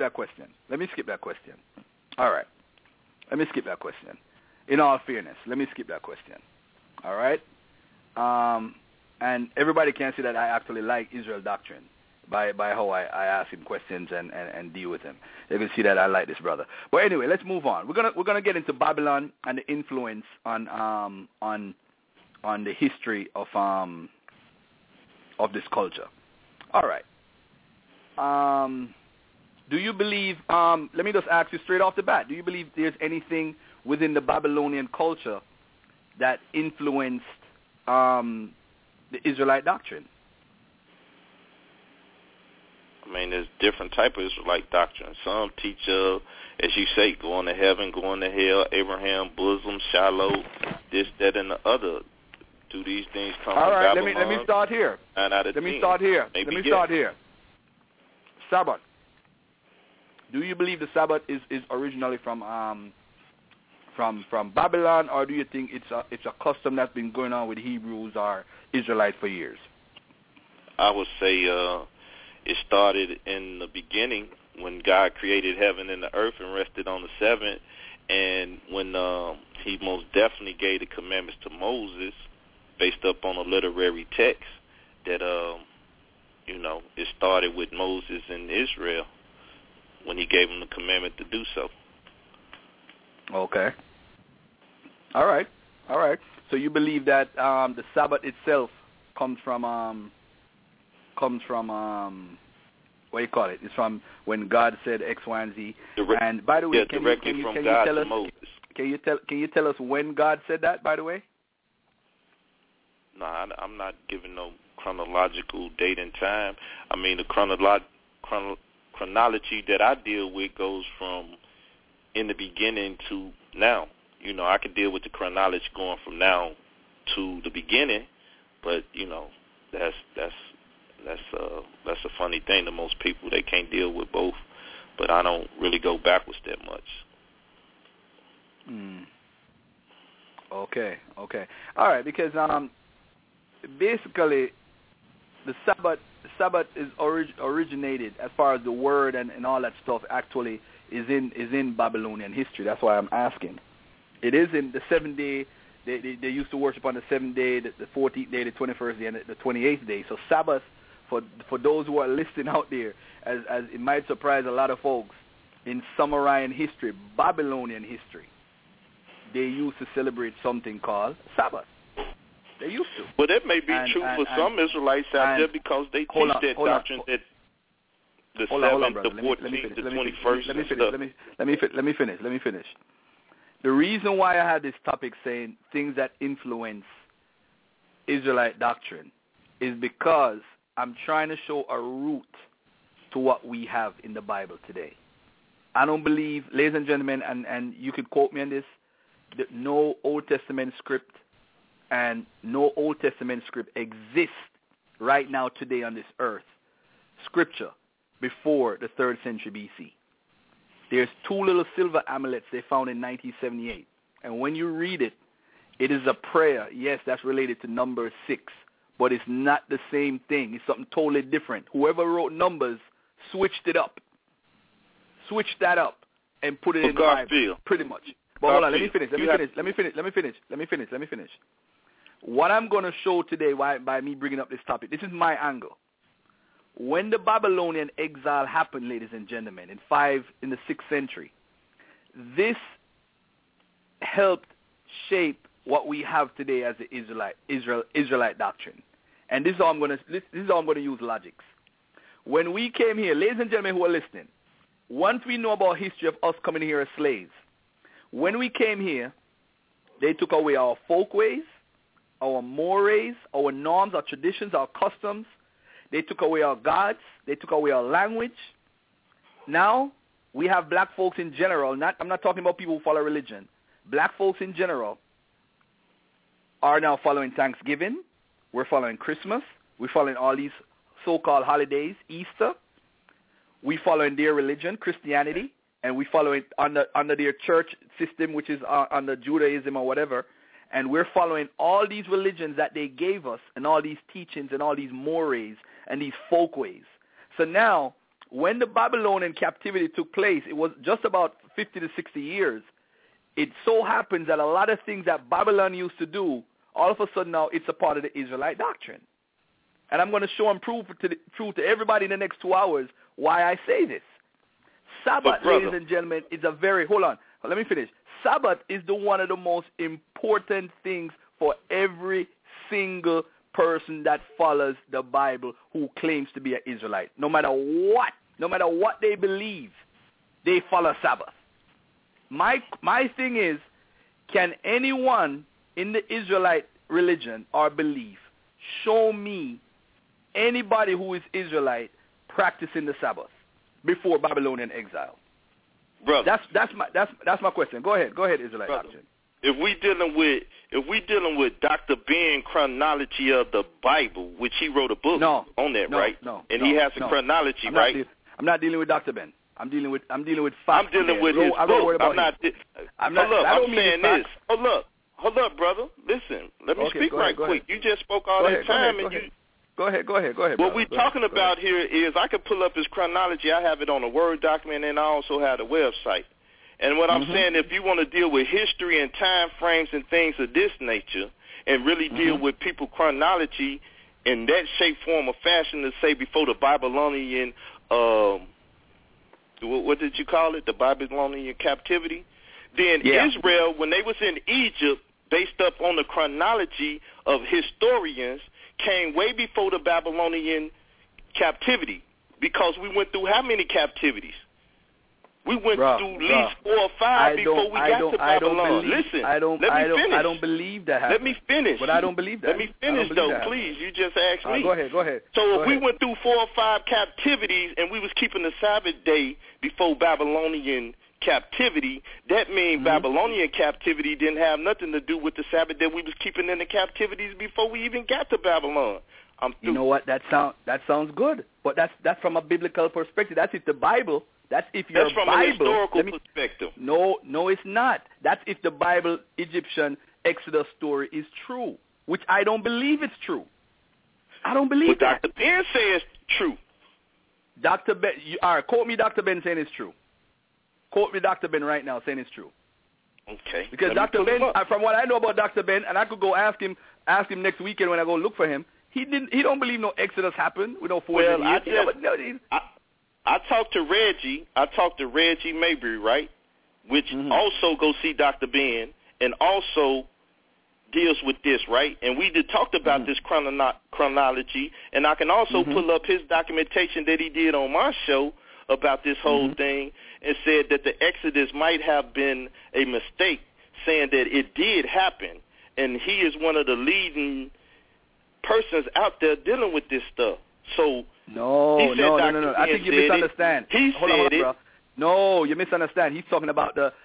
All right. Let me skip that question. In all fairness, let me skip that question. All right? And everybody can see that I actually like Israel Doctrine by how I ask him questions and deal with him. They can see that I like this brother. But anyway, let's move on. We're gonna get into Babylon and the influence on the history of this culture. All right. Do you believe, let me just ask you straight off the bat, do you believe there's anything within the Babylonian culture that influenced the Israelite doctrine? I mean, there's different type of Israelite doctrine. Some teach, as you say, going to heaven, going to hell, Abraham, bosom, Shiloh, this, that, and the other. Do these things come from Babylon? All right, let me start here. Let me start here. Sabbath. Do you believe the Sabbath is originally from Babylon, or do you think it's a custom that's been going on with Hebrews or Israelites for years? I would say it started in the beginning when God created heaven and the earth and rested on the seventh, and when he most definitely gave the commandments to Moses based up on a literary text that, it started with Moses and Israel when he gave them the commandment to do so. Okay. All right. So you believe that the Sabbath itself comes from what do you call it? It's from when God said X, Y, and Z. And by the way, can you tell us? Can you tell us when God said that? By the way. No, I'm not giving no chronological date and time. I mean, the chronology that I deal with goes from in the beginning to now. I could deal with the chronology going from now to the beginning, but that's a funny thing to most people. They can't deal with both, but I don't really go backwards that much. Okay. All right, because basically the Sabbath is originated as far as the word and all that stuff actually is in Babylonian history. That's why I'm asking. It is in the 7th day. They used to worship on the 7th day, the 14th day, the 21st day, and the 28th day. So Sabbath, for those who are listening out there, as it might surprise a lot of folks, in Sumerian history, Babylonian history, they used to celebrate something called Sabbath. They used to. Well, that may be true for some Israelites out there because they teach that doctrine that the 7th, the 14th, the 21st. Let me finish. The reason why I had this topic saying things that influence Israelite doctrine is because I'm trying to show a root to what we have in the Bible today. I don't believe, ladies and gentlemen, and you could quote me on this, that no Old Testament script and no Old Testament script exists right now today on this earth, scripture, before the 3rd century BC. There's 2 little silver amulets they found in 1978. And when you read it, it is a prayer. Yes, that's related to number 6, but it's not the same thing. It's something totally different. Whoever wrote Numbers switched it up. Switched that up and put it in the Bible, pretty much. But hold on, let me finish. What I'm going to show today by me bringing up this topic, this is my angle. When the Babylonian exile happened, ladies and gentlemen, in the 6th century, this helped shape what we have today as the Israelite doctrine. And this is how I'm going to use logics. When we came here, ladies and gentlemen who are listening, once we know about history of us coming here as slaves, when we came here, they took away our folkways, our mores, our norms, our traditions, our customs. They took away our gods. They took away our language. Now, we have black folks in general. I'm not talking about people who follow religion. Black folks in general are now following Thanksgiving. We're following Christmas. We're following all these so-called holidays, Easter. We're following their religion, Christianity, and we follow it under their church system, which is under Judaism or whatever. And we're following all these religions that they gave us and all these teachings and all these mores and these folkways. So now, when the Babylonian captivity took place, it was just about 50 to 60 years. It so happens that a lot of things that Babylon used to do, all of a sudden now it's a part of the Israelite doctrine. And I'm going to show and prove to everybody in the next 2 hours why I say this. Sabbath, ladies and gentlemen, is a very, hold on, let me finish. Sabbath is one of the most important things for every single person that follows the Bible who claims to be an Israelite. No matter what they believe, they follow Sabbath. My thing is, can anyone in the Israelite religion or belief show me anybody who is Israelite practicing the Sabbath before Babylonian exile? Brother, that's my question. Go ahead, Israelite doctrine. If we dealing with Dr. Ben chronology of the Bible, which he wrote a book on that, right? He has a chronology, right? I'm not dealing with Dr. Ben. I'm dealing with facts. I'm dealing with his book. I'm saying this. Hold up, brother. Listen, let me speak right quick. You just spoke all that time, and you. Go ahead. What we're talking about here is I can pull up his chronology. I have it on a Word document, and I also have the website. And what I'm saying, if you want to deal with history and time frames and things of this nature, and really deal with people chronology in that shape, form, or fashion, to say before the Babylonian, what did you call it? The Babylonian captivity. Then Israel, when they was in Egypt, based up on the chronology of historians, came way before the Babylonian captivity, because we went through how many captivities? We went through at least 4 or 5 before we got to Babylon. Listen, let me finish. I don't believe that happened. Let me finish. But I don't believe that. Let me finish, though, please. You just asked me. Go ahead. So if we went through 4 or 5 captivities and we was keeping the Sabbath day before Babylonian captivity, that means Babylonian captivity didn't have nothing to do with the Sabbath that we was keeping in the captivities before we even got to Babylon. You know what? That sounds good. But that's from a biblical perspective. That's if the Bible... That's from a historical perspective. No, it's not. That's if the Bible Egyptian Exodus story is true, which I don't believe it's true. I don't believe that. Dr. Ben says true. Dr. Ben, quote me Dr. Ben saying it's true. Quote me Dr. Ben right now saying it's true. Okay. Because Dr. Ben, from what I know about Dr. Ben, and I could go ask him next weekend when I go look for him, he don't believe no Exodus happened with no 40 years. I talked to Reggie Mabry, right, which also go see Dr. Ben and also deals with this, right? And we talked about this chronology, and I can also pull up his documentation that he did on my show about this whole thing, and said that the Exodus might have been a mistake, saying that it did happen, and he is one of the leading persons out there dealing with this stuff. So No. I think you misunderstand. Hold on, bro. No, you misunderstand. He's talking about the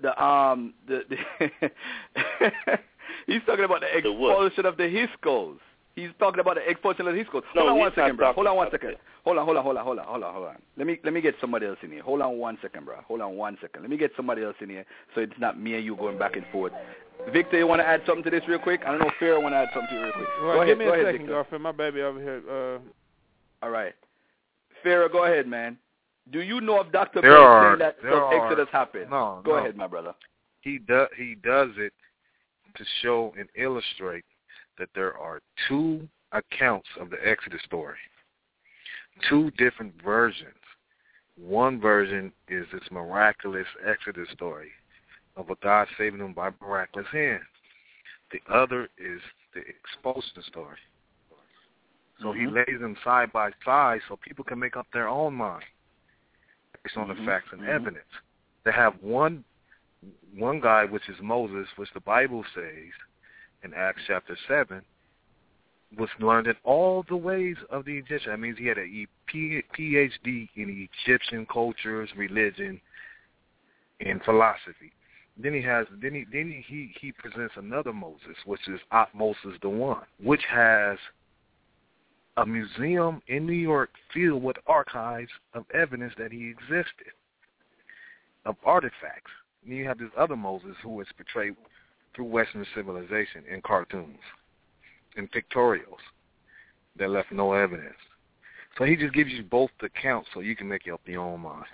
he's talking about the expulsion of the Hyksos. He's talking about the expulsion of the Hyksos. Hold on one second, bro. Hold on one second. Hold on. Let me get somebody else in here. Hold on one second, bro. Let me get somebody else in here so it's not me and you going back and forth. Victor, you want to add something to this real quick? I don't know if Farrah want to add something to you real quick. Well, give me a second, Garfield. My baby over here. All right. Farrah, go ahead, man. Do you know if Dr. Ben saying that Exodus happened? No. Go ahead, my brother. He does it to show and illustrate that there are 2 accounts of the Exodus story. 2 different versions. One version is this miraculous Exodus story of a God saving them by miraculous hand. The other is the expulsion story. So he lays them side by side so people can make up their own mind based on the facts and evidence. They have one guy, which is Moses, which the Bible says in Acts chapter 7, was learned in all the ways of the Egyptian. That means he had a PhD in Egyptian cultures, religion, and philosophy. Then he presents another Moses, which is Moses the One, which has a museum in New York filled with archives of evidence that he existed, of artifacts. And you have this other Moses who is portrayed through Western civilization in cartoons, in pictorials that left no evidence. So he just gives you both accounts so you can make up your own mind.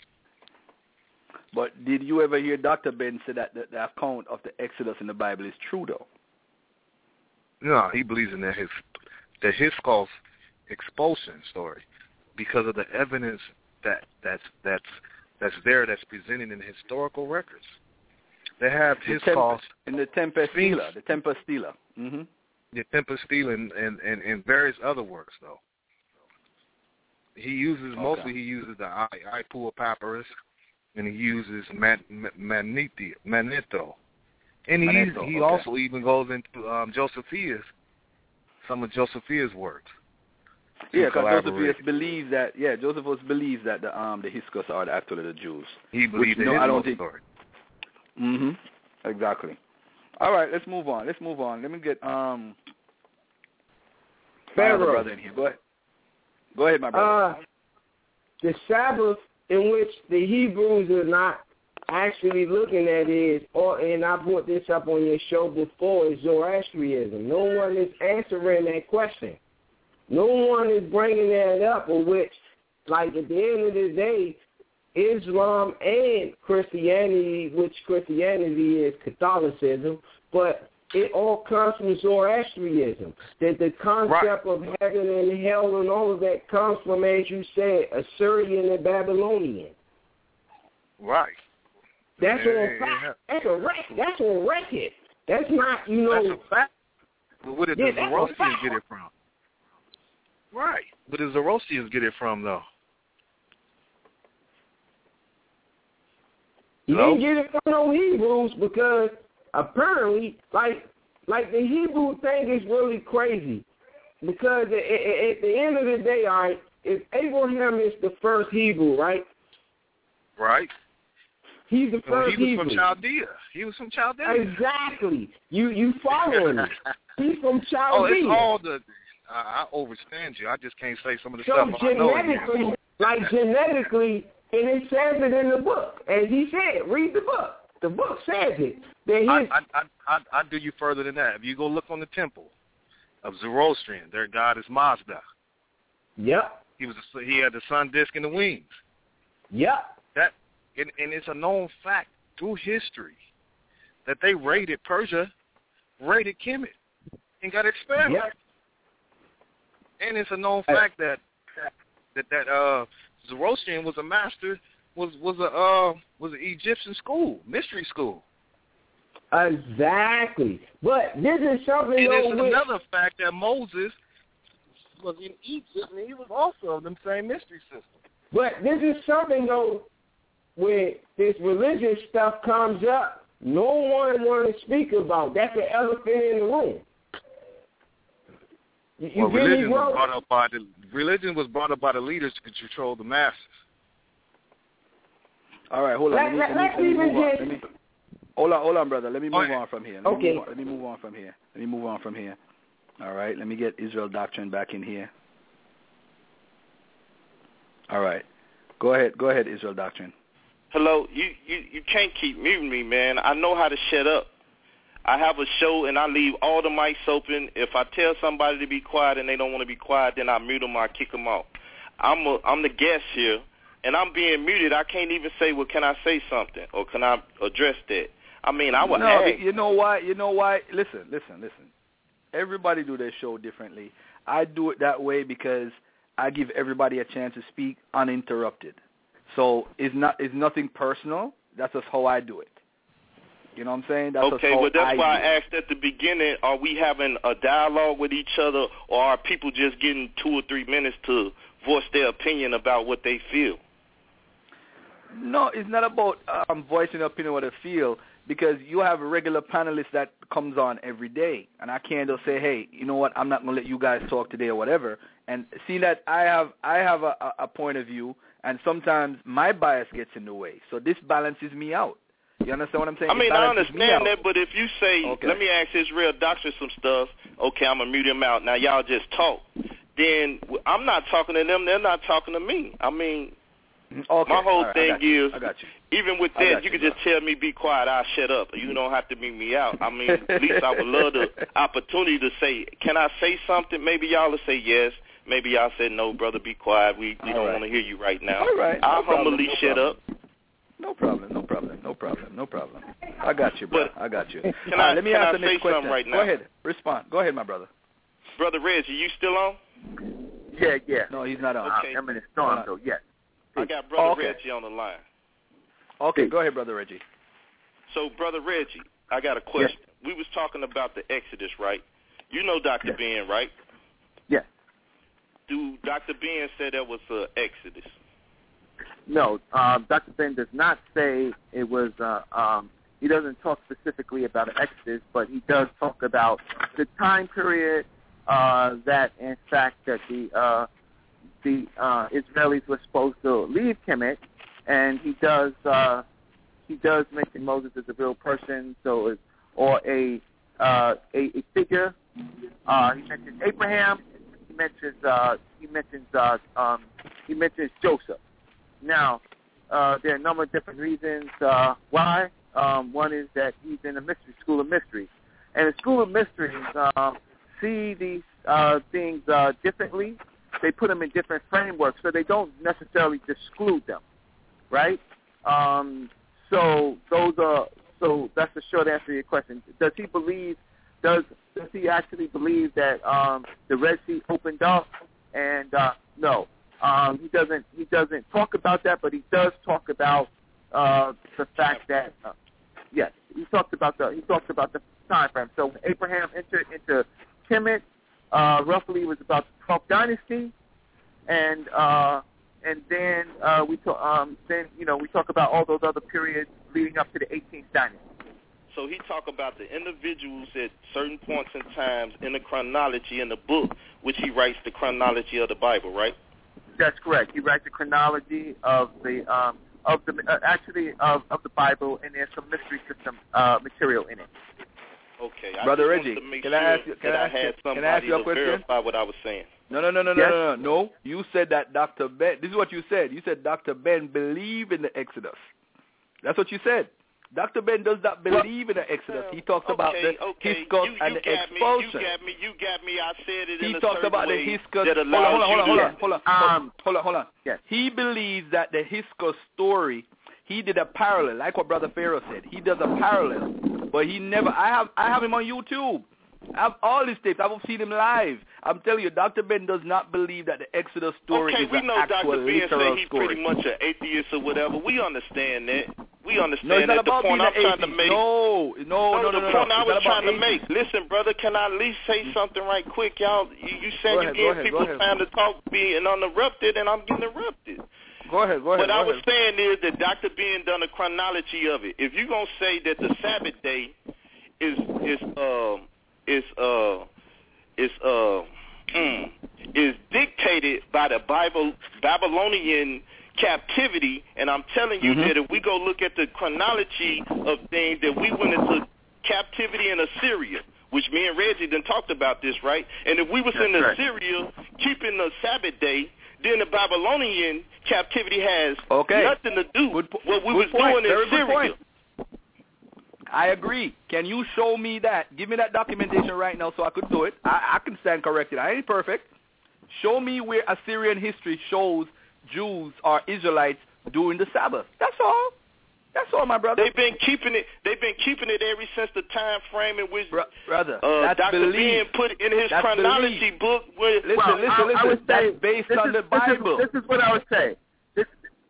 But did you ever hear Dr. Ben say that the account of the Exodus in the Bible is true, though? No, he believes in that Hyksos expulsion story because of the evidence that's there, that's presented in historical records. They have Hyksos in the Tempest Stela. the Tempest-Stele and various other works, though. He uses mostly he uses the Ipuwer papyrus, and he uses Manetho. And he also even goes into some of Josephia's works. Yeah, because Josephus believes that. Yeah, Josephus believes that the Hyksos are actually the Jews. He believes in his story. Exactly. All right, let's move on. Let me get Pharaoh. Brother in here. Go ahead, my brother. The Sabbath in which the Hebrews are not actually looking at and I brought this up on your show before, is Zoroastrianism. No one is answering that question. No one is bringing that up, or which, like, at the end of the day, Islam and Christianity, which Christianity is Catholicism, but it all comes from Zoroastrianism. That the concept of heaven and hell and all of that comes from, as you said, Assyrian and Babylonian. Right. That's on fact. That's on record. That's not, That's a fact. But where did the Zoroastrians get it from? Right. Where did the Zoroastrians get it from, though? You didn't get it from no Hebrews, because apparently, like the Hebrew thing is really crazy. Because at the end of the day, all right, if Abraham is the first Hebrew, right? Right. He's the first Hebrew. He was from Chaldea. Exactly. You following me? He's from Chaldea. Oh, it's all the... I overstand you. I just can't say some of the stuff I know. Genetically, and it says it in the book. As he said, read the book. The book says it. I'd do you further than that. If you go look on the temple of Zoroastrian, their god is Mazda. Yep. He had the sun disk and the wings. Yep. And it's a known fact through history that they raided Persia, raided Kemet, and got expelled. Yep. And it's a known fact that Zoroastrian was a master, was an Egyptian school, mystery school. Exactly. But this is something. And it's another fact that Moses was in Egypt, and he was also of them same mystery system. But this is something, though, when this religious stuff comes up, no one want to speak about. That's the elephant in the room. Religion was brought up by the leaders to control the masses. All right, hold on. Hold on, brother. Let me move on from here. Let me move on from here. All right, let me get Israel Doctrine back in here. All right. Go ahead, Israel Doctrine. Hello, you can't keep muting me, man. I know how to shut up. I have a show, and I leave all the mics open. If I tell somebody to be quiet and they don't want to be quiet, then I mute them or I kick them off. I'm the guest here, and I'm being muted. I can't even say, well, can I say something, or can I address that? I mean, I would ask. You know why? Listen. Everybody do their show differently. I do it that way because I give everybody a chance to speak uninterrupted. So it's nothing personal. That's just how I do it. You know what I'm saying? That's why I asked at the beginning, are we having a dialogue with each other, or are people just getting 2 or 3 minutes to voice their opinion about what they feel? No, it's not about voicing an opinion what they feel, because you have a regular panelist that comes on every day, and I can't just say, hey, you know what, I'm not going to let you guys talk today or whatever, and see that I have a point of view, and sometimes my bias gets in the way. So this balances me out. You understand what I'm saying? I mean, I understand that, but if you say, let me ask Israel Doctor some stuff, okay, I'm going to mute him out. Now, y'all just talk. Then I'm not talking to them. They're not talking to me. I mean, my whole thing is, even with that, you can just tell me be quiet, I'll shut up. You don't have to mute me out. I mean, at least I would love the opportunity to say, can I say something? Maybe y'all will say yes. Maybe y'all said, no, brother, be quiet. We don't want to hear you right now. All right. I'll humbly shut up. No problem. I got you, bro. I got you. Let me ask the next question. Right now? Go ahead. Respond. Go ahead, my brother. Brother Reggie, you still on? Yeah. No, he's not on. Okay. I'm in the storm, though, yes. I got Brother Reggie on the line. Okay, go ahead, Brother Reggie. So, Brother Reggie, I got a question. Yes. We was talking about the Exodus, right? You know Dr. Ben, right? Yes. Do Dr. Ben say that was Exodus? No, Dr. Ben does not say it was. He doesn't talk specifically about an Exodus, but he does talk about the time period that, in fact, that the Israelis were supposed to leave Kemet, and he does mention Moses as a real person, or a figure. He mentions Abraham. He mentions Joseph. Now, there are a number of different reasons why. One is that he's in a school of mysteries, and the school of mysteries see these things differently. They put them in different frameworks, so they don't necessarily exclude them, right? So that's the short answer to your question. Does he believe? Does he actually believe that the Red Sea opened up? And no, he doesn't. He doesn't talk about that, but he does talk about the fact that yes, he talks about the time frame. So when Abraham entered into Kemet, roughly it was about the 12th dynasty, and then we talk about all those other periods leading up to the 18th dynasty. So he talk about the individuals at certain points in times in the chronology in the book, which he writes the chronology of the Bible, right? That's correct. He writes the chronology of the Bible, and there's some mystery system material in it. Okay, Brother Reggie, can I ask you a question? Verify what I was saying. No. You said that Dr. Ben. This is what you said. You said Dr. Ben believed in the Exodus. That's what you said. Dr. Ben does not believe in the Exodus. He talks about the Hyksos and the expulsion. You got me. I said it he in a talks certain about way the Hyksos. that allows Hold on. Yes. He believes that the Hyksos story, he did a parallel, like what Brother Pharaoh said. He does a parallel, but he never. I have him on YouTube. I have all these tapes. I've seen him live. I'm telling you, Dr. Ben does not believe that the Exodus story is an actual literal story. Okay, we know Dr. Ben say he's pretty much an atheist or whatever. We understand that. We understand that. The point I'm trying to make. No. The point I was trying to make. Listen, brother, can I at least say something right quick? Y'all, you saying you're giving people time to talk, being uninterrupted, and I'm getting interrupted. Go ahead. What I was saying is that Dr. Ben done a chronology of it. If you're going to say that the Sabbath day is dictated by the Babylonian captivity, and I'm telling you that if we go look at the chronology of things, that we went into captivity in Assyria, which me and Reggie done talked about this, right? And if we was in Assyria keeping the Sabbath day, then the Babylonian captivity has nothing to do with what we was doing in Syria. I agree. Can you show me that? Give me that documentation right now so I could do it. I can stand corrected. I ain't perfect. Show me where Assyrian history shows Jews or Israelites doing the Sabbath. That's all. That's all, my brother. They've been keeping it ever since the time frame in which brother, Dr. Ben put in his chronology book. Listen. That's based on the Bible. This is what I would say. This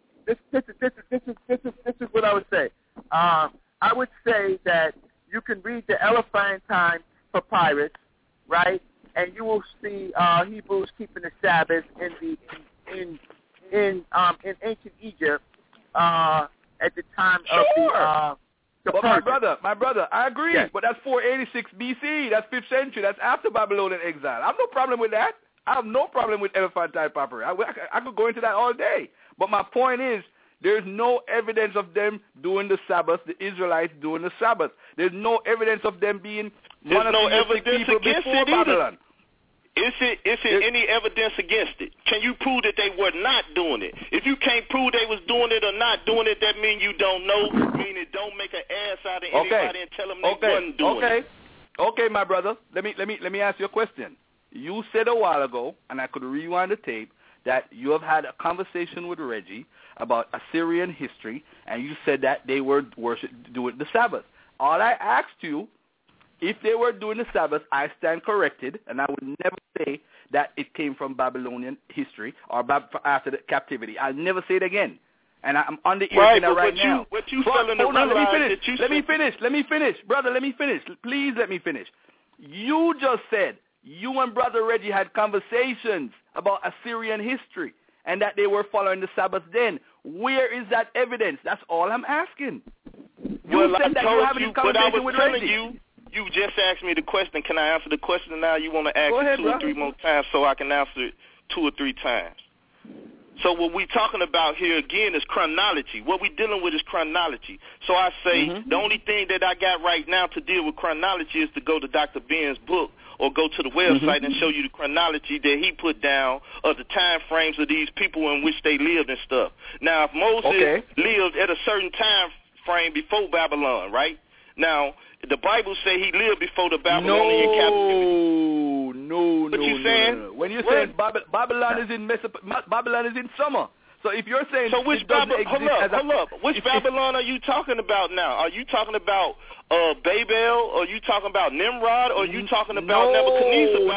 is what I would say. I would say that you can read the Elephantine Papyrus, right, and you will see Hebrews keeping the Sabbath in ancient Egypt at the time of the But my brother, I agree. Yes. But that's 486 BC. That's 5th century. That's after Babylonian exile. I have no problem with that. I have no problem with Elephantine Papyrus. I could go into that all day. But my point is, there's no evidence of them doing the Sabbath, the Israelites doing the Sabbath. There's no evidence of them being monotheistic people before Babylon. Is it any evidence against it? Can you prove that they were not doing it? If you can't prove they was doing it or not doing it, that means you don't know. Meaning don't make an ass out of anybody and tell them they wasn't doing it. Okay, my brother. Let me ask you a question. You said a while ago, and I could rewind the tape, that you have had a conversation with Reggie about Assyrian history, and you said that they were doing the Sabbath. All I asked you, if they were doing the Sabbath, I stand corrected, and I would never say that it came from Babylonian history or after the captivity. I'll never say it again. And I'm on the ear right now. What you failing to realize Let me finish. Brother, let me finish. Please let me finish. You just said you and Brother Reggie had conversations about Assyrian history and that they were following the Sabbath then. Where is that evidence? That's all I'm asking. You said that you were having a conversation with Reggie. You just asked me the question. Can I answer the question now? You want to ask it two or three more times so I can answer it 2 or 3 times. So what we're talking about here, again, is chronology. What we're dealing with is chronology. So I say the only thing that I got right now to deal with chronology is to go to Dr. Ben's book or go to the website and show you the chronology that he put down of the time frames of these people in which they lived and stuff. Now, if Moses lived at a certain time frame before Babylon, right? Now, the Bible say he lived before the Babylonian captivity. No. What you saying? No. When you're saying Babylon is in Babylon is in summer. So if you're saying so which Babylon? Hold up. Which Babylon are you talking about now? Are you talking about Babel? Or are you talking about Nimrod? Or are you talking about Nebuchadnezzar?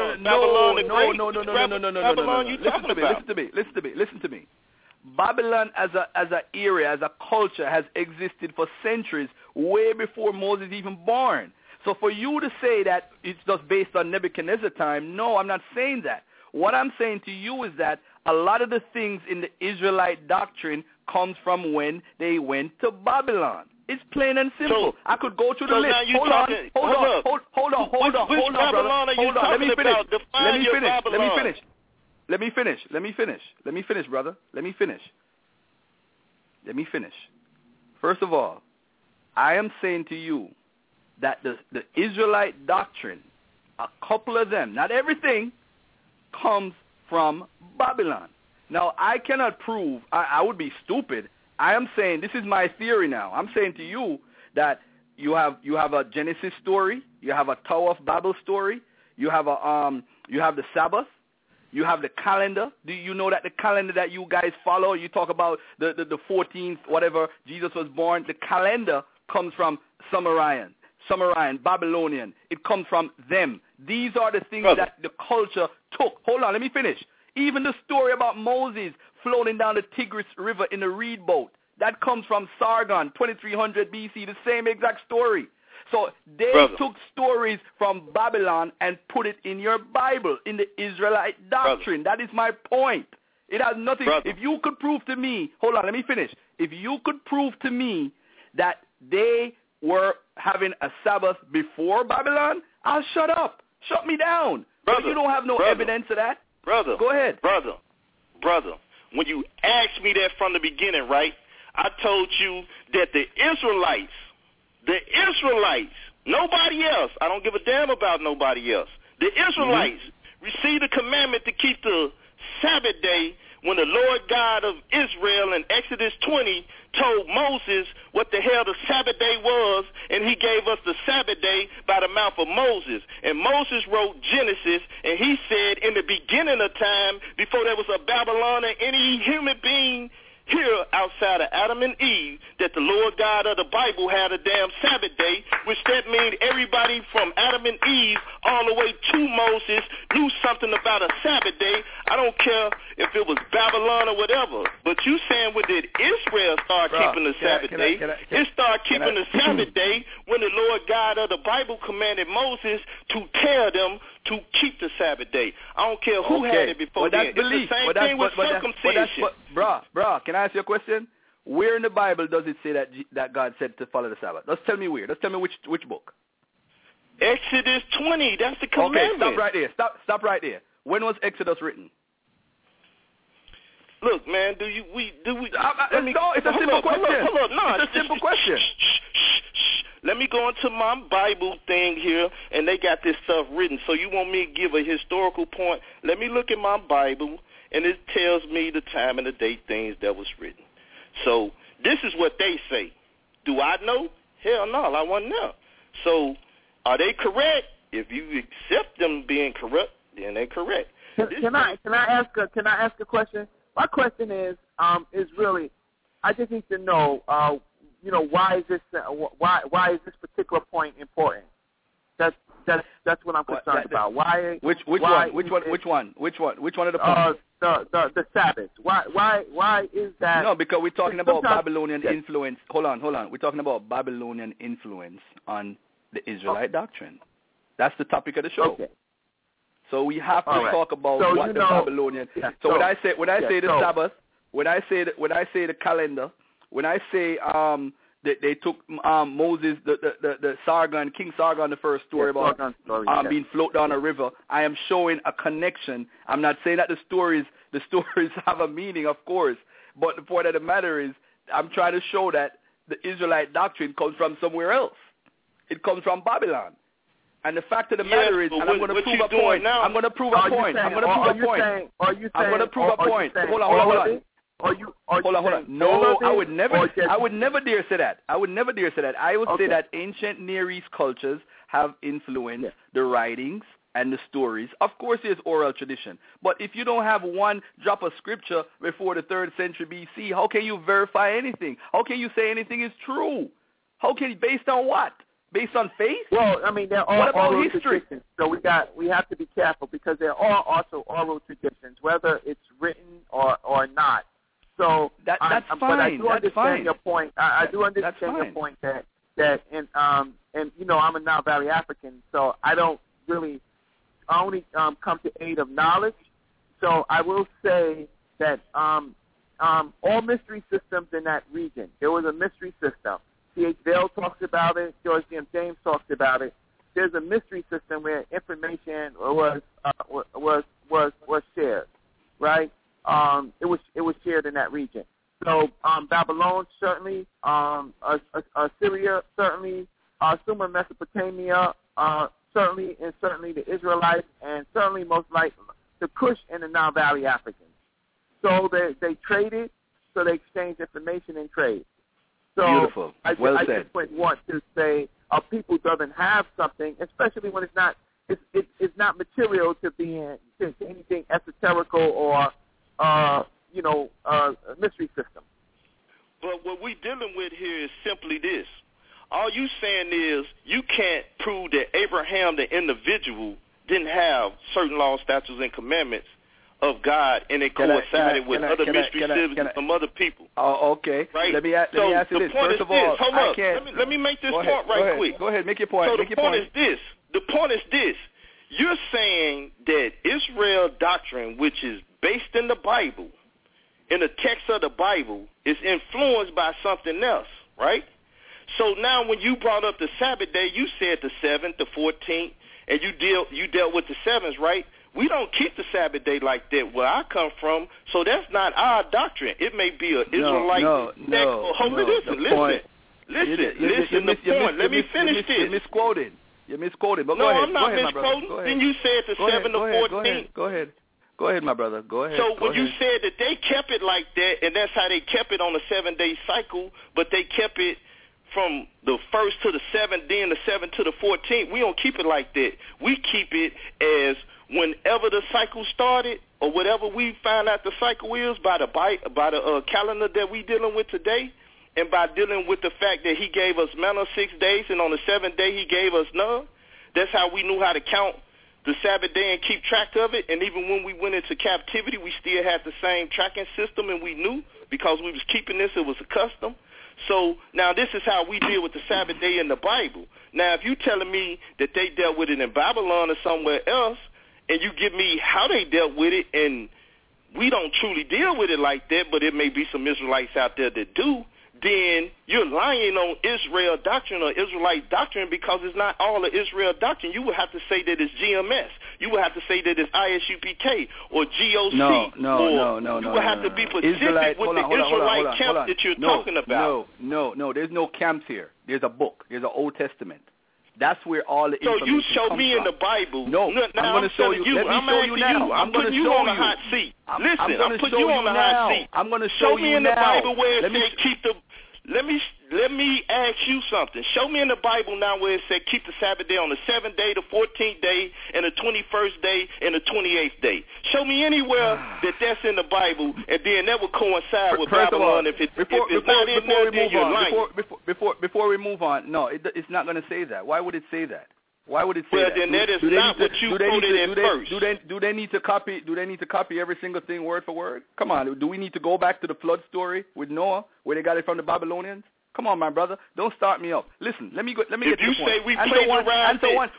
Babylon, you talking about? Listen to me. Babylon as an area, as a culture, has existed for centuries, way before Moses even born. So for you to say that it's just based on Nebuchadnezzar time, no, I'm not saying that. What I'm saying to you is that a lot of the things in the Israelite doctrine comes from when they went to Babylon. It's plain and simple. I could go through the list. Hold on, brother. Let me finish, brother. Let me finish. First of all, I am saying to you that the Israelite doctrine, a couple of them, not everything, comes from Babylon. Now, I cannot prove, I would be stupid. I am saying, this is my theory now. I'm saying to you that you have a Genesis story, you have a Tower of Babel story, you have the Sabbath, you have the calendar. Do you know that the calendar that you guys follow, you talk about the 14th, whatever, Jesus was born, the calendar comes from Sumerian, Babylonian. It comes from them. These are the things that the culture took. Hold on, let me finish. Even the story about Moses floating down the Tigris River in a reed boat, that comes from Sargon, 2300 BC, the same exact story. So they took stories from Babylon and put it in your Bible, in the Israelite doctrine. That is my point. It has nothing. If you could prove to me, hold on, let me finish. If you could prove to me that they were having a Sabbath before Babylon, I'll shut up. Shut me down. But you don't have no evidence of that. Brother. Go ahead. Brother. When you asked me that from the beginning, right, I told you that the Israelites, nobody else, I don't give a damn about nobody else. The Israelites received the commandment to keep the Sabbath day when the Lord God of Israel in Exodus 20 told Moses what the hell the Sabbath day was, and he gave us the Sabbath day by the mouth of Moses. And Moses wrote Genesis, and he said in the beginning of time, before there was a Babylon or any human being here outside of Adam and Eve, that the Lord God of the Bible had a damn Sabbath day, which that means everybody from Adam and Eve all the way to Moses knew something about a Sabbath day. I don't care if it was Babylon or whatever. But you saying when did Israel start keeping the Sabbath day? It started keeping the Sabbath day when the Lord God of the Bible commanded Moses to tell them to keep the Sabbath day. I don't care who had it before then. It's the same thing with circumcision. Bruh, can I ask you a question? Where in the Bible does it say that God said to follow the Sabbath? Just tell me where. Just tell me which book. Exodus 20. That's the commandment. Okay, stop right there. Stop right there. When was Exodus written? Look, man, it's a simple question. Hold up. No, it's a simple question. Let me go into my Bible thing here, and they got this stuff written. So you want me to give a historical point? Let me look at my Bible, and it tells me the time and the date things that was written. So this is what they say. Do I know? Hell no, I wasn't there. So are they correct? If you accept them being correct, then they're correct. Can I ask a question? My question is really, I just need to know, why is this particular point important? That's what I'm concerned about. Why? Which one? Which one of the points? The Sabbath. Why is that? No, because we're talking about Babylonian influence. Hold on. We're talking about Babylonian influence on the Israelite doctrine. That's the topic of the show. Okay. So we have to talk about what the Babylonian. Yeah, so when I say the Sabbath, when I say the calendar, when I say they took Moses, the Sargon, King Sargon, the first story about being floated down a river, I am showing a connection. I'm not saying that the stories have a meaning, of course, but the point of the matter is I'm trying to show that the Israelite doctrine comes from somewhere else. It comes from Babylon. And the fact of the matter is, and I'm going to prove a point. I'm going to prove a point. I'm going to prove a point. I'm going to prove a point. Hold on. Hold on. No, I would never dare say that. I would say that ancient Near East cultures have influenced the writings and the stories. Of course, there's oral tradition. But if you don't have one drop of scripture before the 3rd century BC, how can you verify anything? How can you say anything is true? Based on what? Based on faith? Well, I mean, there are what about oral history? Traditions, so we have to be careful because there are also oral traditions, whether it's written or not. So that's fine. But I do understand your point. I do understand your point that and I'm a Nile Valley African, so I only come to aid of knowledge. So I will say that all mystery systems in that region, there was a mystery system. C.H. Vail talks about it. George M. James talks about it. There's a mystery system where information was shared, right? It was shared in that region. So Babylon certainly, Assyria certainly, Sumer, Mesopotamia certainly the Israelites, and certainly most likely the Kush and the Nile Valley Africans. So they traded, so they exchanged information and trade. So beautiful. Well I said. just wouldn't want to say a people doesn't have something, especially when it's not material to be to anything esoterical or mystery system. But what we're dealing with here is simply this. All you saying is you can't prove that Abraham, the individual, didn't have certain laws, statutes, and commandments of God, and it coincided with other mystery systems from other people. Oh, okay. Right? Let me ask you this. First of all, hold up. Let me make this point right quick. Go ahead. Make your point. So the point is this. You're saying that Israel doctrine, which is based in the Bible, in the text of the Bible, is influenced by something else, right? So now when you brought up the Sabbath day, you said the 7th, the 14th, and you dealt with the 7th, right? We don't keep the Sabbath day like that where I come from, so that's not our doctrine. It may be an Israelite Listen, the point. Let me finish this. You're misquoting. But no, go ahead. I'm not misquoting. Then you said the 7th to 14th. Go ahead, my brother. Go ahead. So when you said that they kept it like that, and that's how they kept it on a 7-day cycle, but they kept it from the 1st to the 7th, then the 7th to the 14th, we don't keep it like that. We keep it as whenever the cycle started, or whatever we find out the cycle is by the calendar that we dealing with today, and by dealing with the fact that he gave us manna 6 days, and on the 7th day he gave us none. That's how we knew how to count the Sabbath day and keep track of it. And even when we went into captivity, we still had the same tracking system, and we knew because we was keeping this. It was a custom. So now this is how we deal with the Sabbath day in the Bible. Now, if you telling me that they dealt with it in Babylon or somewhere else, and you give me how they dealt with it, and we don't truly deal with it like that, but it may be some Israelites out there that do, then you're lying on Israel doctrine or Israelite doctrine, because it's not all of Israel doctrine. You would have to say that it's GMS. You would have to say that it's ISUPK or GOC. No. You would have to be specific with the Israelite camp that you're talking about. No. There's no camps here. There's a book. There's an Old Testament. That's where all the information comes from. So you show me in the Bible. No, I'm going to show you. Let me show you now. I'm putting you on the hot seat. Listen, I'm putting you on the hot seat. I'm going to show you now. Show me in the Bible where it said keep the... Let me ask you something. Show me in the Bible now where it said keep the Sabbath day on the 7th day, the 14th day, and the 21st day, and the 28th day. Show me anywhere that's in the Bible, and then that would coincide with Babylon. If it's not in there, then you're lying. Before we move on, no, it's not going to say that. Why would it say that? Why would it say that? Well, then that is not what you quoted at first. Do they need to copy? Do they need to copy every single thing word for word? Come on. Do we need to go back to the flood story with Noah, where they got it from the Babylonians? Come on, my brother. Don't start me up. Listen, let me get to the point. If you say we plagiarized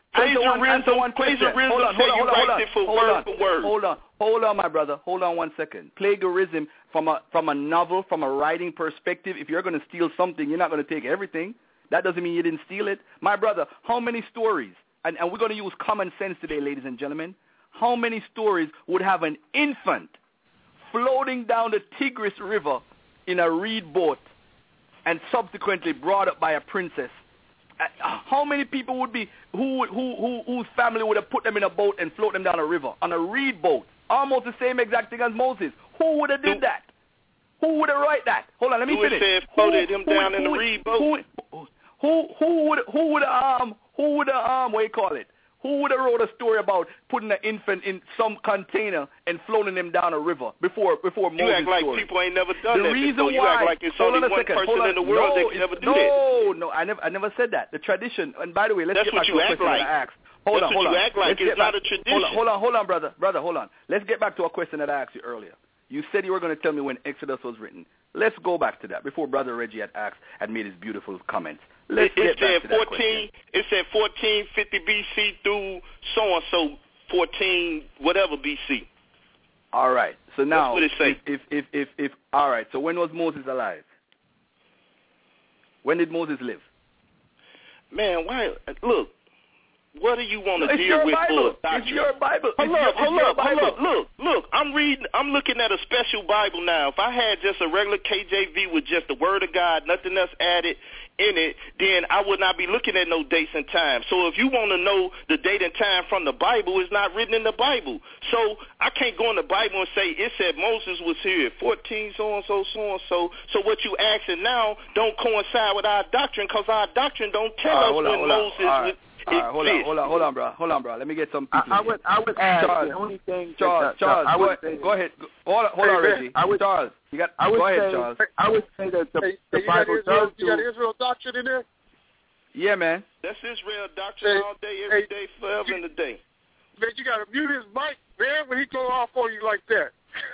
Hold on, my brother. Hold on 1 second. Plagiarism from a novel, from a writing perspective, if you're going to steal something, you're not going to take everything. That doesn't mean you didn't steal it. My brother, how many stories, and we're going to use common sense today, ladies and gentlemen, how many stories would have an infant floating down the Tigris River in a reed boat and subsequently brought up by a princess? How many people would be whose family would have put them in a boat and float them down a river on a reed boat? Almost the same exact thing as Moses. Who would have did that? Who would have write that? Hold on, let me finish. Who floated him down in the reed boat? Who would have what do you call it? Who would have wrote a story about putting an infant in some container and floating him down a river before Moses' You act like story? people ain't never done the that reason before. You why, act like it's only one person in the world that can never do that. No, I never said that. The tradition, and by the way, let's That's get back to a question that I asked. Hold on. You act like it's not a tradition. Hold on, brother, hold on. Let's get back to a question that I asked you earlier. You said you were going to tell me when Exodus was written. Let's go back to that before Brother Reggie had made his beautiful comments. Let's get back to that question. It said 1450 BC through so-and-so 14 whatever BC. All right. So now, that's what it say. If all right. So when was Moses alive? When did Moses live? Man, why? Look. What do you want to deal with for a doctrine? It's your Bible. Hold up. Look. I'm looking at a special Bible now. If I had just a regular KJV with just the Word of God, nothing else added in it, then I would not be looking at no dates and times. So if you want to know the date and time from the Bible, it's not written in the Bible. So I can't go in the Bible and say it said Moses was here at 14 so-and-so, so-and-so. So what you asking now don't coincide with our doctrine, because our doctrine don't tell us when Moses was. Hold on, bro. Let me get some people. I would add Charles, the only thing. Charles, go ahead. Hold on, Reggie. Charles, you got. Go ahead, Charles. I would say that the Bible does. You got Israel doctrine in there? Yeah, man. That's Israel doctrine all day, every day, forever and a day. Man, you got to mute his mic, man, when he go off on you like that.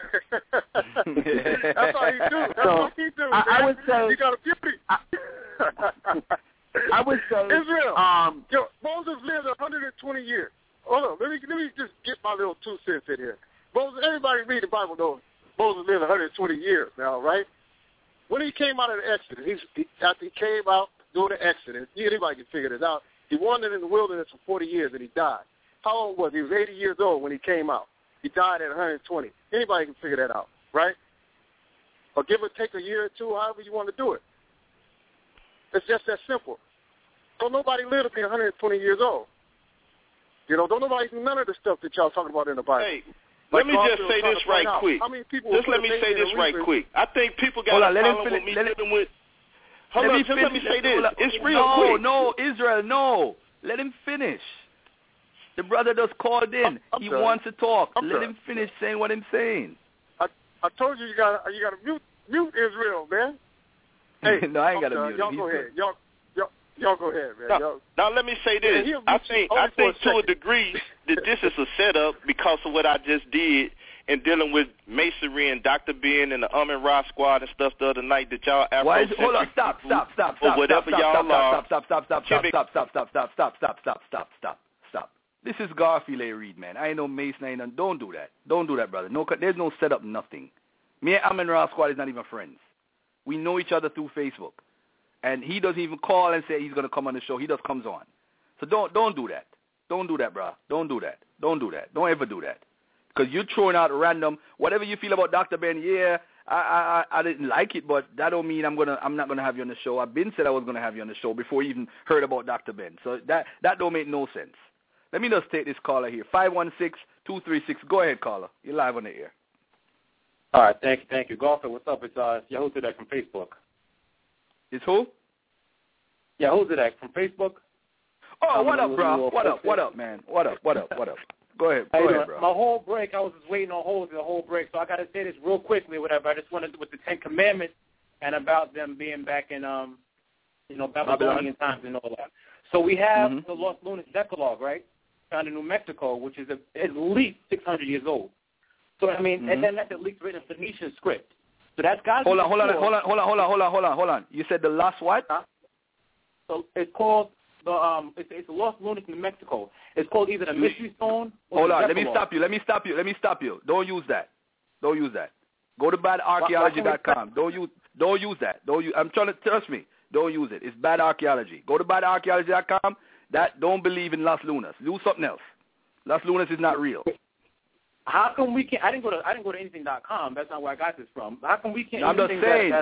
That's all he do. I would say you got to mute him. I would say Israel. Moses lived 120 years. Hold on, let me just get my little 2 cents in here. Moses, everybody read the Bible knows Moses lived 120 years now, right? When he came out of the Exodus, after he came out during the Exodus, anybody can figure this out. He wandered in the wilderness for 40 years and he died. How old was he? He was 80 years old when he came out. He died at 120. Anybody can figure that out, right? Or give or take a year or two, however you want to do it. It's just that simple. Don't nobody live to be 120 years old. Don't nobody do none of the stuff that y'all talking about in the Bible. Hey, let me just say this right quick. Just let me say this right quick. I think people got a problem with me dealing with. Let me say this. It's real quick. No, Israel, no. Let him finish. The brother just called in. He wants to talk. Let him finish saying what I'm saying. I told you got to mute Israel, man. Hey, no, I ain't got to mute him. Y'all go ahead. Y'all go ahead, man. Now let me say this. I think to a degree that this is a setup because of what I just did in dealing with Masonry and Dr. Ben and the Amin-Ra squad and stuff the other night that y'all Afrocentric. Hold on, stop. Or whatever y'all are. Stop. This is Garfield A. Reed, man. I ain't no Mason. Don't do that. Don't do that, brother. No, there's no setup, nothing. Me and Amin-Ra squad is not even friends. We know each other through Facebook. And he doesn't even call and say he's going to come on the show. He just comes on. So don't do that. Don't do that, bro. Don't do that. Don't ever do that. Because you're throwing out random, whatever you feel about Dr. Ben, yeah, I didn't like it, but that don't mean I'm not going to have you on the show. I've been said I was going to have you on the show before you even heard about Dr. Ben. So that don't make no sense. Let me just take this caller here. 516-236. Go ahead, caller. You're live on the air. All right, thank you. Golfer, what's up? It's Yahuzadak from Facebook. It's who? Yahuzadak from Facebook. Oh, what up, bro? What up, man? What up? Go ahead, bro. My whole break, I was just waiting on hold the whole break, so I got to say this real quickly, whatever. I just wanted with the Ten Commandments and about them being back in, Babylonian times and all that. So we have the Los Lunas Decalogue, right, found in New Mexico, which is at least 600 years old. So, I mean, and then that's at least written in Phoenician script. So that's got to Hold on. You said the lost what? So it's called it's a lost lunas in Mexico. It's called either the Mystery Stone or Hold on, let me stop you. Don't use that. Go to badarchaeology.com. Don't use that. I'm trying to, trust me. Don't use it. It's bad archaeology. Go to badarchaeology.com. Don't believe in Las Lunas. Do something else. Las Lunas is not real. How come we can't? I didn't go to anything.com. That's not where I got this from. How come we can't? No, I'm just saying.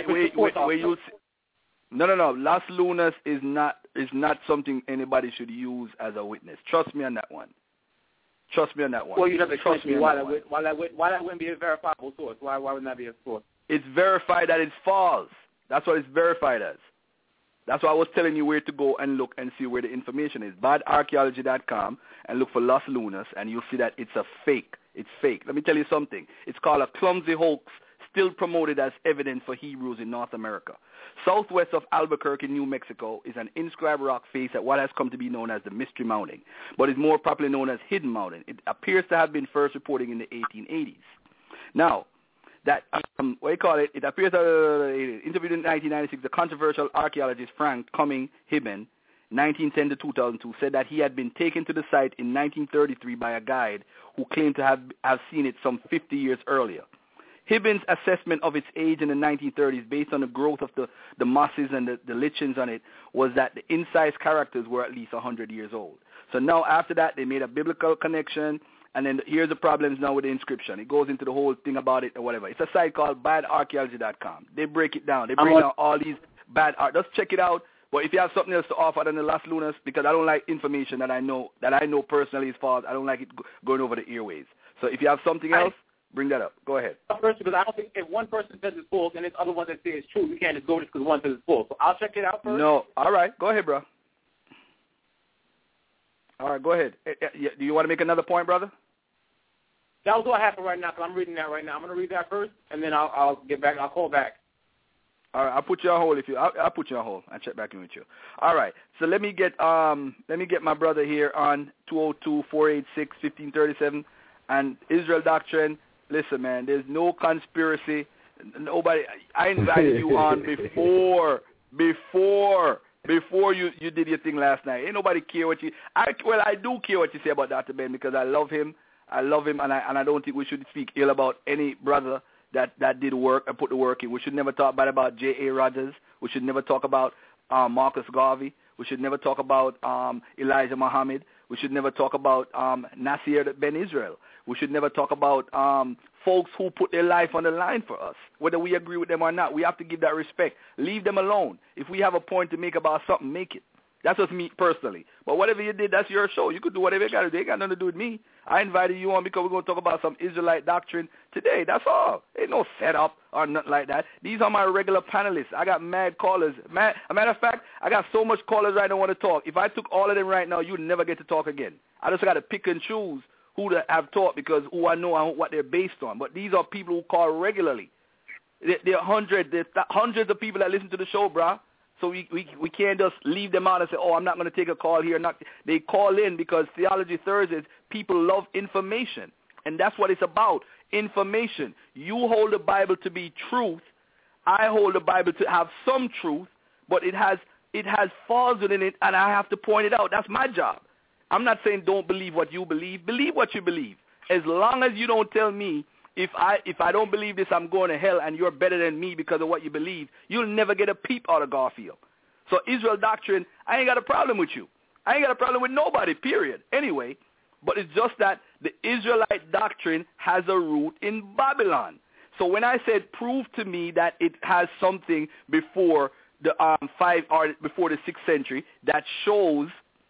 No. Las Lunas is not something anybody should use as a witness. Trust me on that one. Well, you have to explain to me why that wouldn't be a verifiable source. Why wouldn't that be a source? It's verified that it's false. That's what it's verified as. That's why I was telling you where to go and look and see where the information is. Badarchaeology.com and look for Las Lunas, and you'll see that it's a fake. It's fake. Let me tell you something. It's called a clumsy hoax, still promoted as evidence for Hebrews in North America. Southwest of Albuquerque, New Mexico, is an inscribed rock face at what has come to be known as the Mystery Mountain, but is more popularly known as Hidden Mountain. It appears to have been first reported in the 1880s. Now, that, it appears that interviewed in 1996, the controversial archaeologist Frank Cumming Hibben, 1910 to 2002, said that he had been taken to the site in 1933 by a guide who claimed to have seen it some 50 years earlier. Hibben's assessment of its age in the 1930s, based on the growth of the mosses and the lichens on it, was that the incised characters were at least 100 years old. So now after that, they made a biblical connection, and then here's the problems now with the inscription. It goes into the whole thing about it or whatever. It's a site called badarchaeology.com. They break it down. They break down all these bad art. Just check it out. But if you have something else to offer than the Las Lunas, because I don't like information that I know personally is false, I don't like it going over the airways. So if you have something else, bring that up. Go ahead. First, because I don't think if one person says it's false and there's other ones that say it's true, you can't just go just because one says it's false. So I'll check it out first. No. All right. Go ahead, bro. All right. Go ahead. Do you want to make another point, brother? That was what happened right now, because I'm reading that right now. I'm going to read that first, and then I'll get back. I'll call back. All right, I'll put you on hold I'll put you on hold. I'll check back in with you. All right, so let me get my brother here on 202-486-1537 and Israel Doctrine. Listen, man, there's no conspiracy. Nobody. I invited you on before you did your thing last night. Ain't nobody care what you. I do care what you say about Dr. Ben because I love him. And I don't think we should speak ill about any brother that did work and put the work in. We should never talk bad about J.A. Rogers. We should never talk about Marcus Garvey. We should never talk about Elijah Muhammad. We should never talk about Nasir Ben Israel. We should never talk about folks who put their life on the line for us, whether we agree with them or not. We have to give that respect. Leave them alone. If we have a point to make about something, make it. That's just me personally. But whatever you did, that's your show. You could do whatever you got to do. It ain't got nothing to do with me. I invited you on because we're going to talk about some Israelite doctrine today. That's all. Ain't no setup or nothing like that. These are my regular panelists. I got mad callers. As a matter of fact, I got so much callers right now want to talk. If I took all of them right now, you'd never get to talk again. I just got to pick and choose who to have talked because who I know and what they're based on. But these are people who call regularly. There are hundreds of people that listen to the show, brah. So we can't just leave them out and say, oh, I'm not going to take a call here. They call in because Theology Thursdays, people love information. And that's what it's about, information. You hold the Bible to be truth. I hold the Bible to have some truth, but it has flaws in it, and I have to point it out. That's my job. I'm not saying don't believe what you believe. Believe what you believe. As long as you don't tell me, if I don't believe this, I'm going to hell, and you're better than me because of what you believe, you'll never get a peep out of Garfield. So Israel Doctrine, I ain't got a problem with you. I ain't got a problem with nobody, period. Anyway, but it's just that the Israelite doctrine has a root in Babylon. So when I said prove to me that it has something before the before the 6th century that shows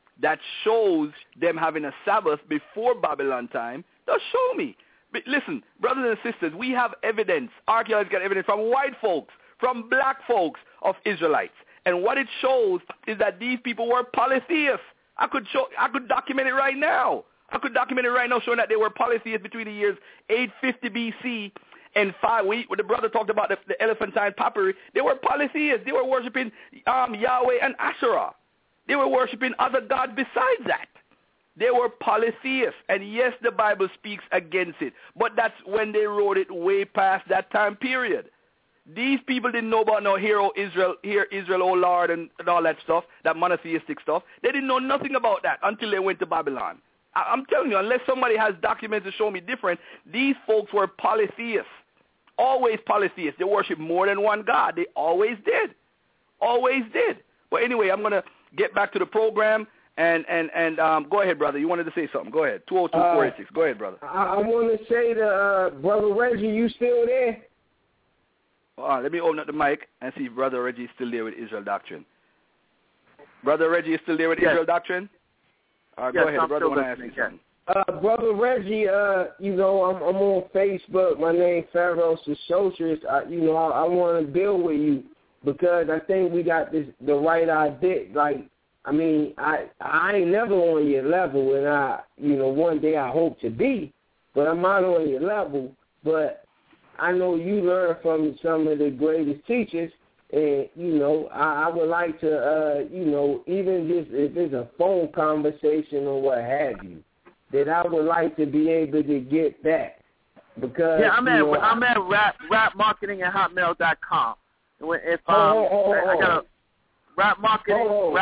them having a Sabbath before Babylon time, just show me. But listen, brothers and sisters, we have evidence. Archaeologists got evidence from white folks, from black folks of Israelites. And what it shows is that these people were polytheists. I could document it right now. Showing that they were polytheists between the years 850 BC and 5. When the brother talked about the elephantine papyri, they were polytheists. They were worshiping Yahweh and Asherah. They were worshiping other gods besides that. They were polytheists, and yes, the Bible speaks against it, but that's when they wrote it way past that time period. These people didn't know about no hear Israel, O Lord, and all that stuff, that monotheistic stuff. They didn't know nothing about that until they went to Babylon. I'm telling you, unless somebody has documents to show me different, these folks were polytheists, always polytheists. They worship more than one God. They always did. But anyway, I'm going to get back to the program. And go ahead, brother. You wanted to say something. Go ahead. 202-486. Go ahead, brother. I want to say to Brother Reggie, you still there? Let me open up the mic and see if Brother Reggie is still there with Israel Doctrine. Brother Reggie is still there with Israel Doctrine? Go ahead, brother. I want to ask you something. Brother Reggie, I'm on Facebook. My name Pharaoh Socialist. I want to build with you because I think we got the right idea. Like, I mean, I ain't never on your level, and one day I hope to be, but I'm not on your level. But I know you learn from some of the greatest teachers, and, I would like to, even just if it's a phone conversation or what have you, that I would like to be able to get that. Because, I'm at rapmarketing@hotmail.com. If I got a rap marketing,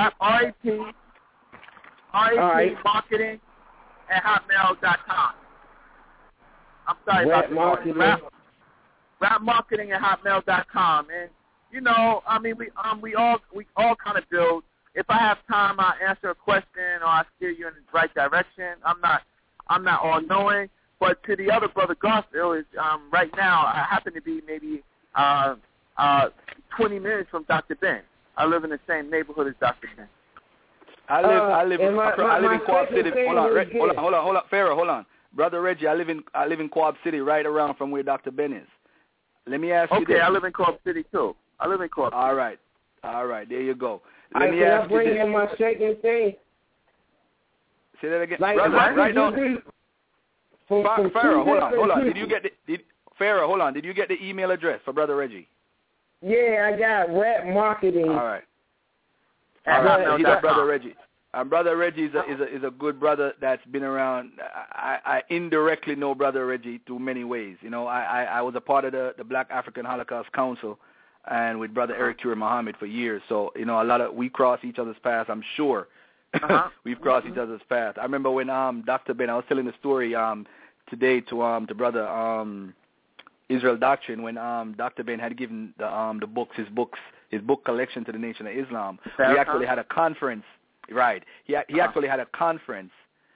RAP marketing@hotmail.com. I'm sorry about marketing. Rapmarketing@hotmail.com. And we all kind of build. If I have time, I answer a question or I steer you in the right direction. I'm not all knowing. But to the other brother Garfield is right now I happen to be maybe 20 minutes from Dr. Ben. I live in the same neighborhood as Dr. Ben. I live in Quad City. Hold on, Pharaoh, hold on. Brother Reggie, I live in Quad City, right around from where Dr. Ben is. Let me ask you this. Okay, I live in Quad City too. All right, there you go. Let me ask you this. Can I bring in my second thing? Say that again. Like, right now. Pharaoh, hold on. Pharaoh, hold on. Did you get the email address for Brother Reggie? Yeah, I got Rap Marketing. All right. He's a Brother Reggie. Brother Reggie is a good brother that's been around. I indirectly know Brother Reggie through many ways. I was a part of the Black African Holocaust Council and with Brother Eric Ture Muhammad for years. So, we cross each other's paths, I'm sure. We've crossed each other's paths. I remember when Dr. Ben, I was telling the story today to Brother Israel Doctrine when Dr. Ben had given his book collection to the Nation of Islam. We actually had a conference. Right. He actually had a conference.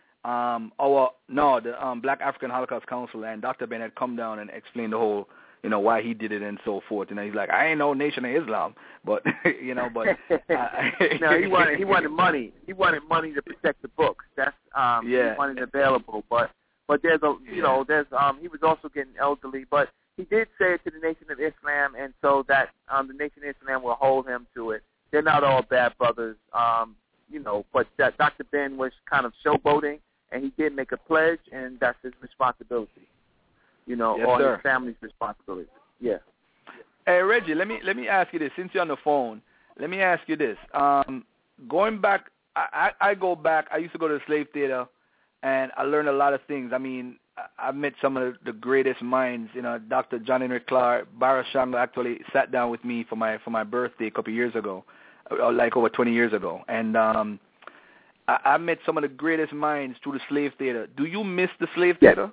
The Black African Holocaust Council, and Dr. Ben had come down and explained the whole, why he did it and so forth. He's like, I ain't no Nation of Islam, but but no, he wanted money. He wanted money to protect the books. That's he wanted it available. But there's he was also getting elderly, but he did say it to the Nation of Islam, and so that the Nation of Islam will hold him to it. They're not all bad brothers. But that Dr. Ben was kind of showboating, and he did make a pledge, and that's his responsibility. His family's responsibility. Yeah. Hey, Reggie, let me ask you this. Since you're on the phone, let me ask you this. Going back, I go back. I used to go to the slave theater, and I learned a lot of things. I mean, I met some of the greatest minds. Dr. John Henry Clark, Bara Shango actually sat down with me for my birthday a couple of years ago. Like over 20 years ago. And I met some of the greatest minds through the slave theater. Do you miss the slave theater?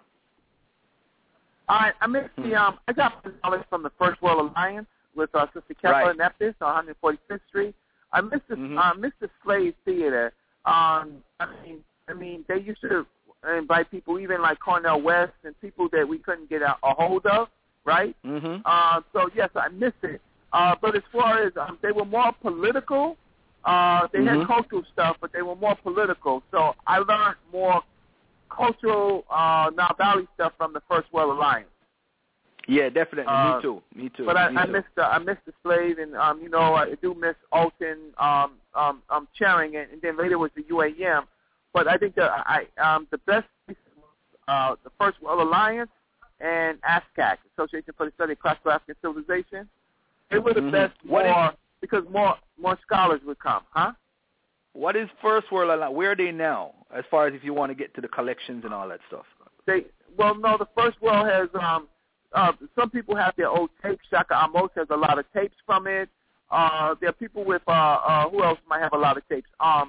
I miss I got knowledge from the First World Alliance with Sister Kepler Nepis on 145th Street. I miss the slave theater. I mean, they used to invite people, even like Cornel West and people that we couldn't get a hold of, right? Mm-hmm. So, yes, I miss it. But as far as they were more political, they had cultural stuff, but they were more political. So I learned more cultural Nile Valley stuff from the First World Alliance. Yeah, definitely. Me too. But I miss the slave, and I do miss Alton chairing it, and then later was the UAM. But I think the best the First World Alliance and ASCAC, Association for the Study of Classical African Civilization. They were the best because more scholars would come, huh? What is First World Alliance? Where are they now, as far as if you want to get to the collections and all that stuff? The First World has some people have their old tapes. Shaka Amos has a lot of tapes from it. There are people with who else might have a lot of tapes?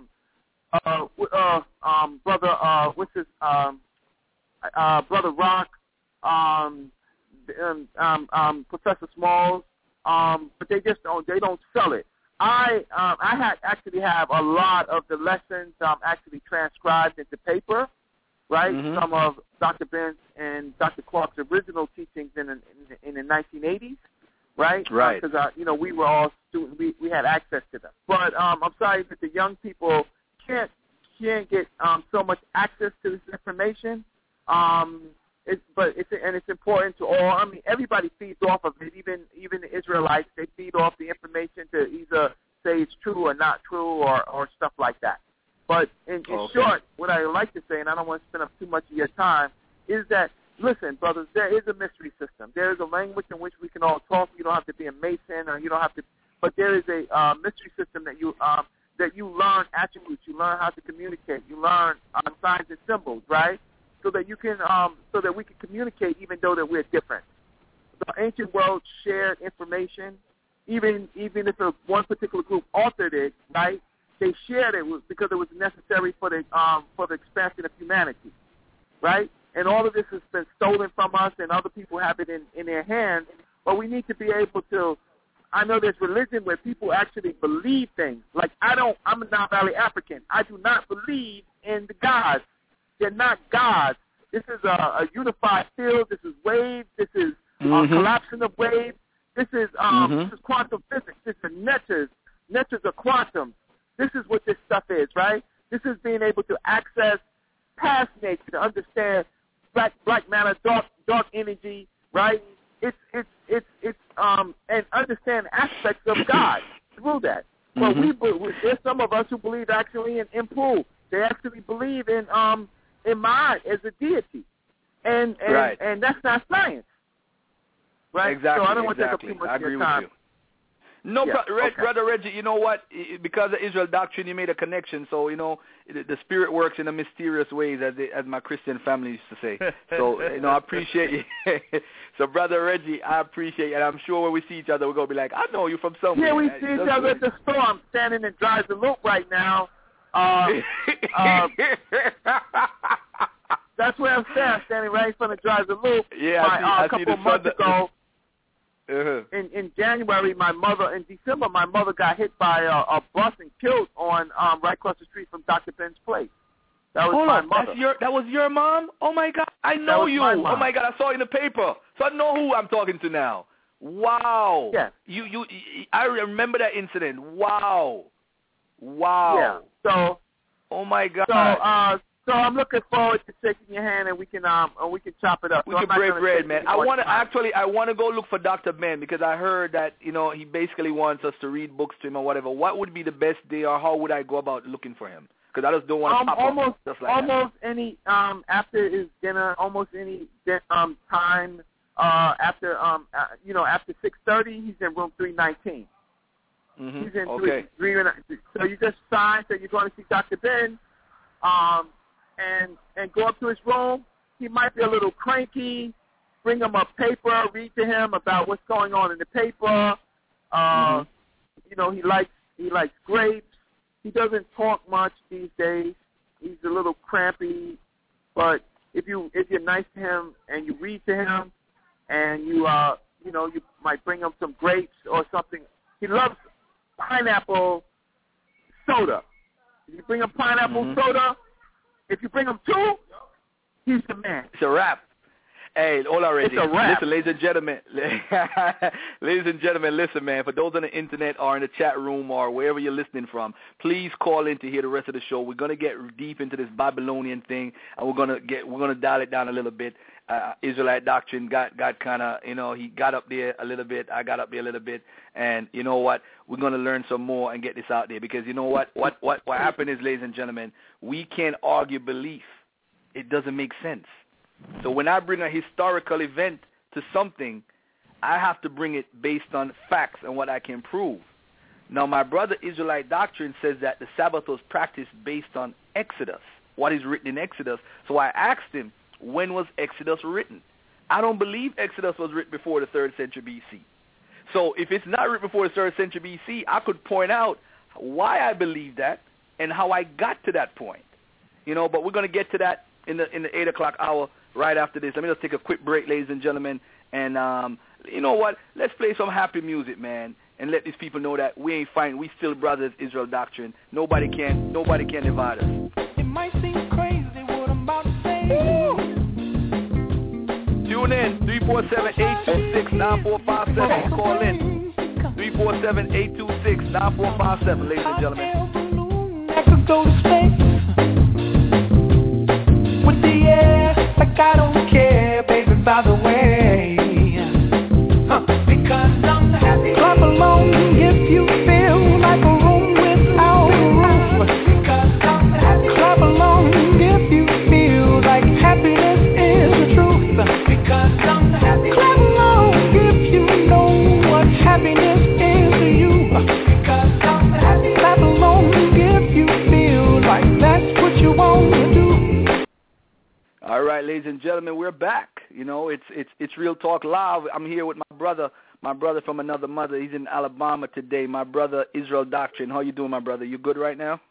Brother, what's his Brother Rock, Professor Smalls, but they just don't sell it. I actually have a lot of the lessons actually transcribed into paper, right? Mm-hmm. Some of Dr. Ben's and Dr. Clark's original teachings in the 1980s, right? Right. Because we were all students, we had access to them. But I'm sorry that the young people can't get so much access to this information. It's important to all. I mean, everybody feeds off of it. Even the Israelites, they feed off the information to either say it's true or not true or stuff like that. But in short, what I like to say, and I don't want to spend up too much of your time, is that, listen, brothers, there is a mystery system. There is a language in which we can all talk. You don't have to be a Mason, or you don't have to, but there is a mystery system that you learn attributes. You learn how to communicate. You learn signs and symbols, right? So that you can, so that we can communicate, even though that we're different. The ancient world shared information, even if one particular group altered it, right? They shared it because it was necessary for the expansion of humanity, right? And all of this has been stolen from us, and other people have it in their hands. But we need to be able to. I know there's religion where people actually believe things. Like I'm a Nile Valley African. I do not believe in the gods. They're not gods. This is a unified field. This is waves. This is collapsing of waves. This is quantum physics. This is neters. Neters are quantum. This is what this stuff is, right? This is being able to access past nature, to understand black matter, dark energy, right? It's and understand aspects of God through that. But there's some of us who believe actually in Impu. They actually believe in Ma'at as a deity, and that's not science, right? Exactly. So I don't want to take up too much I agree of your time. with you. No, Brother Reggie, you know what? Because of Israel doctrine, you made a connection. So, the spirit works in a mysterious ways, as my Christian family used to say. So, I appreciate you. So, Brother Reggie, I appreciate you. And I'm sure when we see each other, we're going to be like, I know you from somewhere. Yeah, we see each other at the store. I'm standing in Dries the Loop right now. That's where I'm standing right in front of Dries the Loop. Yeah, a couple of months ago. In January, in December, my mother got hit by a bus and killed on right across the street from Dr. Ben's place. That was my mother. That was your mom? Oh my God, I know you. Oh my God, I saw it in the paper, so I know who I'm talking to now. Wow. Yeah. I remember that incident. Wow. Wow. Yeah. So. Oh my God. So I'm looking forward to shaking your hand, and we can chop it up. We can break bread, man. I want to go look for Dr. Ben, because I heard that he basically wants us to read books to him or whatever. What would be the best day, or how would I go about looking for him? Because I just don't want to pop up just like almost that. Any after his dinner, almost any time after 6:30, he's in room 319. Mm-hmm. He's in 319. So you just sign that you're going to see Dr. Ben. And go up to his room. He might be a little cranky. Bring him a paper. Read to him about what's going on in the paper. He likes grapes. He doesn't talk much these days. He's a little crampy. But if you're nice to him and you read to him, and you might bring him some grapes or something. He loves pineapple soda. If you bring him pineapple soda, if you bring him 2, he's the man. It's a wrap. Hey, hold on, Reggie. It's a wrap. Listen, ladies and gentlemen, listen, man. For those on the internet or in the chat room or wherever you're listening from, please call in to hear the rest of the show. We're gonna get deep into this Babylonian thing, and we're gonna dial it down a little bit. Israelite doctrine got kind of, he got up there a little bit. I got up there a little bit, and you know what? We're gonna learn some more and get this out there, because you know what happened is, ladies and gentlemen, we can't argue belief. It doesn't make sense. So when I bring a historical event to something, I have to bring it based on facts and what I can prove. Now, my brother Israelite doctrine says that the Sabbath was practiced based on Exodus, what is written in Exodus. So I asked him, when was Exodus written? I don't believe Exodus was written before the 3rd century BC. So if it's not written before the 3rd century BC, I could point out why I believe that and how I got to that point. But we're going to get to that in the 8 o'clock hour right after this. Let me just take a quick break, ladies and gentlemen. And you know what? Let's play some happy music, man, and let these people know that we ain't fighting. We still brothers, Israel Doctrine. Nobody can divide us. It might seem crazy what I'm about to say. Tune in, 347-826-9457. Call in, 347-826-9457, ladies and gentlemen. I could go to space with the air, like I don't care, baby, by the way. Because I'm happy. Clap along if you feel like a room without a roof. Because I'm happy. Clap along if you feel like happiness is the truth. Because I'm happy. Clap along if you know what happiness is to you. Because I'm happy. Clap along if you feel like that's what you want to do. All right, ladies and gentlemen, we're back. It's Real Talk Live. I'm here with my brother from another mother. He's in Alabama today. My brother, Israel Doctrine. How you doing, my brother? You good right now?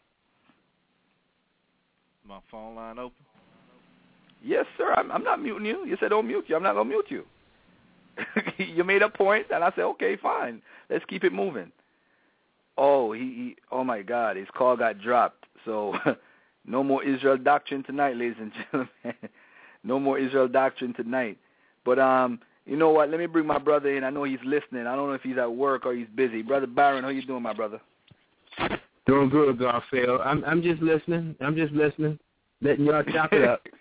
My phone line open? Yes, sir. I'm not muting you. You said don't mute you. I'm not going to mute you. You made a point, and I said, okay, fine. Let's keep it moving. Oh, oh, my God. His call got dropped. So no more Israel Doctrine tonight, ladies and gentlemen. No more Israel Doctrine tonight. But you know what? Let me bring my brother in. I know he's listening. I don't know if he's at work or he's busy. Brother Byron, how you doing, my brother? Doing good, Garfield. I'm just listening. Letting y'all chop it up.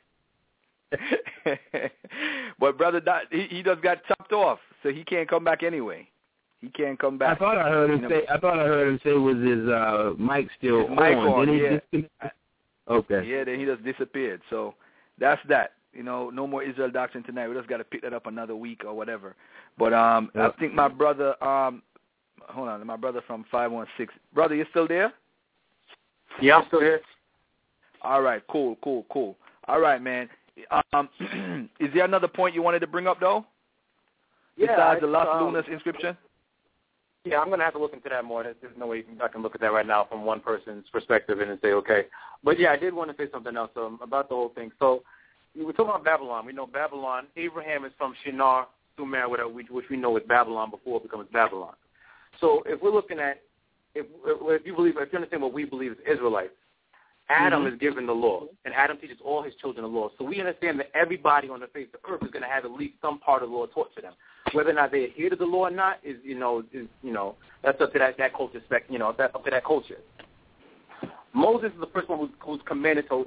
But brother, he just got chopped off, so he can't come back anyway. He can't come back. I thought I heard him say was his mic still on? Yeah. Okay. Yeah, then he just disappeared. So that's that. No more Israel Doctrine tonight. We just got to pick that up another week or whatever. But I think my brother, hold on, my brother from 516. Brother, you still there? Yeah, I'm still here. All right, cool. All right, man. Is there another point you wanted to bring up, though? Yeah, besides the Las Lunas inscription? Yeah, I'm going to have to look into that more. There's no way I can look at that right now from one person's perspective and say, okay. But, yeah, I did want to say something else about the whole thing. So we were talking about Babylon. We know Babylon. Abraham is from Shinar, Sumer, which we know is Babylon before it becomes Babylon. So if we're looking at, if you understand what we believe as Israelites, Adam is given the law, and Adam teaches all his children the law. So we understand that everybody on the face of the earth is going to have at least some part of the law taught to them. Whether or not they adhere to the law or not is that's up to that culture that's up to that culture. Moses is the first one who's commanded to,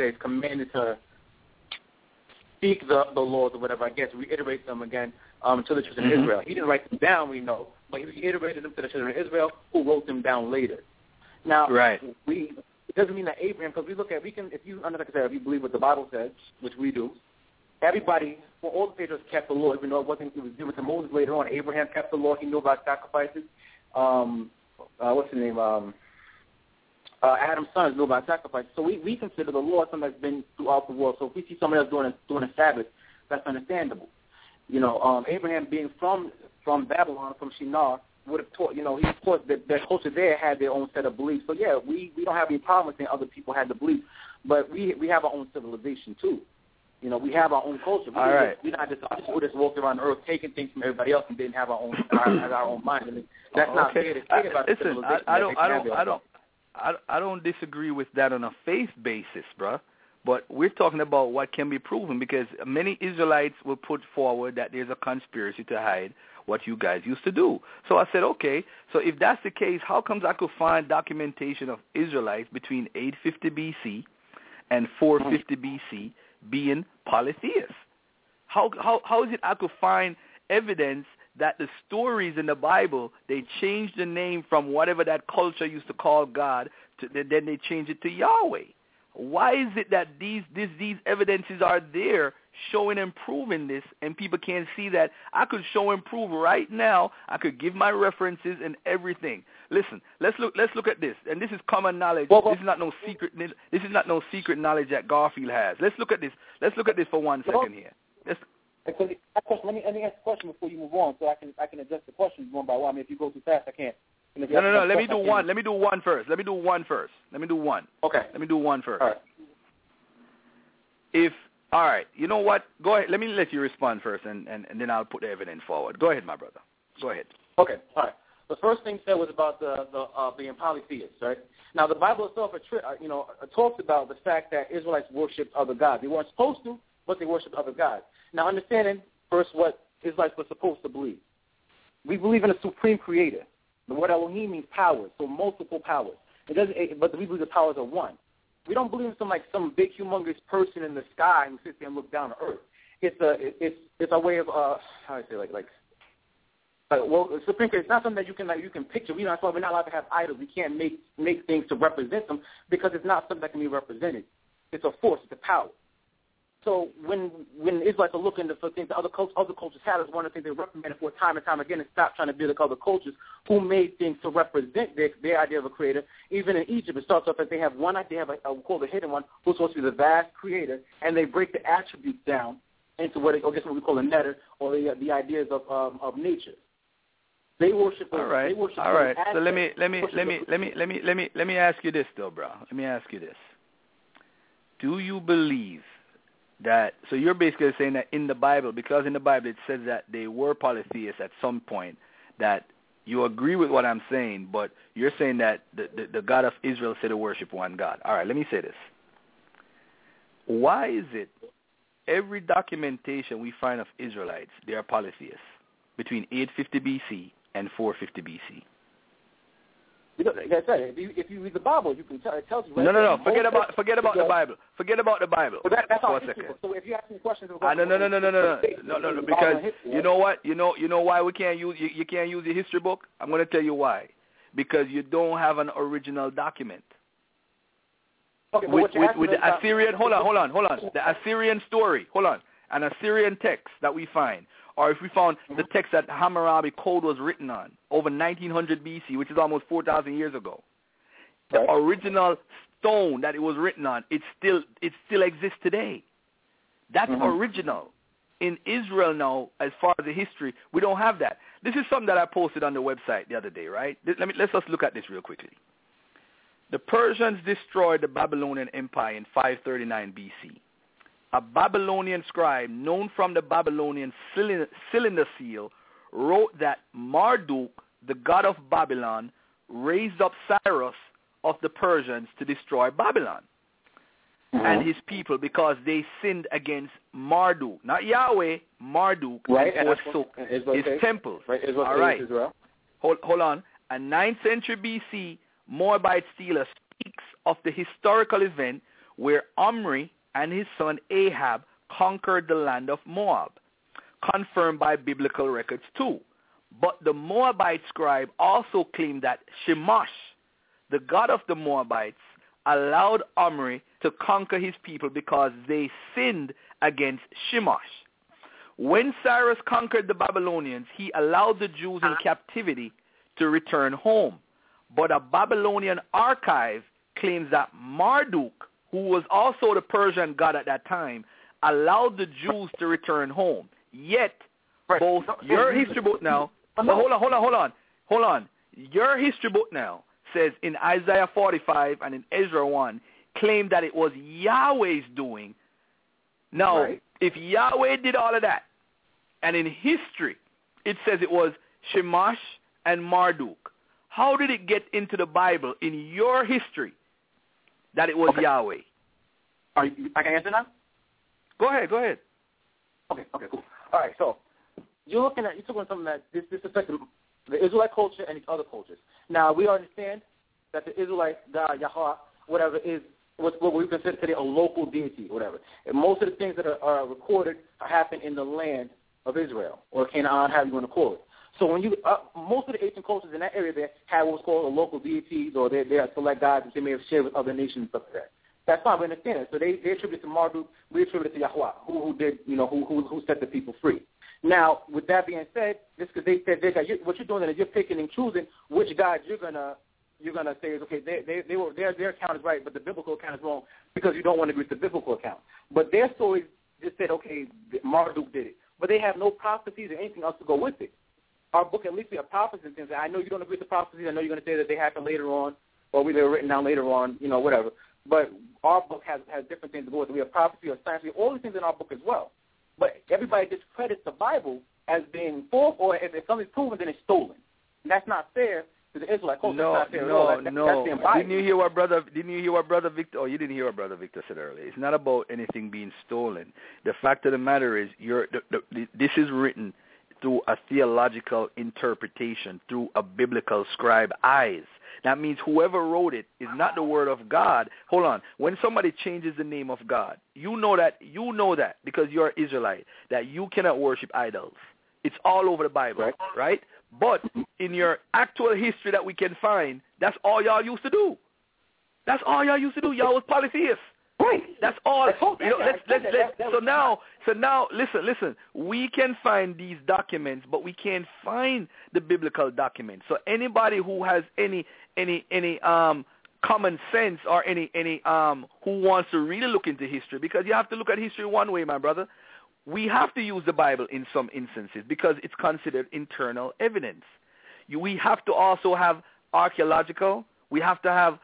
speak the laws or whatever, I guess, reiterate them again to the children of Israel. He didn't write them down, we know, but he reiterated them to the children of Israel, who wrote them down later. Now, it doesn't mean that Abraham, because if you believe what the Bible says, which we do, everybody, all the patriarchs kept the law, even though it was given to Moses later on. Abraham kept the law. He knew about sacrifices. What's his name? Adam's sons knew about sacrifices. So we consider the law something that's been throughout the world. So if we see somebody else doing a Sabbath, that's understandable. Abraham being from Babylon, from Shinar, would have taught, he taught that culture there had their own set of beliefs. So, yeah, we don't have any problem with saying other people had the beliefs, but we have our own civilization, too. We have our own culture. We're not just walking around the earth taking things from everybody else and didn't have our own mind. I mean, that's not fair to say about civilization. I don't disagree with that on a faith basis, bruh. But we're talking about what can be proven, because many Israelites will put forward that there's a conspiracy to hide what you guys used to do. So I said, okay, so if that's the case, how comes I could find documentation of Israelites between 850 BC and 450 BC being polytheists? How is it I could find evidence that the stories in the Bible, they changed the name from whatever that culture used to call God, then they changed it to Yahweh? Why is it that these evidences are there showing and proving this, and people can't see that? I could show and prove right now. I could give my references and everything. Listen, let's look at this, and this is common knowledge. This is not no secret. This is not no secret knowledge that Garfield has. Let's look at this. Let's look at this for 1 second here. Because that question, let me ask the question before you move on, so I can adjust the questions one by one. I mean, if you go too fast, I can't. No. Let me do one. Let me do one first. Okay. Let me do one first. All right. All right. You know what? Go ahead. Let me let you respond first, and then I'll put the evidence forward. Go ahead, my brother. Go ahead. Okay. All right. The first thing said was about the being polytheists, right? Now, the Bible itself, talks about the fact that Israelites worshipped other gods. They weren't supposed to, but they worshipped other gods. Now, understanding first what Israelites were supposed to believe. We believe in a supreme creator. The word Elohim means powers, so multiple powers. But we believe the powers are one. We don't believe in some big, humongous person in the sky who sits there and looks down to earth. It's a way of how do I say supreme creator. It's not something that you can picture. That's why we're not allowed to have idols. We can't make things to represent them because it's not something that can be represented. It's a force. It's a power. So when Israelites are looking for things that other cultures have, is one of the things they reprimanded for time and time again, and stop trying to be like other cultures who made things to represent their idea of a creator. Even in Egypt, it starts off as they have one idea, called the hidden one, who's supposed to be the vast creator, and they break the attributes down into what we call a netter, or the ideas of nature. They worship. All right. So let me ask you this, though, bro. Let me ask you this. Do you believe that, so you're basically saying that in the Bible, because in the Bible it says that they were polytheists at some point, that you agree with what I'm saying, but you're saying that the God of Israel said to worship one God. All right, let me say this. Why is it every documentation we find of Israelites, they are polytheists between 850 BC and 450 BC? Like I said, if you read the Bible, you can tell. It tells you. Right. No. Forget about the Bible. Forget about the Bible. But that's for all a second. So if you ask me questions, No. Because you know what? You know why we can't use you can't use the history book. I'm going to tell you why. Because you don't have an original document. Okay, with the Assyrian. Hold on. The Assyrian story. An Assyrian text that we find. Or if we found the text that Hammurabi Code was written on over 1900 BC, which is almost 4,000 years ago, the original stone that it was written on, it still exists today. That's original. In Israel now, as far as the history, we don't have that. This is something that I posted on the website the other day, right? Let's just look at this real quickly. The Persians destroyed the Babylonian Empire in 539 BC. A Babylonian scribe known from the Babylonian cylinder seal wrote that Marduk, the god of Babylon, raised up Cyrus of the Persians to destroy Babylon and his people because they sinned against Marduk. Not Yahweh, Marduk, and forsook his temple. All right. Hold on. A 9th century BC, Moabite Steeler speaks of the historical event where Omri and his son Ahab conquered the land of Moab, confirmed by biblical records too. But the Moabite scribe also claimed that Shamash, the god of the Moabites, allowed Omri to conquer his people because they sinned against Shamash. When Cyrus conquered the Babylonians, he allowed the Jews in captivity to return home. But a Babylonian archive claims that Marduk, who was also the Persian god at that time, allowed the Jews to return home. Yet, both your history book now, hold on. Your history book now says in Isaiah 45 and in Ezra 1, claim that it was Yahweh's doing. Now, if Yahweh did all of that, and in history it says it was Shamash and Marduk, how did it get into the Bible in your history that it was Yahweh? I can answer now? Go ahead. Okay, cool. All right, so you're talking something that this affects the Israelite culture and other cultures. Now, we understand that the Israelite God, Yahweh, whatever, is what we consider today a local deity, whatever. And most of the things that are recorded happen in the land of Israel, or Canaan, however you want to call it. So when you most of the ancient cultures in that area there have what's called a local deities, or they are select gods that they may have shared with other nations and stuff like that. That's fine, we understand it. So they attribute it to Marduk, we attribute it to Yahweh, who did, who set the people free. Now, with that being said, just because they said what you're doing is you're picking and choosing which God you're gonna say is okay. Their account is right, but the biblical account is wrong because you don't want to agree with the biblical account. But their story just said, okay, Marduk did it. but they have no prophecies or anything else to go with it. Our book, at least we have prophecies and things. I know you don't agree with the prophecies. I know you're going to say that they happened later on, or they were written down later on, whatever. But our book has different things to go with it. We have prophecy or science. We have all these things in our book as well. But everybody discredits the Bible as being false, or if something's proven, then it's stolen. And that's not fair to the Israelite culture. No. That's Didn't you hear what brother Victor? Oh, you didn't hear what brother Victor said earlier. It's not about anything being stolen. The fact of the matter is, this is written through a theological interpretation, through a biblical scribe eyes. That means whoever wrote it is not the word of God. Hold on. When somebody changes the name of God, you know that because you're an Israelite, that you cannot worship idols. It's all over the Bible, right? But in your actual history that we can find, that's all y'all used to do. Y'all was polytheists. Right. That's all. So now, listen. We can find these documents, but we can't find the biblical documents. So anybody who has any common sense or any who wants to really look into history, because you have to look at history one way, my brother. We have to use the Bible in some instances because it's considered internal evidence. We have to also have archaeological. We have to have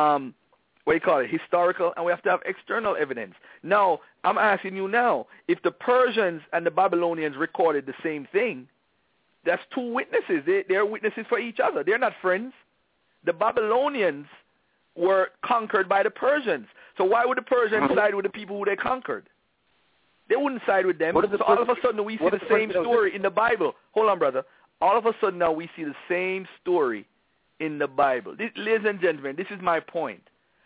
historical, and we have to have external evidence. Now, I'm asking you now, if the Persians and the Babylonians recorded the same thing, that's two witnesses. They're witnesses for each other. They're not friends. The Babylonians were conquered by the Persians. So why would the Persians side with the people who they conquered? They wouldn't side with them. So all of a sudden we see the same story in the Bible. Hold on, brother. All of a sudden now we see the same story in the Bible. Ladies and gentlemen, this is my point.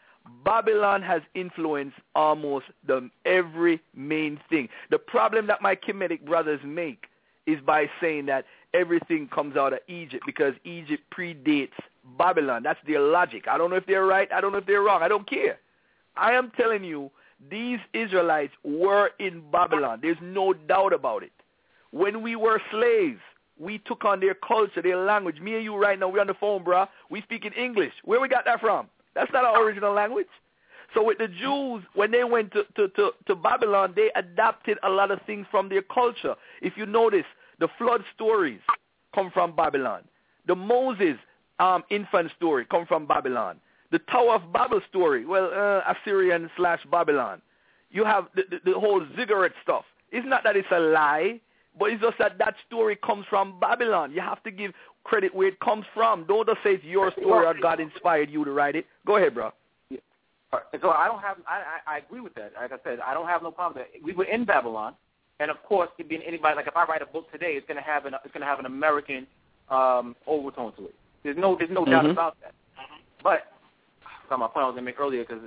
Babylon has influenced almost every main thing. The problem that my Kemetic brothers make is by saying that everything comes out of Egypt because Egypt predates Babylon. That's their logic. I don't know if they're right. I don't know if they're wrong. I don't care. I am telling you, these Israelites were in Babylon. There's no doubt about it. When we were slaves, we took on their culture, their language. Me and you right now, we're on the phone, bruh. We speak in English. Where we got that from? That's not our original language. So with the Jews, when they went to Babylon, they adapted a lot of things from their culture. If you notice, the flood stories come from Babylon. The Moses infant story come from Babylon. The Tower of Babel story, Assyrian/Babylon. You have the whole ziggurat stuff. It's not that it's a lie, but it's just that story comes from Babylon. You have to give credit where it comes from. Don't just say it's your story or God inspired you to write it. Go ahead, bro. Yeah. So I agree with that. Like I said, I don't have no problem with that. We were in Babylon, and of course, it being anybody, like if I write a book today, it's gonna have an American overtone to it. There's no doubt about that. But my point I was going to make earlier because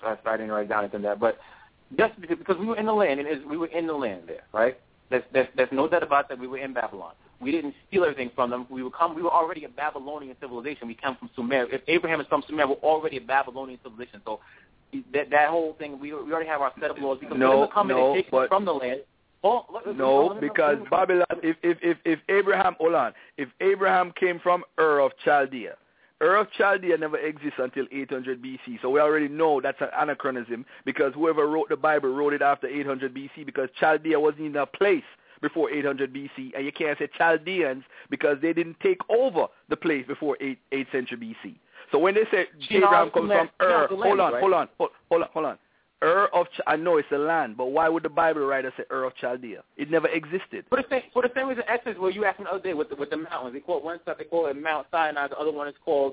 I didn't write down anything there. But just because we were in the land, and we were in the land there, right? There's no doubt about that. We were in Babylon. We didn't steal everything from them. We were already a Babylonian civilization. We come from Sumer. If Abraham is from Sumer, we're already a Babylonian civilization. So that whole thing, we already have our set of laws. Because we're come in and take it from the land. Because Babylon. If Abraham, hold on. If Abraham came from Ur of Chaldea. Ur of Chaldea never exists until 800 BC, so we already know that's an anachronism because whoever wrote the Bible wrote it after 800 BC because Chaldea wasn't even a place before 800 BC, and you can't say Chaldeans because they didn't take over the place before 8th century BC. So when they say Abraham comes from Ur, hold on. Ur of I know it's a land, but why would the Bible writer say Ur of Chaldea? It never existed. For the same reason, Exodus, where you asked me the other day with the mountains, they call it one stuff. They call it Mount Sinai. The other one is called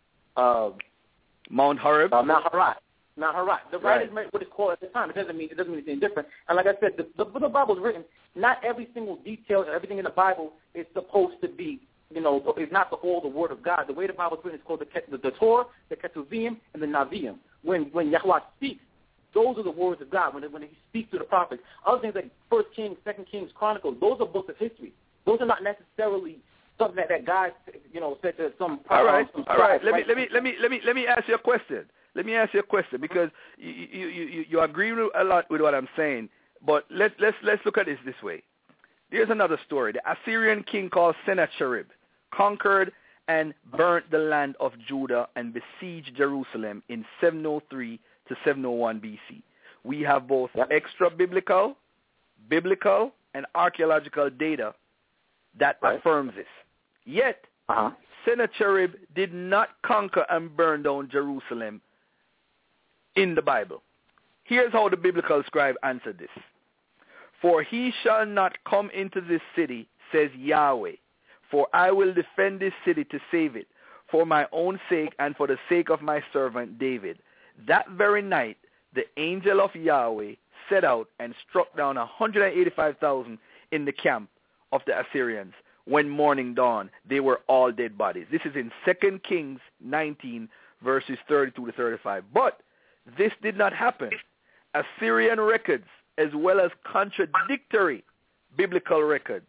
Mount Horeb. Mount Harat. Mount Harat. The writers made what it's called at the time. It doesn't mean anything different. And like I said, the Bible is written. Not every single detail, everything in the Bible is supposed to be. It's not all the Word of God. The way the Bible is written is called the Torah, the Ketuvim, and the Naviim. When Yahweh speaks, those are the words of God when he speaks to the prophets. Other things like 1 Kings, 2 Kings, Chronicles, those are books of history. Those are not necessarily something that God, said to some. All right. Let me ask you a question. Because you agree a lot with what I'm saying, but let's look at this way. There's another story. The Assyrian king called Sennacherib conquered and burnt the land of Judah and besieged Jerusalem in 703 to 701 BC. We have both extra biblical, and archaeological data that affirms this. Yet, Sennacherib did not conquer and burn down Jerusalem in the Bible. Here's how the biblical scribe answered this. For he shall not come into this city, says Yahweh, for I will defend this city to save it, for my own sake and for the sake of my servant David. That very night, the angel of Yahweh set out and struck down 185,000 in the camp of the Assyrians. When morning dawned, they were all dead bodies. This is in 2 Kings 19, verses 32 to 35. But this did not happen. Assyrian records, as well as contradictory biblical records.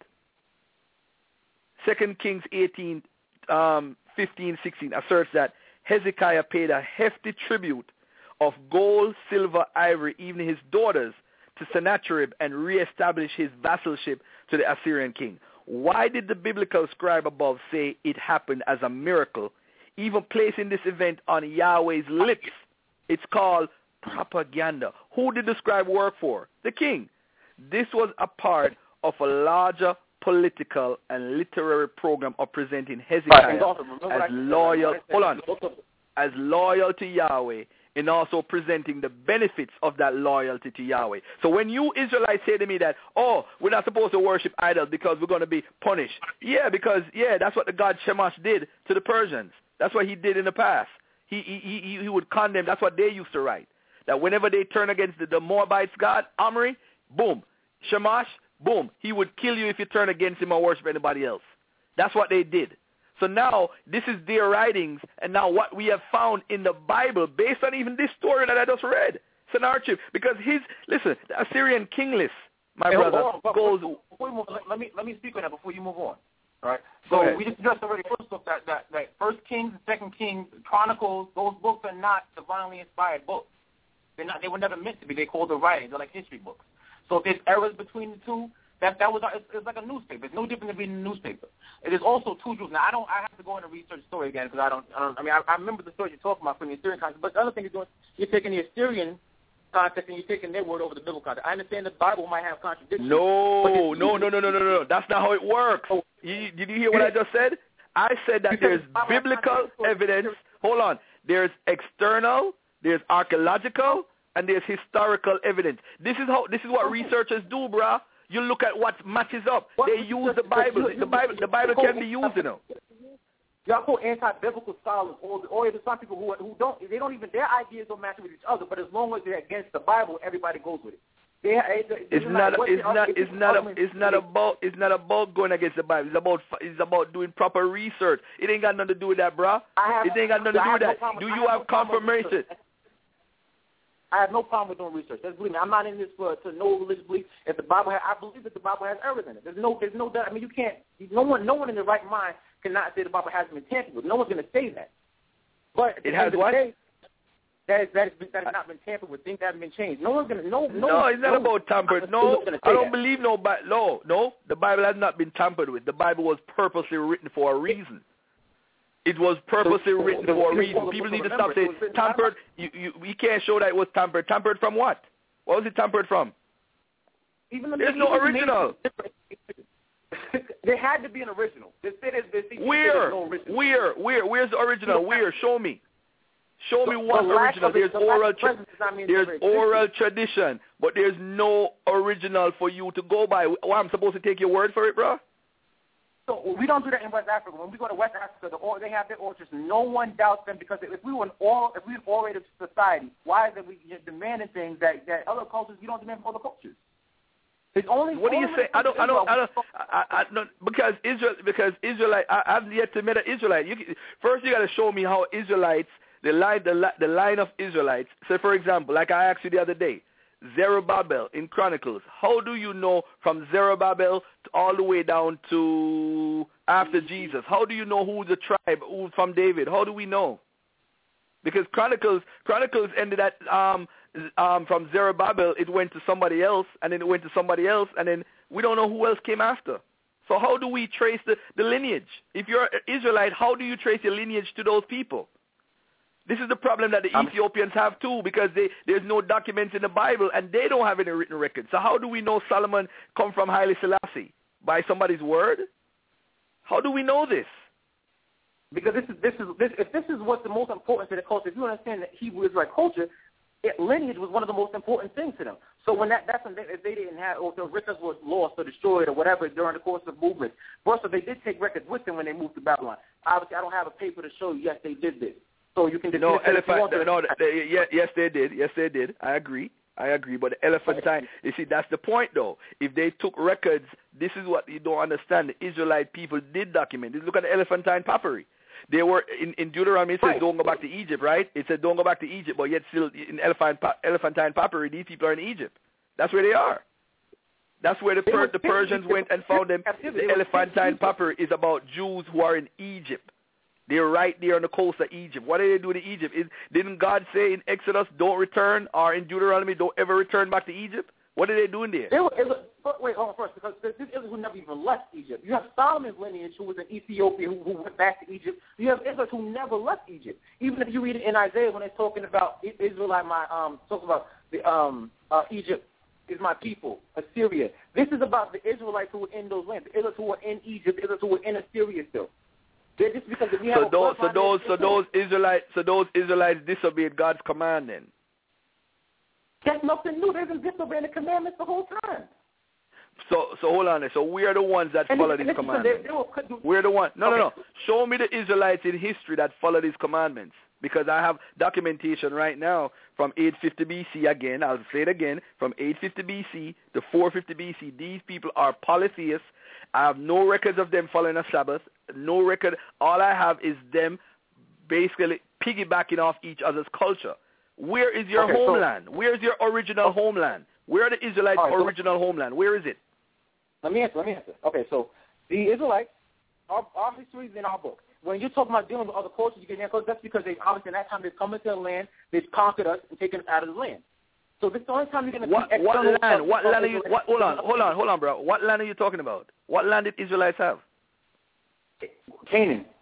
2 Kings 18, 15, 16 asserts that Hezekiah paid a hefty tribute of gold, silver, ivory, even his daughters, to Sennacherib and reestablished his vassalship to the Assyrian king. Why did the biblical scribe above say it happened as a miracle, even placing this event on Yahweh's lips? It's called propaganda. Who did the scribe work for? The king. This was a part of a larger political and literary program of presenting Hezekiah as loyal, as loyal to Yahweh, and also presenting the benefits of that loyalty to Yahweh. So when you Israelites say to me that, oh, we're not supposed to worship idols because we're going to be punished. Yeah, because, that's what the god Shamash did to the Persians. That's what he did in the past. He would condemn. That's what they used to write. That whenever they turn against the Moabites god, Omri, boom. Shamash, boom. He would kill you if you turn against him or worship anybody else. That's what they did. So now, this is their writings, and now what we have found in the Bible, based on even this story that I just read, Sennacherib, because the Assyrian king list, my brother, goes... Before you move, let me speak on that before you move on. All right? So we just addressed already first off that First Kings and Second Kings, Chronicles, those books are not divinely inspired books. They were never meant to be. They called the writings. They're like history books. So if there's errors between the two, it's like a newspaper. It's no different than reading a newspaper. It is also two Jews. Now I have to go in and research the story again because I remember the story you're talking about from the Assyrian context. But the other thing you're doing, you're taking the Assyrian context and you're taking their word over the biblical context. I understand the Bible might have contradictions. No. That's not how it works. Did you hear what I just said? I said that there's biblical evidence. Hold on. There's external, there's archaeological, and there's historical evidence. This is what researchers do, bruh. You look at what matches up. They use the Bible. The Bible can be used, you know. Y'all call anti-biblical scholars, or there's some people who don't even, their ideas don't match with each other. But as long as they're against the Bible, everybody goes with it. It's not about going against the Bible. It's about doing proper research. It ain't got nothing to do with that, bruh. It ain't got nothing to do with that. Do you have confirmation? I have no problem with doing research. Just believe me. I'm not in this to no religious belief. If the Bible I believe that the Bible has errors in it. There's no doubt. I mean, you can't. No one in their right mind cannot say the Bible hasn't been tampered with. No one's going to say that. But it has what? That has not been tampered with. Things haven't been changed. No one's going to. No, it's not about tampered. No, I don't believe no. The Bible has not been tampered with. The Bible was purposely written for a reason. It was purposely written for a reason. People need to stop saying tampered. We can't show that it was tampered. Tampered from what? What was it tampered from? There's no original. There had to be an original. Where's the original? Where? Show me. Show me one original. There's oral tradition, but there's no original for you to go by. Well, I'm supposed to take your word for it, bro? So we don't do that in West Africa. When we go to West Africa, they have their orchards. No one doubts them because if we were an orative society, why is it we demanding things that other cultures you don't demand from other cultures? It's only. What do you say? I don't. Because Israelite. I've yet to meet an Israelite. First, you got to show me how Israelites, the line of Israelites. So, for example, like I asked you the other day, Zerubbabel in Chronicles. How do you know from Zerubbabel all the way down to after Jesus? How do you know who's the tribe, who's from David? How do we know? Because Chronicles ended at from Zerubbabel, it went to somebody else, and then it went to somebody else, and then we don't know who else came after. So how do we trace the lineage? If you're an Israelite, how do you trace your lineage to those people? This is the problem that the Ethiopians have too, because there's no documents in the Bible and they don't have any written records. So how do we know Solomon come from Haile Selassie? By somebody's word? How do we know this? Because if this is what's the most important to the culture, if you understand that Hebrew Israelite culture, lineage was one of the most important things to them. So when that's when if they didn't have, or if the records were lost or destroyed or whatever during the course of movement, first of all, they did take records with them when they moved to Babylon. Obviously, I don't have a paper to show you, yes, they did this. So you can yes, they did. Yes, they did. I agree. But the Elephantine, you see, that's the point, though. If they took records, this is what you don't understand. The Israelite people did document. Look at the Elephantine papyri. They were in Deuteronomy. It says don't go back to Egypt, right? It said don't go back to Egypt, but yet still in Elephantine papyri, these people are in Egypt. That's where they are. That's where the Persians went and found them. The Elephantine papyri is about Jews who are in Egypt. They're right there on the coast of Egypt. What did they do to Egypt? Didn't God say in Exodus, don't return, or in Deuteronomy, don't ever return back to Egypt? What are they doing there? Wait, hold on first, because this Israel who never even left Egypt. You have Solomon's lineage, who was in Ethiopia, who went back to Egypt. You have Israel who never left Egypt. Even if you read it in Isaiah when they're talking about Israelite, talking about the Egypt is my people, Assyria. This is about the Israelites who were in those lands, the Israelites who were in Egypt, the Israelites who were in Assyria still. Just because we have those Israelites disobeyed God's command then. That's nothing new. They've been disobeying the commandments the whole time. So hold on there. So we are the ones that follow these commandments. We're the ones. No. Show me the Israelites in history that follow these commandments. Because I have documentation right now from 850 BC again. I'll say it again. From 850 BC to 450 BC, these people are polytheists. I have no records of them following a Sabbath. No record. All I have is them basically piggybacking off each other's culture. Where is your homeland? Where is your original homeland? Where are the Israelites' original homeland? Where is it? Let me answer. Okay, so the Israelites, our history is in our book. When you're talking about dealing with other cultures, you get there, that's because they obviously in that time they've come into the land, they've conquered us and taken us out of the land. So this is the only time you're going to see What land are you? Hold on, bro. What land are you talking about? What land did Israelites have? Canaan.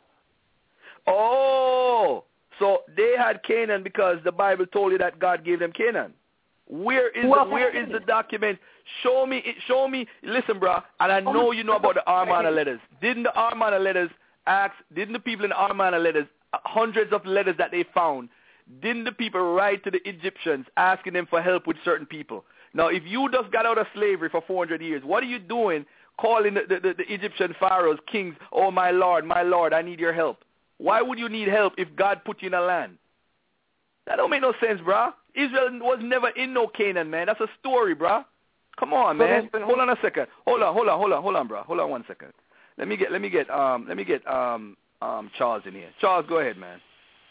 Oh, so they had Canaan because the Bible told you that God gave them Canaan. Where is the document? Show me. Listen, bro, and I know you know about the Amarna letters. Didn't the Amarna letters didn't the people in the Amarna letters, hundreds of letters that they found, didn't the people write to the Egyptians asking them for help with certain people? Now, if you just got out of slavery for 400 years, what are you doing calling the Egyptian pharaohs, kings, oh, my Lord, I need your help? Why would you need help if God put you in a land? That don't make no sense, bruh. Israel was never in no Canaan, man. That's a story, bruh. Come on, man. Hold on a second. Hold on, bruh. Hold on 1 second. Let me get Charles in here. Charles, go ahead, man.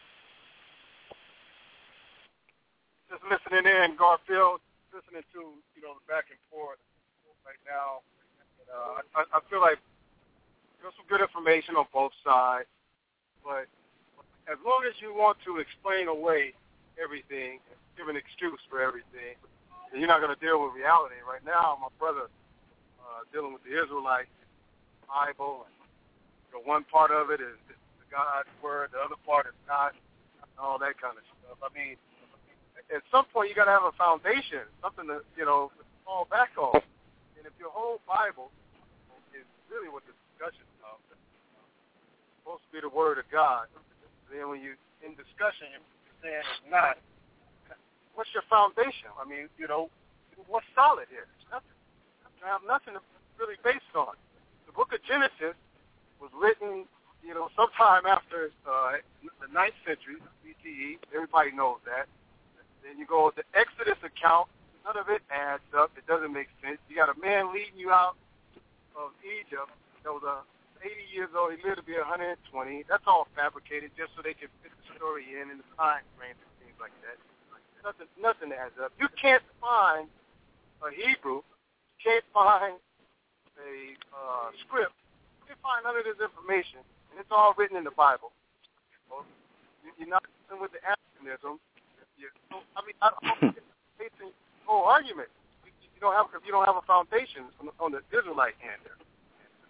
Just listening in, Garfield, listening to, the back and forth right now. I feel like there's some good information on both sides, but as long as you want to explain away everything, give an excuse for everything, then you're not going to deal with reality. Right now, my brother dealing with the Israelite Bible, and one part of it is God's word, the other part is not, and all that kind of stuff. I mean, at some point you got to have a foundation, something to fall back on. And if your whole Bible is really what the discussion is about, it's supposed to be the word of God, then when you in discussion you're saying it's not, what's your foundation? I mean, what's solid here? It's nothing. I have nothing to really based on. The book of Genesis was written, sometime after the 9th century BCE. Everybody knows that. Then you go to the Exodus account. None of it adds up. It doesn't make sense. You got a man leading you out of Egypt that was 80 years old. He lived to be 120. That's all fabricated just so they can fit the story in the time frame and things like that. Nothing adds up. You can't find a Hebrew. You can't find a script. You can't find none of this information, and it's all written in the Bible. You're not dealing with the Africanism. I don't get the whole argument. You don't have a foundation on the Israelite hand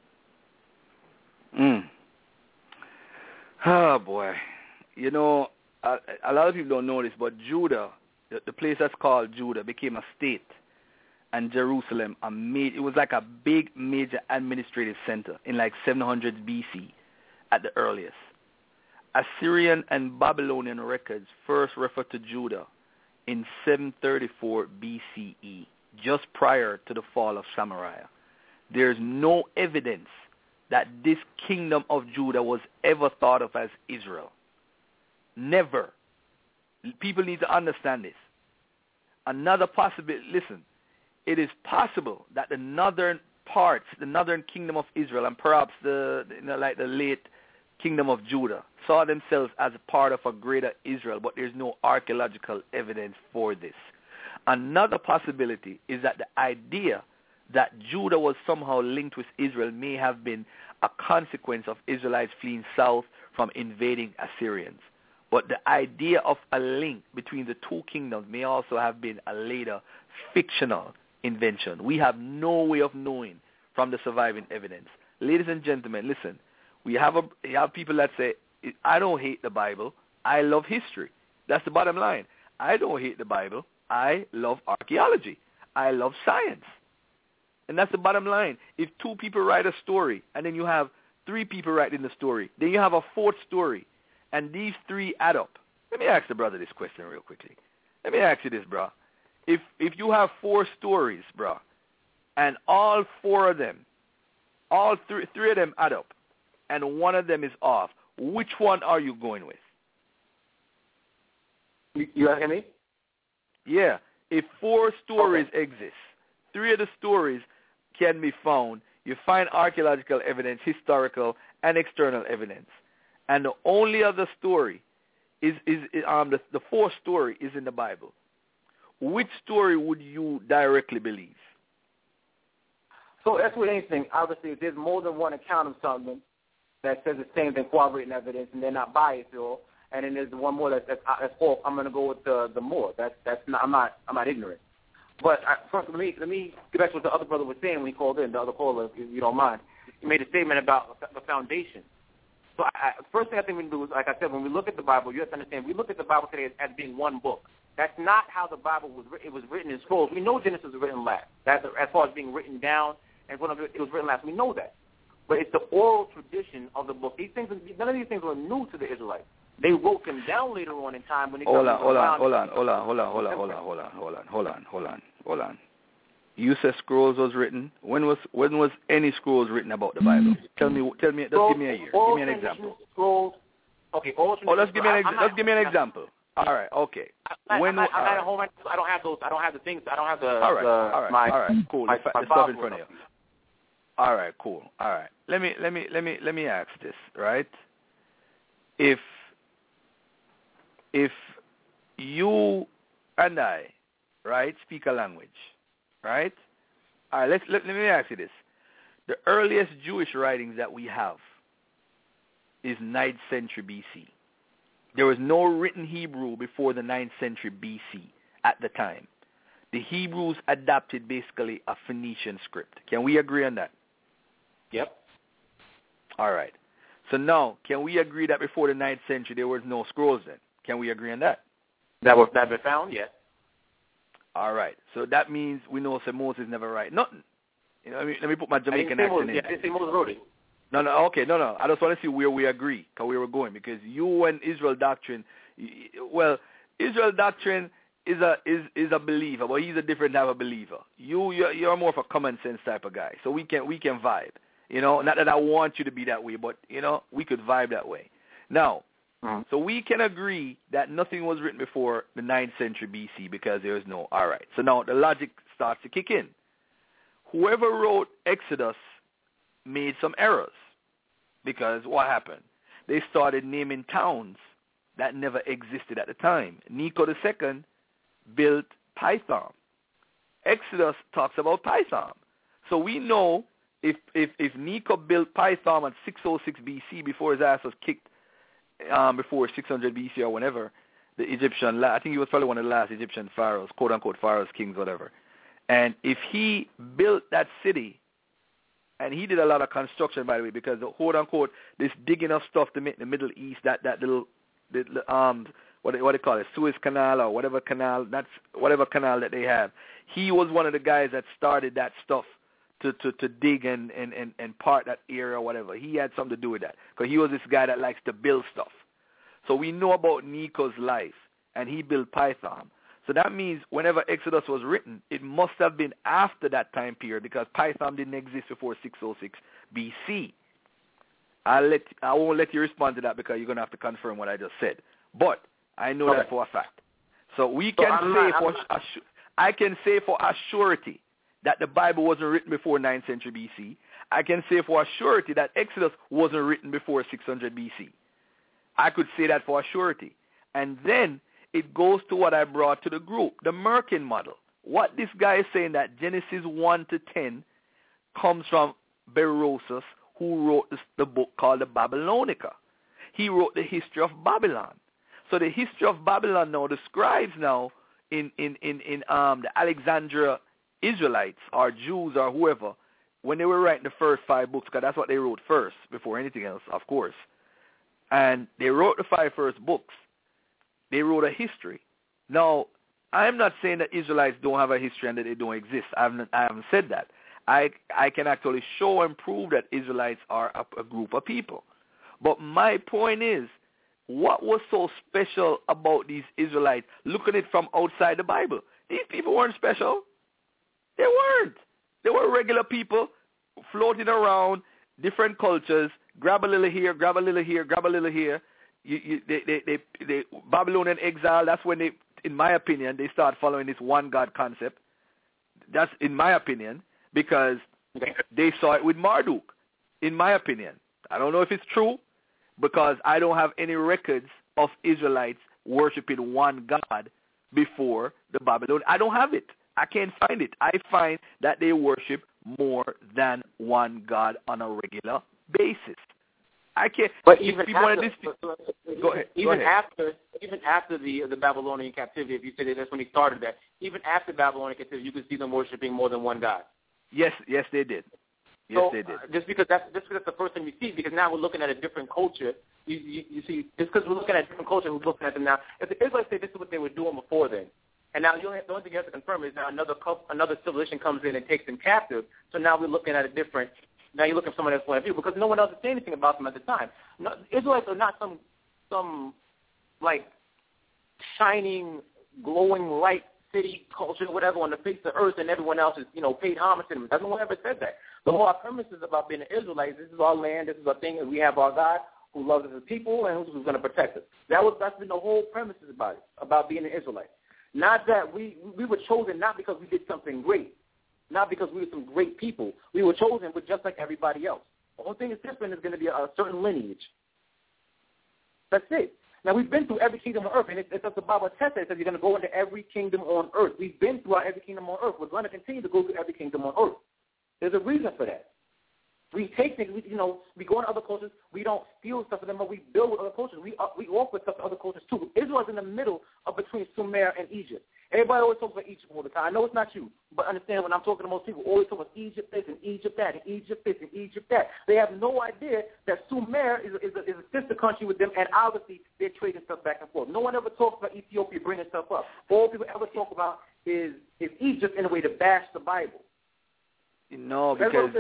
there. Oh boy, a lot of people don't know this, but Judah, the place that's called Judah, became a state, and Jerusalem it was like a big major administrative center in like 700 BC at the earliest. Assyrian and Babylonian records first refer to Judah in 734 BCE, just prior to the fall of Samaria. There's no evidence that this kingdom of Judah was ever thought of as Israel. Never. People need to understand this. Another possibility, listen, it is possible that the northern parts, the northern kingdom of Israel, and perhaps the late kingdom of Judah, saw themselves as a part of a greater Israel, but there's no archaeological evidence for this. Another possibility is that the idea that Judah was somehow linked with Israel may have been a consequence of Israelites fleeing south from invading Assyrians. But the idea of a link between the two kingdoms may also have been a later fictional invention. We have no way of knowing from the surviving evidence. Ladies and gentlemen, listen, you have people that say, I don't hate the Bible, I love history. That's the bottom line. I don't hate the Bible, I love archaeology. I love science. And that's the bottom line. If two people write a story, and then you have three people writing the story, then you have a fourth story, and these three add up. Let me ask the brother this question real quickly. Let me ask you this, bro. If you have four stories, bro, and all four of them, all three of them add up, and one of them is off, which one are you going with? You asking me? Yeah. If four stories exist, three of the stories can be found. You find archaeological evidence, historical and external evidence. And the only other story is the fourth story is in the Bible. Which story would you directly believe? So that's with anything. Obviously, if there's more than one account of something that says the same thing, corroborating evidence, and they're not biased at all, and then there's one more that's false, I'm going to go with the more. That's not. I'm not ignorant. But first, let me get back to what the other brother was saying when he called in. The other caller, if you don't mind, he made a statement about the foundation. So first thing I think we can do is, like I said, when we look at the Bible, you have to understand, we look at the Bible today as being one book. That's not how the Bible was written. It was written in scrolls. We know Genesis was written last. That's as far as being written down, and it was written last. We know that. But it's the oral tradition of the book. These things, none of these things were new to the Israelites. They wrote them down later on in time when they Hold on. You said scrolls was written. When was any scrolls written about the Bible? Tell me. Just give me a year. Give me an example. Scrolls. Okay. Let's give me an example. All right. Okay. I'm at home. I don't have those. I don't have the things. I don't have the. All right. Cool. My stuff in front of you. All right. Cool. All right. Let me ask this. Right. If you and I, right, speak a language, right? All right, let me ask you this. The earliest Jewish writings that we have is 9th century BC. There was no written Hebrew before the 9th century BC at the time. The Hebrews adopted basically a Phoenician script. Can we agree on that? Yep. All right. So now, can we agree that before the 9th century there was no scrolls then? Can we agree on that? That been found, yes. All right. So that means we know that Moses never write nothing. You know, let me put my Jamaican accent in. I didn't say Moses wrote it. No. Okay, no. I just want to see where we agree, because we were going. Because you and Israel doctrine, Israel doctrine is a believer, but he's a different type of believer. You're more of a common sense type of guy. So we can vibe. You know, not that I want you to be that way, but you know, we could vibe that way. Now. So we can agree that nothing was written before the 9th century BC because there is no. All right. So now the logic starts to kick in. Whoever wrote Exodus made some errors because what happened? They started naming towns that never existed at the time. Necho II built Pithom. Exodus talks about Pithom. So we know if Necho built Pithom at 606 BC before his ass was kicked, before 600 BC or whenever, the Egyptian, I think he was probably one of the last Egyptian pharaohs, quote-unquote pharaohs, kings, whatever. And if he built that city, and he did a lot of construction, by the way, because the quote-unquote, this digging of stuff to make the Middle East, that little what they call it, Suez Canal or whatever canal, that's whatever canal that they have. He was one of the guys that started that stuff to dig and part that area or whatever. He had something to do with that because he was this guy that likes to build stuff. So we know about Necho's life, and he built Python. So that means whenever Exodus was written, it must have been after that time period because Python didn't exist before 606 BC. I won't let you respond to that because you're going to have to confirm what I just said. But I know that for a fact. So we can I can say for a surety that the Bible wasn't written before 9th century BC. I can say for a surety that Exodus wasn't written before 600 BC. I could say that for a surety. And then it goes to what I brought to the group, the Merkin model. What this guy is saying that Genesis 1 to 10 comes from Berosus, who wrote the book called the Babylonica. He wrote the history of Babylon. So the history of Babylon now, the scribes now in the Alexandria Israelites or Jews or whoever, when they were writing the first 5 books, because that's what they wrote first before anything else, of course. And they wrote the 5 first books. They wrote a history. Now, I'm not saying that Israelites don't have a history and that they don't exist. I haven't said that. I can actually show and prove that Israelites are a group of people. But my point is, what was so special about these Israelites looking at it from outside the Bible? These people weren't special. They weren't. They were regular people floating around, different cultures, grab a little here, grab a little here, grab a little here. They Babylonian exile, that's when they, in my opinion, they start following this one God concept. That's in my opinion, because they saw it with Marduk, in my opinion. I don't know if it's true, because I don't have any records of Israelites worshiping one God before the Babylon. I don't have it. I can't find it. I find that they worship more than one God on a regular basis. I can't. But even after, go ahead. Even after the Babylonian captivity, if you say that's when he started that, even after Babylonian captivity, you could see them worshiping more than one God. Yes, they did. Yes, so, they did. Just because that's the first thing we see, because now we're looking at a different culture. You see, just because we're looking at a different culture, we're looking at them now. If the Israelites say this is what they were doing before then, and now the only thing you have to confirm is now another civilization comes in and takes them captive. So now we're looking at a different. Now you're looking from someone else's point of view because no one else is saying anything about them at the time. No, Israelites are not some like shining, glowing light city culture, whatever, on the face of the earth, and everyone else is, paid homage to them. No one ever said that. The whole premise is about being an Israelite. This is our land. This is our thing. And we have our God who loves us as people and who's going to protect us. That's been the whole premise about it, about being an Israelite. Not that we were chosen not because we did something great, not because we were some great people. We were chosen with just like everybody else. The only thing that's different is going to be a certain lineage. That's it. Now, we've been through every kingdom on earth, and it's the Bible tests it says you're going to go into every kingdom on earth. We've been through every kingdom on earth. We're going to continue to go through every kingdom on earth. There's a reason for that. We take things, we go into other cultures. We don't steal stuff from them, but we build with other cultures. We offer stuff to other cultures, too. Israel is in the middle of between Sumer and Egypt. Everybody always talks about Egypt all the time. I know it's not you, but understand when I'm talking to most people, always talk about Egypt this and Egypt that and Egypt this and Egypt that. They have no idea that Sumer is a sister country with them, and obviously they're trading stuff back and forth. No one ever talks about Ethiopia bringing stuff up. All people ever talk about is Egypt in a way to bash the Bible. No, because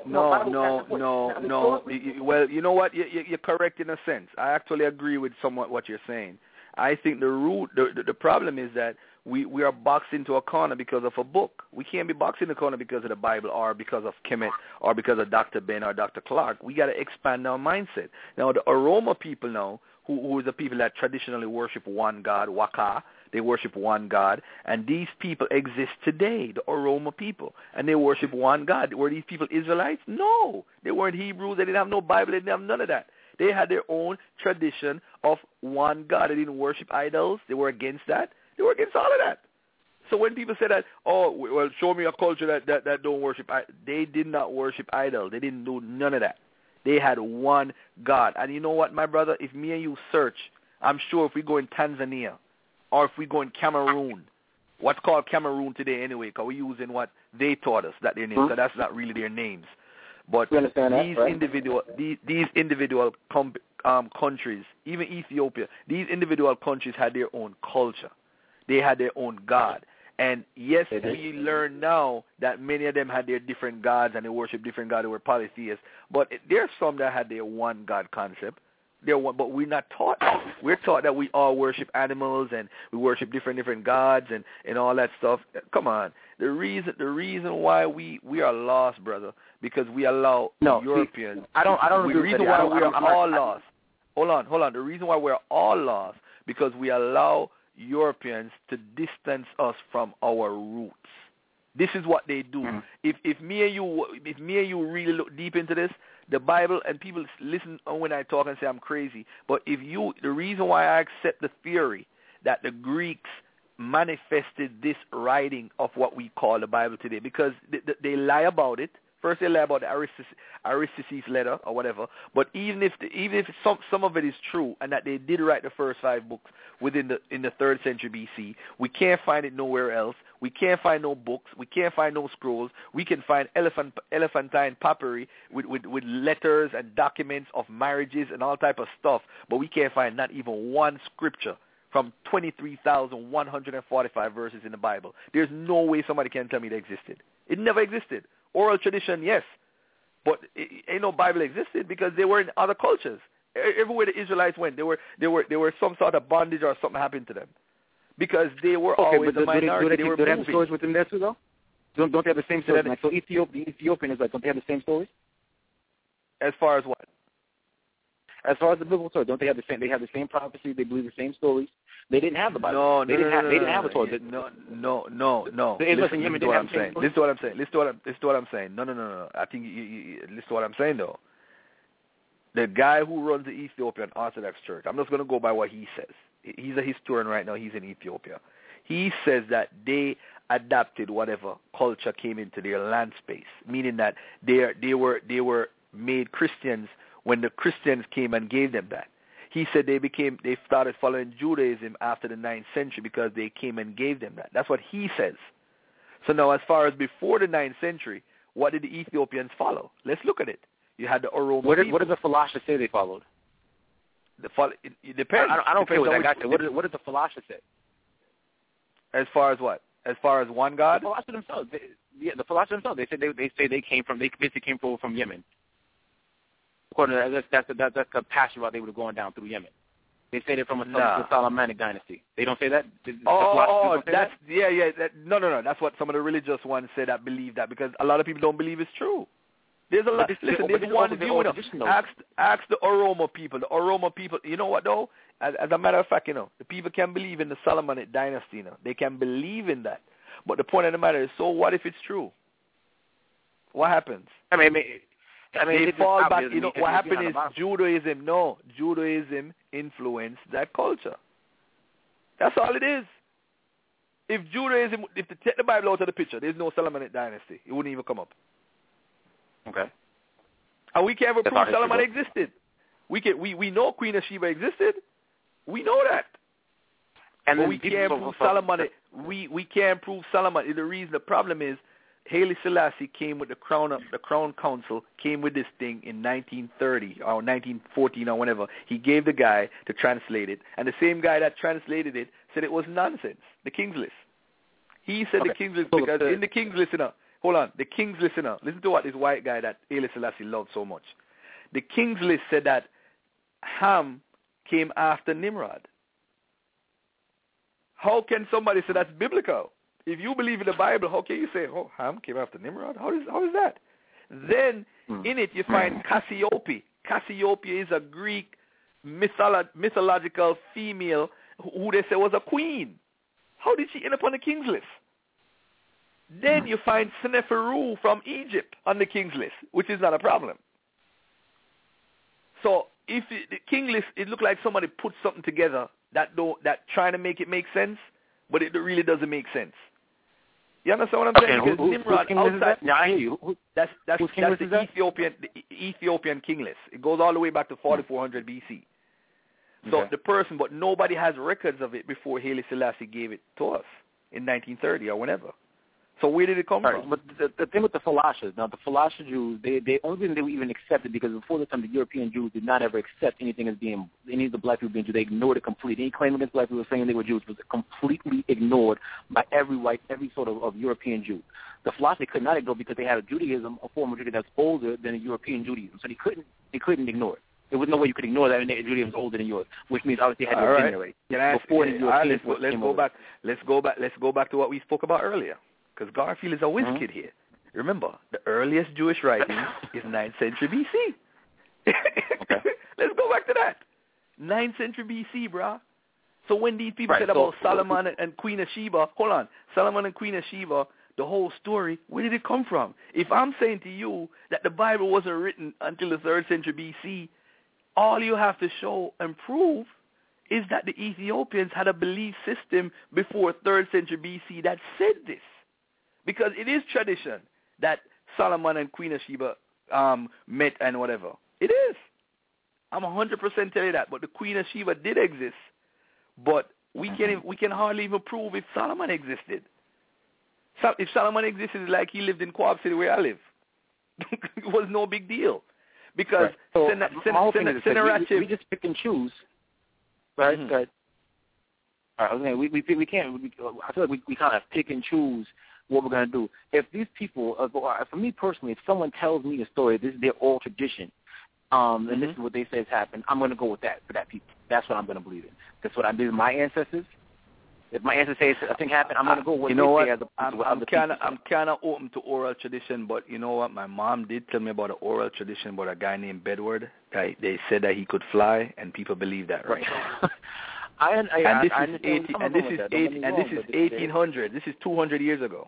no. Well, you know what? You're correct in a sense. I actually agree with somewhat what you're saying. I think the problem is that we are boxed into a corner because of a book. We can't be boxed in the corner because of the Bible or because of Kemet or because of Dr. Ben or Dr. Clark. We got to expand our mindset. Now, the Aroma people now, who is the people that traditionally worship one God, Waka, they worship one God, and these people exist today, the Aroma people, and they worship one God. Were these people Israelites? No. They weren't Hebrews. They didn't have no Bible. They didn't have none of that. They had their own tradition of one God. They didn't worship idols. They were against that. They were against all of that. So when people say that, show me a culture that don't worship, they did not worship idols. They didn't do none of that. They had one God. And you know what, my brother? If me and you search, I'm sure if we go in Tanzania or if we go in Cameroon, what's called Cameroon today anyway, because we're using what they taught us that their names, because that's not really their names. But these individual countries, even Ethiopia, these individual countries had their own culture. They had their own God. And yes, we learn now that many of them had their different gods and they worship different gods. They were polytheists. But there are some that had their one God concept. But we're not taught that. We're taught that we all worship animals and we worship different gods and all that stuff. Come on. The reason why we are lost, brother, because we allow Europeans. See, I don't the reason why we are all lost. Hold on. The reason why we're all lost because we allow Europeans to distance us from our roots. This is what they do. Mm-hmm. If me and you really look deep into this, the Bible, and people listen when I talk and say I'm crazy, but the reason why I accept the theory that the Greeks manifested this writing of what we call the Bible today, because they lie about it. First they lie about the Aristides letter or whatever, but even if some of it is true and that they did write the first 5 books in the 3rd century BC, we can't find it nowhere else. We can't find no books. We can't find no scrolls. We can find elephantine papyri with letters and documents of marriages and all type of stuff, but we can't find not even one scripture from 23,145 verses in the Bible. There's no way somebody can tell me it existed. It never existed. Oral tradition, yes, but ain't no Bible existed because they were in other cultures. Everywhere the Israelites went, they were some sort of bondage or something happened to them because they were always a minority. Do they have the stories within there too, though? Don't they have the same stories? Like, so the Ethiopian is like, don't they have the same stories? As far as what? As far as the biblical story, don't they have the same? They have the same prophecy. They believe the same stories. They didn't have the Bible. They didn't have a Torah. No. Listen to what I'm saying. Listen to what I'm saying. No. I think listen to what I'm saying though. The guy who runs the Ethiopian Orthodox Church, I'm just going to go by what he says. He's a historian right now. He's in Ethiopia. He says that they adapted whatever culture came into their land space, meaning that they were made Christians when the Christians came and gave them that. He said they started following Judaism after the 9th century because they came and gave them that. That's what he says. So now as far as before the 9th century, what did the Ethiopians follow? Let's look at it. You had the Oromo people. What did the philosopher say they followed? It depends. I don't care what that guy said. What did the philosopher say? As far as what? As far as one God? The philosophers themselves. The philosophers themselves. They said they basically came over from Yemen. According to that's the passage while they were going down through Yemen. They say they're from the Solomonic dynasty. They don't say that? No. That's that? what some of the religious ones say that believe that because a lot of people don't believe it's true. There's a lot. Listen, there's one view. Ask the Oromo people. The Oromo people, you know what though? As a matter of fact, the people can believe in the Solomonic dynasty. They can believe in that. But the point of the matter is, so what if it's true? What happens? They fall back. What happened is Judaism influenced that culture. That's all it is. If they take the Bible out of the picture, there's no Solomonic dynasty. It wouldn't even come up. Okay. And we can't ever prove Solomon existed. We know Queen of Sheba existed. We know that. But we can't prove Solomon. We can't prove Solomon. The problem is Haile Selassie came with the Crown Council came with this thing in 1930 or 1914 or whenever. He gave the guy to translate it, and the same guy that translated it said it was nonsense. The King's List. He said the King's List because in the King's List, hold on, the King's List, listen to what this white guy that Haile Selassie loved so much. The King's List said that Ham came after Nimrod. How can somebody say that's biblical? If you believe in the Bible, how can you say, Ham came after Nimrod? How is that? Then in it you find Cassiope. Cassiope is a Greek mythological female who they say was a queen. How did she end up on the King's List? Then you find Seneferu from Egypt on the King's List, which is not a problem. So if the King's List, it looked like somebody put something together that trying to make it make sense, but it really doesn't make sense. You understand what I'm saying? Because Nimrod outside. Yeah, I hear you. That's the Ethiopian king list. It goes all the way back to 4400 BC. So the person, but nobody has records of it before Haile Selassie gave it to us in 1930 or whenever. So where did it come from? But the thing with the Falashas, now the Falasha Jews, they only reason they were even accepted because before the time the European Jews did not ever accept anything as being any of the black people being Jews. They ignored it completely. Any claim against black people saying they were Jews was completely ignored by every sort of European Jew. The Falasha could not ignore because they had a Judaism, a form of Judaism that's older than a European Judaism. So they couldn't ignore it. There was no way you could ignore that, and Judaism was older than yours, which means obviously they had no opinion already. Before the Europeans let's go back to what we spoke about earlier. Because Garfield is a whiz kid here. Remember, the earliest Jewish writing is 9th century BC. Let's go back to that. 9th century BC, brah. So when these people said about Solomon and Queen of Sheba, Solomon and Queen of Sheba, the whole story, where did it come from? If I'm saying to you that the Bible wasn't written until the 3rd century BC, all you have to show and prove is that the Ethiopians had a belief system before 3rd century BC that said this. Because it is tradition that Solomon and Queen of Sheba met and whatever. It is. I'm 100% telling you that. But the Queen of Sheba did exist. But we can hardly even prove if Solomon existed. So if Solomon existed, it's like he lived in Quab City where I live. It was no big deal. Because we just pick and choose. Right? Right. All right, I was saying we can't. I feel like we kind of pick and choose what we're going to do. If these people, for me personally, if someone tells me a story, this is their oral tradition, and this is what they say has happened, I'm going to go with that for that people. That's what I'm going to believe in. That's what I believe in my ancestors. If my ancestors say a thing happened, I'm going to go with what they say as opposed to I'm kind of open to oral tradition, but you know what? My mom did tell me about an oral tradition about a guy named Bedward. They said that he could fly, and people believe that, right? This is 1800. This is 200 years ago.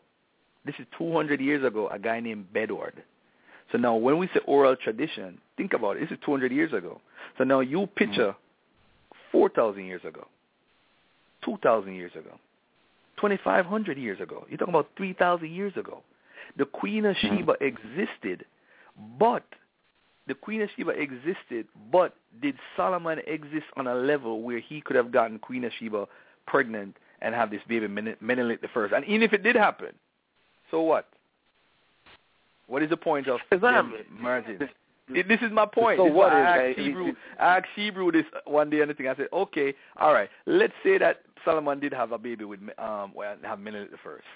A guy named Bedward. So now when we say oral tradition, think about it. This is 200 years ago. So now you picture 4,000 years ago, 2,000 years ago, 2,500 years ago. You're talking about 3,000 years ago. The Queen of Sheba existed, but did Solomon exist on a level where he could have gotten Queen of Sheba pregnant and have this baby Menelik the First? And even if it did happen, so what? What is the point of marriage? This is my point. So what I asked Hebrew this one day and I said, okay, all right, let's say that Solomon did have a baby with have Menelik the First.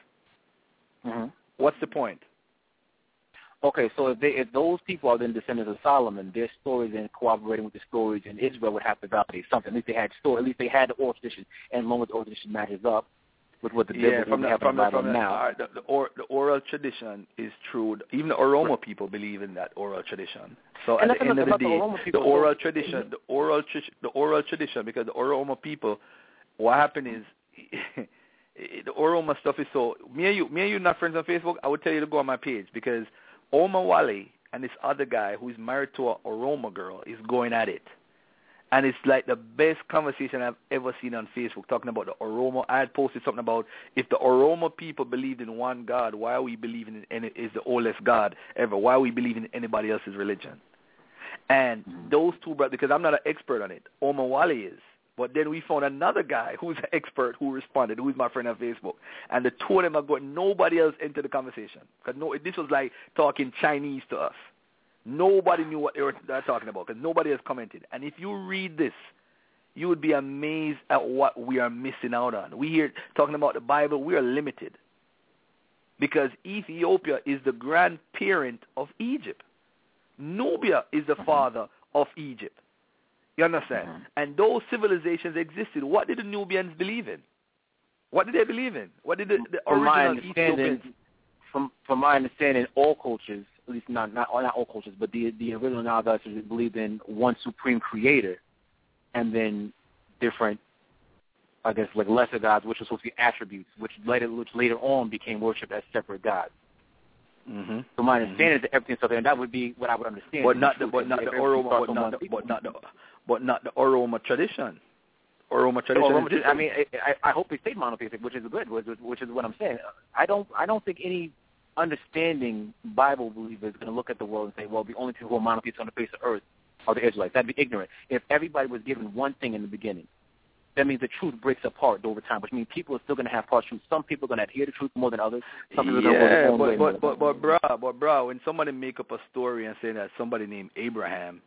What's the point? Okay, so if those people are then descendants of Solomon, their stories and cooperating with the stories, and Israel would have to validate something. At least they had story. At least they had the oral tradition, and as long as the oral tradition matches up with what the biblical have now. The oral tradition is true. Even the Oromo people believe in that oral tradition. So at the end of the day, the oral tradition, because the Oromo people, what happened is the Oromo stuff is so. Me and you not friends on Facebook. I would tell you to go on my page because Omar Wale and this other guy who is married to an Oromo girl is going at it. And it's like the best conversation I've ever seen on Facebook talking about the Oromo. I had posted something about if the Oromo people believed in one God, why are we believing in is the oldest God ever? Why are we believing in anybody else's religion? And those two brothers, because I'm not an expert on it, Omar Wale is. But then we found another guy who's an expert who responded, who's my friend on Facebook. And the two of them are going, nobody else entered the conversation. Because this was like talking Chinese to us. Nobody knew what they were talking about because nobody has commented. And if you read this, you would be amazed at what we are missing out on. We here talking about the Bible, we are limited. Because Ethiopia is the grandparent of Egypt. Nubia is the father of Egypt. You understand? And those civilizations existed. What did the Nubians believe in? What did they believe in? What did the original Ethiopians? From my understanding, all cultures, at least not all cultures, but the original Nile cultures believed in one supreme creator, and then different, I guess, like lesser gods, which were supposed to be attributes, which later on became worshipped as separate gods. So my understanding is that everything's something, and that would be what I would understand. But not the Oromo tradition. Oromo tradition. I mean, I hope they stay monotheistic, which is good, which is what I'm saying. I don't think any understanding Bible believer is going to look at the world and say, well, the only people who are monotheists on the face of earth are the Israelites. That'd be ignorant. If everybody was given one thing in the beginning, that means the truth breaks apart over time, which means people are still going to have part truth. Some people are going to adhere to truth more than others. Some people are going to go their own way more than others. But bro, when somebody make up a story and say that somebody named Abraham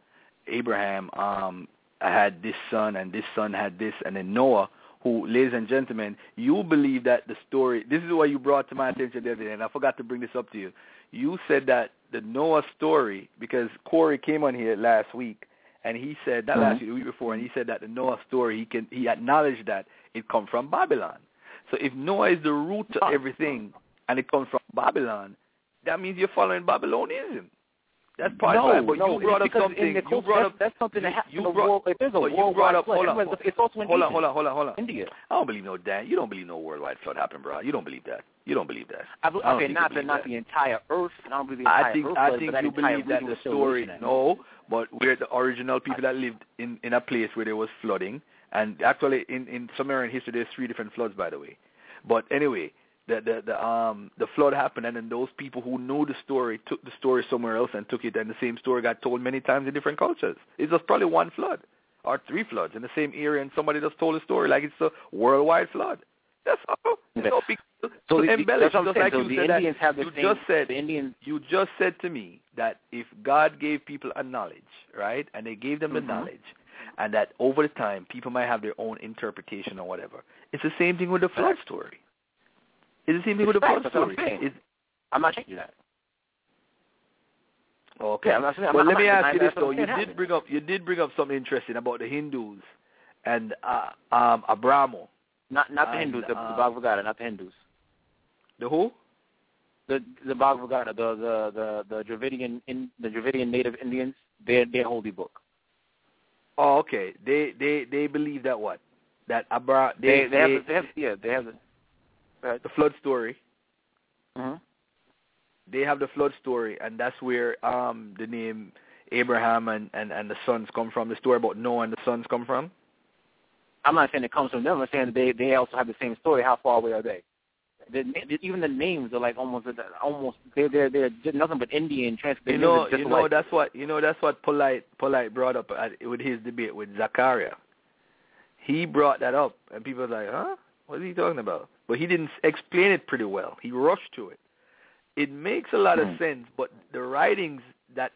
had this son and this son had this, and then Noah, who, ladies and gentlemen, you believe that the story, this is what you brought to my attention the other day, and I forgot to bring this up to you. You said that the Noah story, because Corey came on here last week, and he said, that last week, the week before, and he said that the Noah story, he acknowledged that it come from Babylon. So if Noah is the root to everything, and it comes from Babylon, that means you're following Babylonianism. That's part of it. But you brought up something. You brought up that's something that happens. If there's a worldwide flood, it's also in Hold on. India. I don't believe no that. You don't believe no worldwide flood happened, bro. You don't believe that. Okay, not the entire Earth. I don't believe the entire Earth. I think you believe that the story. No, but we're the original people that lived in a place where there was flooding, and actually in Sumerian history there's 3 different floods, by the way. But anyway, the flood happened, and then those people who knew the story took the story somewhere else and took it, and the same story got told many times in different cultures. It was probably 1 flood or 3 floods in the same area, and somebody just told a story like it's a worldwide flood. That's all. So embellish, just like you said. You just said to me that if God gave people a knowledge, right, and they gave them the knowledge, and that over the time people might have their own interpretation or whatever, it's the same thing with the flood story. It's the same thing with the flood story. I'm not changing that. Okay. Yeah, let me ask you this though. You did bring up something interesting about the Hindus and Abramo. Not the Hindus, the Bhagavad Gita, not the Hindus. The who? The Bhagavad Gita, the Dravidian Native Indians, their holy book. Oh, okay. They believe that what? That they have the flood story. Mm-hmm. They have the flood story, and that's where the name Abraham and the sons come from. The story about Noah and the sons come from. I'm not saying it comes from them. I'm saying that they also have the same story. How far away are they? Even the names are like almost they're nothing but Indian translation. That's what Polite brought up with his debate with Zachariah. He brought that up, and people were like, huh? What is he talking about? But he didn't explain it pretty well. He rushed to it. It makes a lot of sense, but the writings that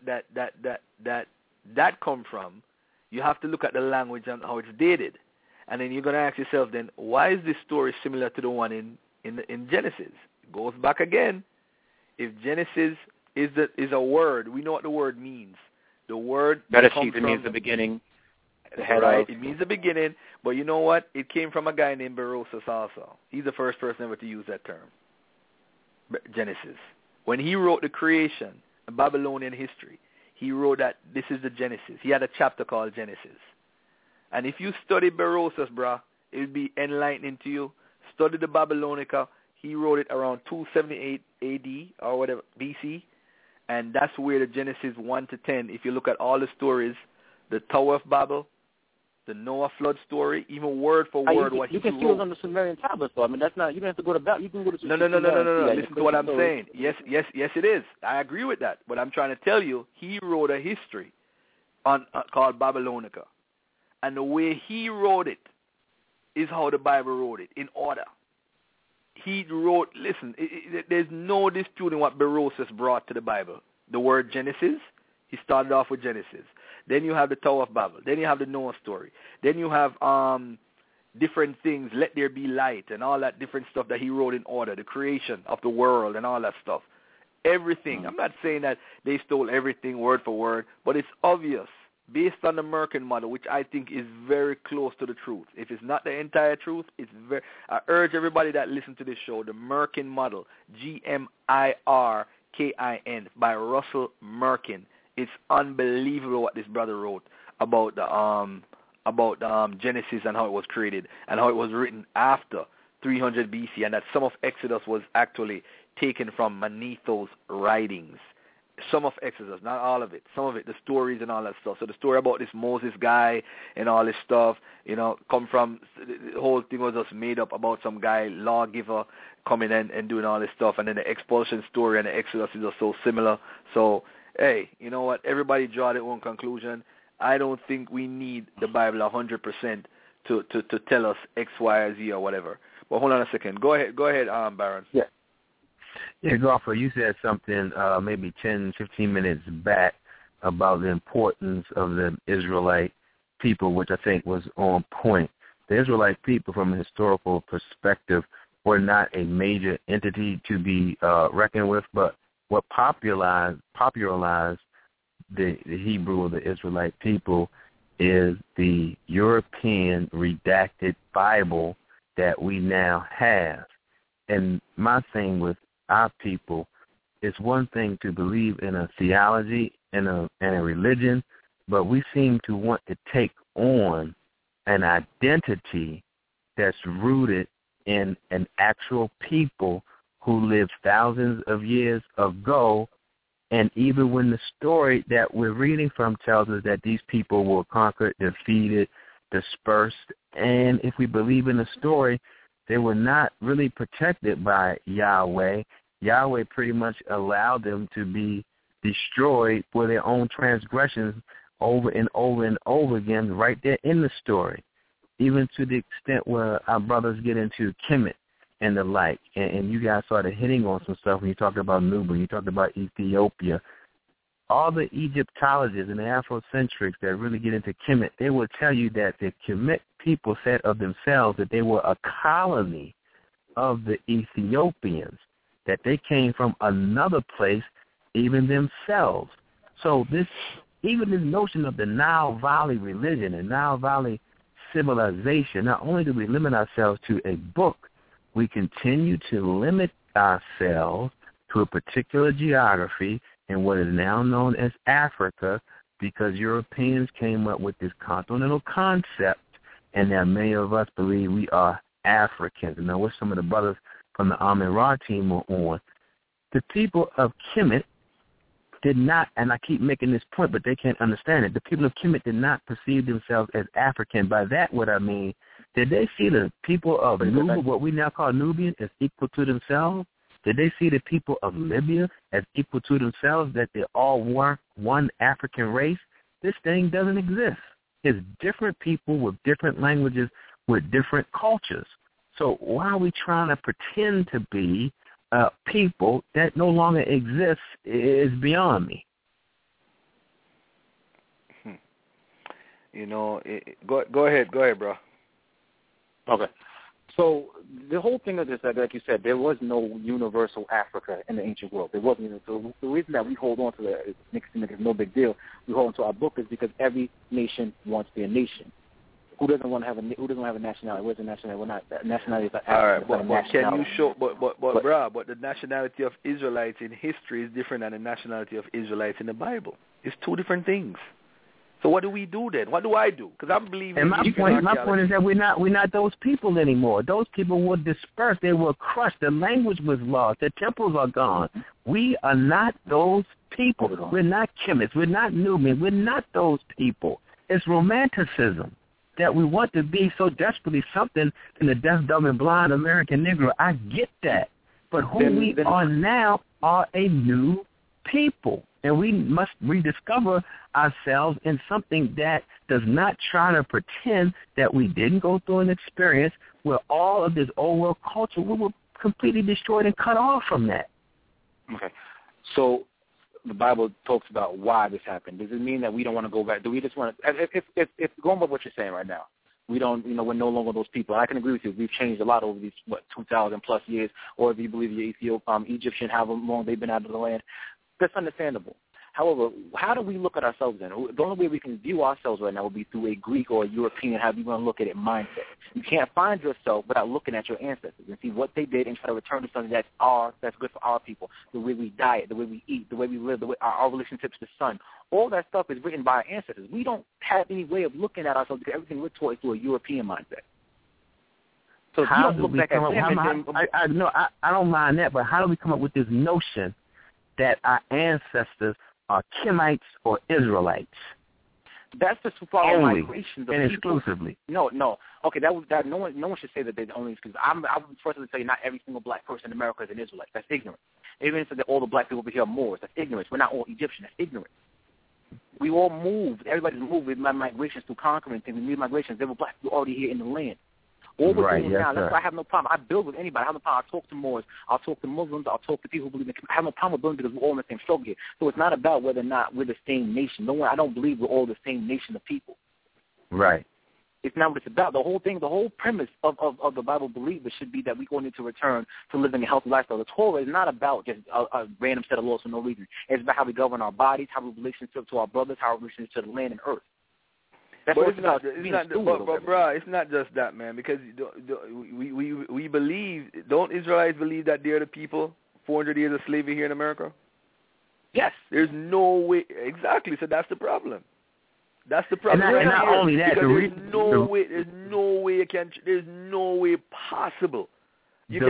come from, you have to look at the language and how it's dated. And then you're going to ask yourself then, why is this story similar to the one in Genesis? It goes back again. If Genesis is a word, we know what the word means. The word Bereshit means the beginning. It means the beginning, but you know what? It came from a guy named Berosus also. He's the first person ever to use that term, Genesis. When he wrote the creation, the Babylonian history, he wrote that this is the Genesis. He had a chapter called Genesis. And if you study Berosus, bruh, it will be enlightening to you. Study the Babylonica. He wrote it around 278 A.D. or whatever, B.C., and that's where the Genesis 1 to 10, if you look at all the stories, the Tower of Babel, the Noah flood story, even word for word what he wrote. You can see it on the Sumerian tablets, though. I mean, that's not. You don't have to go to Babel. You can go to. No. Listen to what I'm saying. Yes, it is. I agree with that. But I'm trying to tell you, he wrote a history called Babylonica, and the way he wrote it is how the Bible wrote it, in order. He wrote. Listen, there's no disputing what Berosus brought to the Bible. The word Genesis. He started off with Genesis. Then you have the Tower of Babel. Then you have the Noah story. Then you have different things, let there be light, and all that different stuff that he wrote in order, the creation of the world and all that stuff. Everything. I'm not saying that they stole everything word for word, but it's obvious, based on the Merkin model, which I think is very close to the truth. If it's not the entire truth, I urge everybody that listens to this show, the Merkin model, Gmirkin, by Russell Merkin. It's unbelievable what this brother wrote about the Genesis and how it was created and how it was written after 300 BC, and that some of Exodus was actually taken from Manetho's writings. Some of Exodus, not all of it. Some of it, the stories and all that stuff. So the story about this Moses guy and all this stuff, come from, the whole thing was just made up about some guy, lawgiver, coming in and doing all this stuff. And then the expulsion story and the Exodus is just so similar. So, hey, you know what? Everybody draw their own conclusion. I don't think we need the Bible 100% to tell us X, Y, or Z or whatever. But hold on a second. Go ahead, Baron. Yeah, Garfer, you said something maybe 10, 15 minutes back about the importance of the Israelite people, which I think was on point. The Israelite people, from a historical perspective, were not a major entity to be reckoned with, but what popularized the Hebrew or the Israelite people is the European redacted Bible that we now have. And my thing with our people, it's one thing to believe in a theology and a religion, but we seem to want to take on an identity that's rooted in an actual people who lived thousands of years ago. And even when the story that we're reading from tells us that these people were conquered, defeated, dispersed, and if we believe in the story, they were not really protected by Yahweh. Yahweh pretty much allowed them to be destroyed for their own transgressions over and over and over again right there in the story, even to the extent where our brothers get into Kemet and the like. And you guys started hitting on some stuff when you talked about Nubia, you talked about Ethiopia. All the Egyptologists and the Afrocentrics that really get into Kemet, they will tell you that the Kemet people said of themselves that they were a colony of the Ethiopians, that they came from another place, even themselves. So even this notion of the Nile Valley religion and Nile Valley civilization, not only do we limit ourselves to a book, we continue to limit ourselves to a particular geography in what is now known as Africa, because Europeans came up with this continental concept, and now many of us believe we are Africans. And now what some of the brothers from the Amin-Ra team were on, the people of Kemet did not, and I keep making this point, but they can't understand it, the people of Kemet did not perceive themselves as African. By that, what I mean, did they see the people of Nubia, what we now call Nubian, as equal to themselves? Did they see the people of Libya as equal to themselves, that they all were one African race? This thing doesn't exist. It's different people with different languages, with different cultures. So why are we trying to pretend to be people that no longer exists is beyond me. You know, go ahead, bro. Okay. So the whole thing of this, like you said, there was no universal Africa in the ancient world. There wasn't. So the reason that we hold on to that is no big deal. We hold on to our book is because every nation wants their nation. Who doesn't want to have who doesn't have a nationality? Where's the nationality? We're not nationality. Is an all right, but can you show? But the nationality of Israelites in history is different than the nationality of Israelites in the Bible. It's two different things. So what do we do then? What do I do? Because I'm believing. And my point is that we're not those people anymore. Those people were dispersed. They were crushed. The language was lost. The temples are gone. We are not those people. We're not Kemites. We're not Nubians. We're not those people. It's romanticism that we want to be so desperately something in the deaf, dumb, and blind American Negro. I get that. But who we are now are a new people. And we must rediscover ourselves in something that does not try to pretend that we didn't go through an experience where all of this old world culture, we were completely destroyed and cut off from that. Okay. So the Bible talks about why this happened. Does it mean that we don't want to go back? Do we just want to, if going by what you're saying right now, we don't, we're no longer those people. I can agree with you. We've changed a lot over these, 2,000 plus years, or if you believe the Egyptian, however long they've been out of the land. That's understandable. However, how do we look at ourselves then? The only way we can view ourselves right now would be through a Greek or a European, however you want to look at it, mindset. You can't find yourself without looking at your ancestors and see what they did and try to return to something that's good for our people, the way we diet, the way we eat, the way we live, the way our relationships to the sun. All that stuff is written by our ancestors. We don't have any way of looking at ourselves because everything we're taught is through a European mindset. So if you don't look back at them, I don't mind that, but how do we come up with this notion that our ancestors are Kemites or Israelites? That's just follow migrations of and people. Exclusively. No. Okay, that no one should say that they're the only, because I'm first to tell you not every single black person in America is an Israelite. That's ignorant. Even if all the black people over here are Moors, that's ignorance. We're not all Egyptian. That's ignorant. We all moved. Everybody's moved. We made migrations through conquering things. We made migrations. They were black people already here in the land. All we're doing now, that's why I have no problem. I build with anybody. I have no problem. I talk to Moors. I'll talk to Muslims. I'll talk to people who believe in I have no problem with building because we're all in the same struggle here. So it's not about whether or not we're the same nation. I don't believe we're all the same nation of people. Right. It's not what it's about. The whole premise of the Bible believers should be that we all need to return to living a healthy lifestyle. The Torah is not about just a random set of laws for no reason. It's about how we govern our bodies, how we relationship to our brothers, how we relationship to the land and earth. That's what it's about. But bro, it's not just that, man. Because we believe. Don't Israelites believe that they're the people 400 years of slavery here in America? Yes. There's no way. Exactly. So that's the problem. That's the problem. And not only that, there's no way possible. The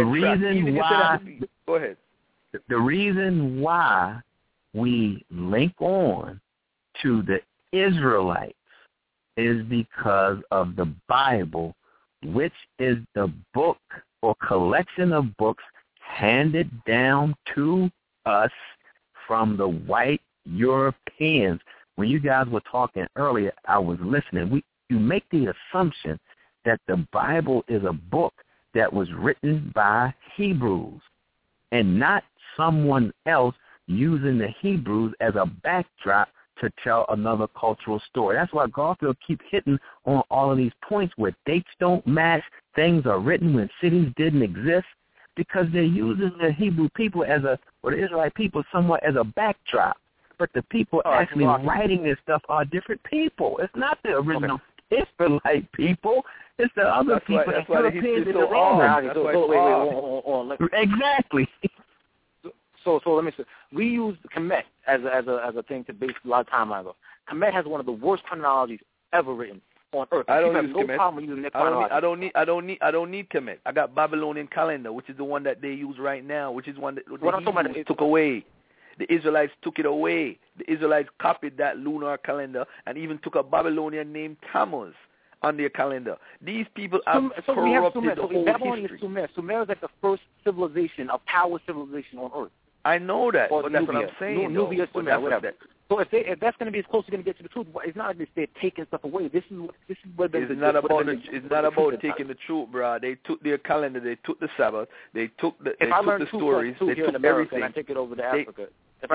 reason why we link on to the Israelites is because of the Bible, which is the book or collection of books handed down to us from the white Europeans. When you guys were talking earlier, I was listening. You make the assumption that the Bible is a book that was written by Hebrews and not someone else using the Hebrews as a backdrop to tell another cultural story. That's why Garfield keeps hitting on all of these points where dates don't match, things are written when cities didn't exist, because they're using the Hebrew people or the Israelite people somewhat as a backdrop. But the people actually writing this stuff are different people. It's not the original Israelite people. It's the other people. That's why the history is so hard. Exactly. So let me say, we use Kemet as a thing to base a lot of time ago. Kemet has one of the worst chronologies ever written on Earth. I don't use no Kemet. problem using that I don't need Kemet. I got Babylonian calendar, which is the one that they use right now, which is one that the Hebrews took away. The Israelites took it away. The Israelites copied that lunar calendar and even took a Babylonian named Tammuz on their calendar. These people have corrupted the whole history. Sumer is like the first civilization, a power civilization on Earth. I know that, but that's what I'm saying. Nubia, Sumer, whatever. So if that's going to be as close as you're going to get to the truth, it's not like they're taking stuff away. This is what it's not about taking the truth, bro. They took their calendar, they took the Sabbath, they took the stories, they took everything. I take it over to Africa.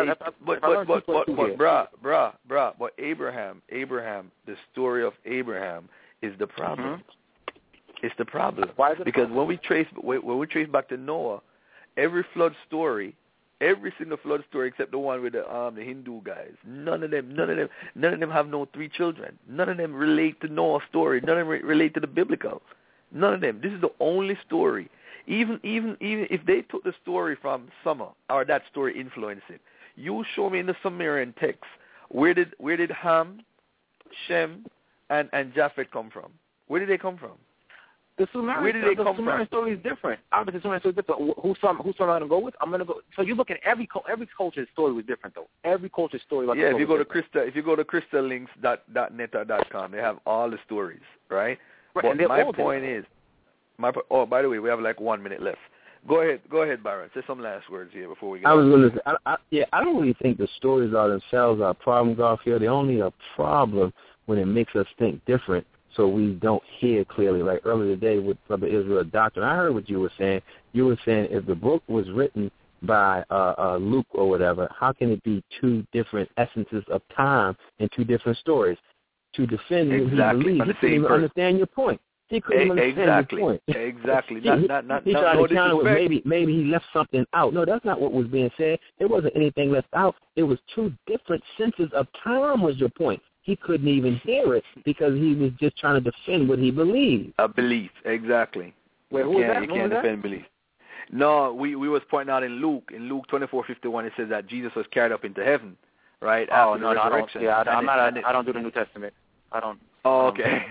But Abraham, the story of Abraham is the problem. Mm-hmm. It's the problem. Why is it because when we trace back to Noah, every single flood story except the one with the Hindu guys, none of them have no 3 children. None of them relate to Noah's story. None of them relate to the biblical. None of them. This is the only story. Even if they took the story from Sumer or that story influenced it, you show me in the Sumerian text where did Ham, Shem, and Japheth come from? Where did they come from? The Sumerian story is different. Obviously, the Sumerian story is different. Who's I'm going to go with? I'm going to go. So you look at every culture's story was different, though. Every culture's story. If you go to crystallinks.net or .com, they have all the stories, right? But my point is, by the way, we have like 1 minute left. Go ahead, Byron. Say some last words here before we go. I was going to say, I don't really think the stories are themselves a problem, Garfield. They're only a problem when it makes us think different, so we don't hear clearly. Like earlier today with Brother Israel Doctrine, I heard what you were saying. You were saying if the book was written by Luke or whatever, how can it be 2 different essences of time and 2 different stories? To defend what he believes, he couldn't even understand your point. He couldn't understand your point. Exactly. He tried to counter with maybe he left something out. No, that's not what was being said. There wasn't anything left out. It was 2 different senses of time was your point. He couldn't even hear it because he was just trying to defend what he believed. A belief, exactly. Wait, who was that? You can't defend belief. No, we was pointing out in Luke 24:51, it says that Jesus was carried up into heaven, right? Oh, no, I don't. Yeah, I don't do the New Testament. I don't. Oh, okay.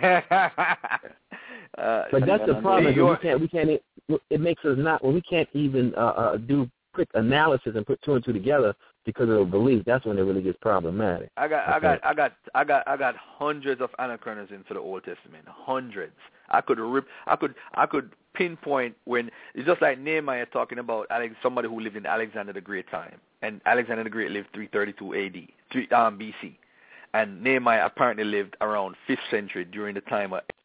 But that's the problem. We can't. It makes us not. Well, we can't even do quick analysis and put 2 and 2 together because of the belief. That's when it really gets problematic. I got hundreds of anachronisms to the Old Testament. Hundreds. I could pinpoint when it's just like Nehemiah talking about somebody who lived in Alexander the Great time, and Alexander the Great lived 332 AD, BC. And Nehemiah apparently lived around 5th century during the time of